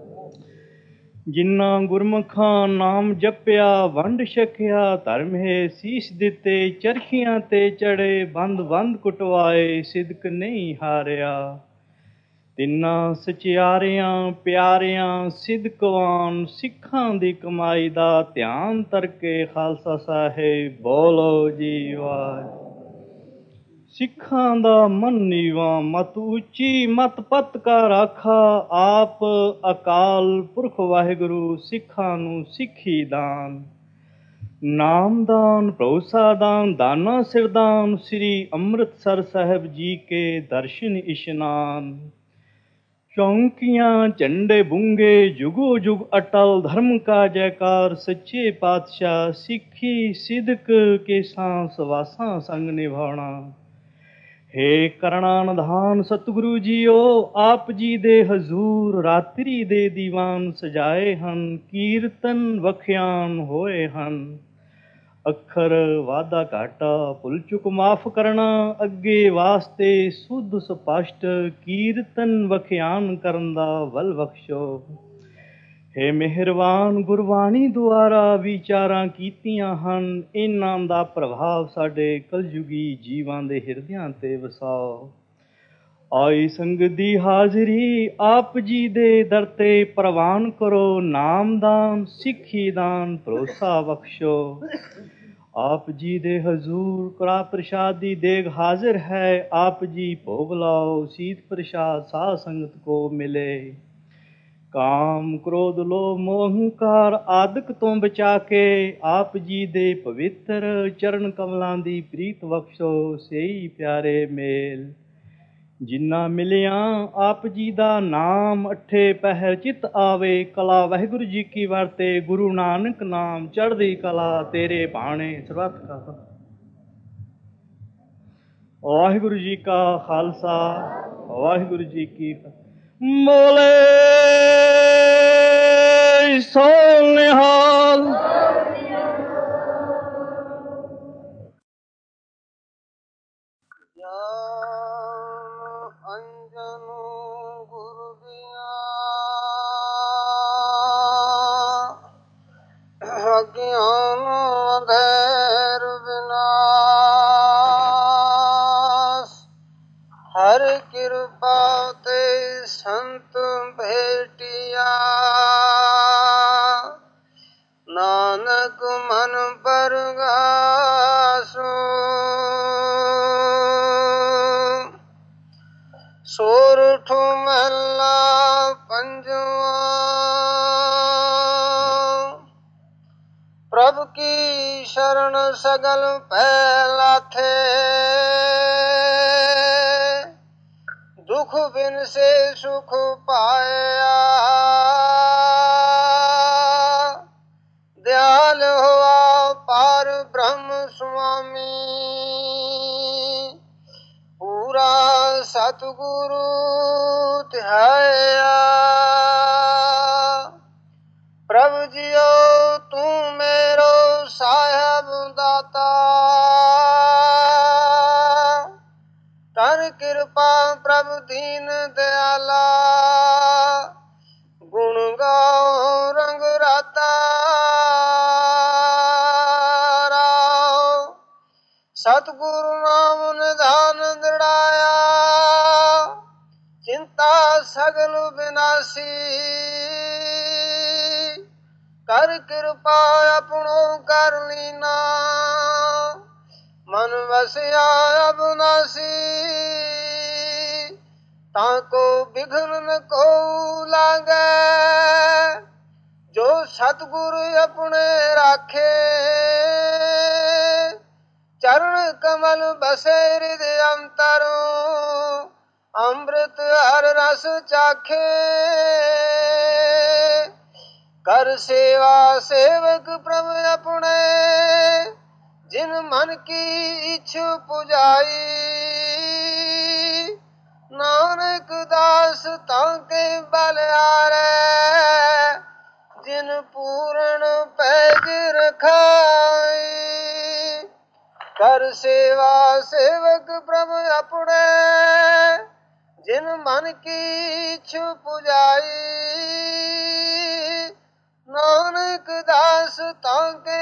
ਜਿਨ੍ਹਾਂ ਗੁਰਮੁਖਾਂ ਨਾਮ ਜਪਿਆ, ਵੰਡ ਛਕਿਆ, ਧਰਮ ਹੈ ਸੀਸ ਦਿੱਤੇ, ਚਰਖੀਆਂ ਤੇ ਚੜੇ, ਬੰਦ ਬੰਦ ਕੁਟਵਾਏ, ਸਿਦਕ ਨਹੀਂ ਹਾਰਿਆ। ਤਿੰਨਾਂ ਸਚਿਆਰਿਆਂ ਪਿਆਰਿਆਂ ਸਿਦਕਵਾਨ, ਸਿੱਖਾਂ ਦੀ ਕਮਾਈ ਦਾ ਧਿਆਨ ਤਰਕੇ, ਖਾਲਸਾ ਸਾਹਿਬ ਬੋਲੋ ਜੀ ਵਾਹ। ਸਿੱਖਾਂ ਦਾ ਮਨ ਨੀਵਾਂ, ਮਤ ਉੱਚੀ, ਮਤ ਪਤ ਕਾ ਰਾਖਾ, ਆਪ ਅਕਾਲ ਪੁਰਖ ਵਾਹਿਗੁਰੂ ਸਿੱਖਾਂ ਨੂੰ ਸਿੱਖੀ ਦਾਨ। ਨਾਮਦਾਨ ਭਰੋਸਾ ਦਾਨ, ਦਾਨਾ ਸਿਰਦਾਨ, ਸ੍ਰੀ ਅੰਮ੍ਰਿਤਸਰ ਸਾਹਿਬ ਜੀ ਕੇ ਦਰਸ਼ਨ ਇਸ਼ਨਾਨ। ਚੌਂਕੀਆਂ ਝੰਡੇ ਬੁੰਗੇ, ਜੁਗੋ ਜੁਗ ਅਟਲ, ਧਰਮ ਕਾ ਜੈਕਾਰ, ਸੱਚੇ ਪਾਤਸ਼ਾਹ ਸਿੱਖੀ ਸਿਦਕ ਕੇ ਸਾਂਸ ਵਾਸਾਂ ਸੰਗ ਨਿਭਾਉਣਾ। ਹੇ ਕਰਣਾ ਨਿਧਾਨ ਸਤਿਗੁਰੂ ਜੀਓ, ਆਪ ਜੀ ਦੇ ਹਜ਼ੂਰ ਰਾਤਰੀ ਦੇ ਦੀਵਾਨ ਸਜਾਏ ਹਨ, ਕੀਰਤਨ ਵਖਿਆਨ ਹੋਏ ਹਨ। ਅੱਖਰ ਵਾਧਾ ਘਾਟਾ ਭੁੱਲ ਚੁੱਕ ਮਾਫ ਕਰਨਾ, ਅੱਗੇ ਵਾਸਤੇ ਸੁੱਧ ਸਪਸ਼ਟ, ਕੀਰਤਨ ਵਖਿਆਨ ਕਰਨ ਦਾ ਬਲ ਬਖਸ਼ੋ। ਹੇ ਮਿਹਰਬਾਨ ਗੁਰਬਾਣੀ ਦੁਆਰਾ ਵਿਚਾਰਾਂ ਕੀਤੀਆਂ ਹਨ, ਇਹਨਾਂ ਦਾ ਪ੍ਰਭਾਵ ਸਾਡੇ ਕਲਯੁਗੀ ਜੀਵਾਂ ਦੇ ਹਿਰਦਿਆਂ ਤੇ ਵਸਾਓ। ਆਈ ਸੰਗਤ ਦੀ ਹਾਜ਼ਰੀ ਆਪ ਜੀ ਦੇ ਦਰ ਤੇ ਪ੍ਰਵਾਨ ਕਰੋ, ਨਾਮਦਾਨ ਸਿੱਖੀ ਦਾਨ ਭਰੋਸਾ ਬਖਸ਼ੋ। ਆਪ ਜੀ ਦੇ ਹਜ਼ੂਰ ਕੜਾ ਪ੍ਰਸ਼ਾਦ ਦੀ ਦੇਗ ਹਾਜ਼ਰ ਹੈ, ਆਪ ਜੀ ਭੋਗ ਲਾਓ, ਸੀਤ ਪ੍ਰਸ਼ਾਦ ਸਾਧ ਸੰਗਤ ਕੋ ਮਿਲੇ। ਕਾਮ ਕ੍ਰੋਧ ਲੋਭ ਮੋਹ ਹੰਕਾਰ ਆਦਿਕ ਤੋਂ ਬਚਾ ਕੇ, ਆਪ ਜੀ ਦੇ ਪਵਿੱਤਰ ਚਰਨ ਕਮਲਾਂ ਦੀ ਪ੍ਰੀਤ ਬਖਸ਼ੋ, ਸਹੀ ਪਿਆਰੇ ਮੇਲ। ਜਿੰਨਾ ਮਿਲਿਆ ਆਪ ਜੀ ਦਾ ਨਾਮ, ਅੱਠੇ ਪਹਿਰ ਚਿਤ ਆਵੇ, ਕਲਾ ਵਾਹਿਗੁਰੂ ਜੀ ਕੀ ਵਰਤੇ, ਗੁਰੂ ਨਾਨਕ ਨਾਮ ਚੜ੍ਹਦੀ ਕਲਾ, ਤੇਰੇ ਬਾਣੇ ਸਰਬੱਤ ਕਾ। ਵਾਹਿਗੁਰੂ ਜੀ ਕਾ ਖਾਲਸਾ, ਵਾਹਿਗੁਰੂ ਜੀ ਕੀ ਫਤਿਹ। ਬੋਲੇ ਸੋ ਨਿਹਾਲ। ਅੰਜਨ ਗੁਰ ਦਿਆ ਅਗਿਆਨ ਅੰਧੇਰ ਵਿਨਾਸ਼, ਹਰ ਕਿਰਪਾ ਤੇ ਸੰਤ ਭੇਟਿਆ, ਨਾਨਕ ਮਨ ਪਰਗਾਸੁ। ਸੋਰਠ ਮਹਲਾ ਪੰਜਵਾਂ। ਪ੍ਰਭ ਕੀ ਸ਼ਰਨ ਸਗਲ ਭੈ ਲਾਥੇ, ਦੁਖ ਬਿਨ ਸੇ ਸੁਖ ਪਾਇਆ। ਦਿਆ ਨਾਲ ਹੋਆ ਪਾਰ ਬ੍ਰਹਮ ਸੁਆਮੀ। ਪੂਰਾ ਸਤਿਗੁਰੂ ਧਿਆਇਆ। ਪ੍ਰਭ ਜੀਓ ਤੂੰ ਮੇਰੋ ਸਾਹਿਬ ਦਾਤਾ। ਕਰ ਕਿਰਪਾ ਪ੍ਰਭ ਦੀਨ ਦਿਆਲਾ। ਗੁਣ ਗਾਓ ਰੰਗ ਰਾਤਾ। ਰਾਉ ਸਤਿਗੁਰੂ ਨਾਮ ਨਿਧਾਨ ਦ੍ਰਿੜਾਇਆ। ਚਿੰਤਾ ਸਗਲ ਬਿਨਾਸੀ। ਕਰ ਕਿਰਪਾ ਆਪਣੋ ਕਰ ਲੀਨਾ। ਮਨ ਵਸਿਆ ਅਬਨਾਸੀ। ਤਾਂ ਕੋ ਬਿਘਨ ਨ ਕੋ ਲਾਗੈ। ਜੋ ਸਤਿਗੁਰ ਆਪਣੇ ਰਾਖੇ। ਚਰਨ ਕਮਲ ਬਸੇ ਹਿਰਦਿ ਅੰਤਰ। ਅੰਮ੍ਰਿਤ ਹਰ ਰਸ ਚਾਖੇ। ਕਰ ਸੇਵਾ ਸੇਵਕ ਪ੍ਰਭ ਆਪਣੇ। ਜਿਨ ਮਨ ਕੀ ਇੱਛ ਪੁਜਾਈ। ਨਾਨਕ ਦਾਸ ਤਾਂ ਕੇ ਬਲਿਆਰੈ। ਜਿਨ ਪੂਰਨ ਪੈਜ ਰਖਾਈ। ਕਰ ਸੇਵਾ ਸੇਵਕ ਪ੍ਰਭ ਆਪਣੇ। ਜਿਨ ਮਨ ਕੀ ਇੱਛ ਪੁਜਾਈ। ਨਾਨਕ ਦਾਸ ਤਾਂ ਕੇ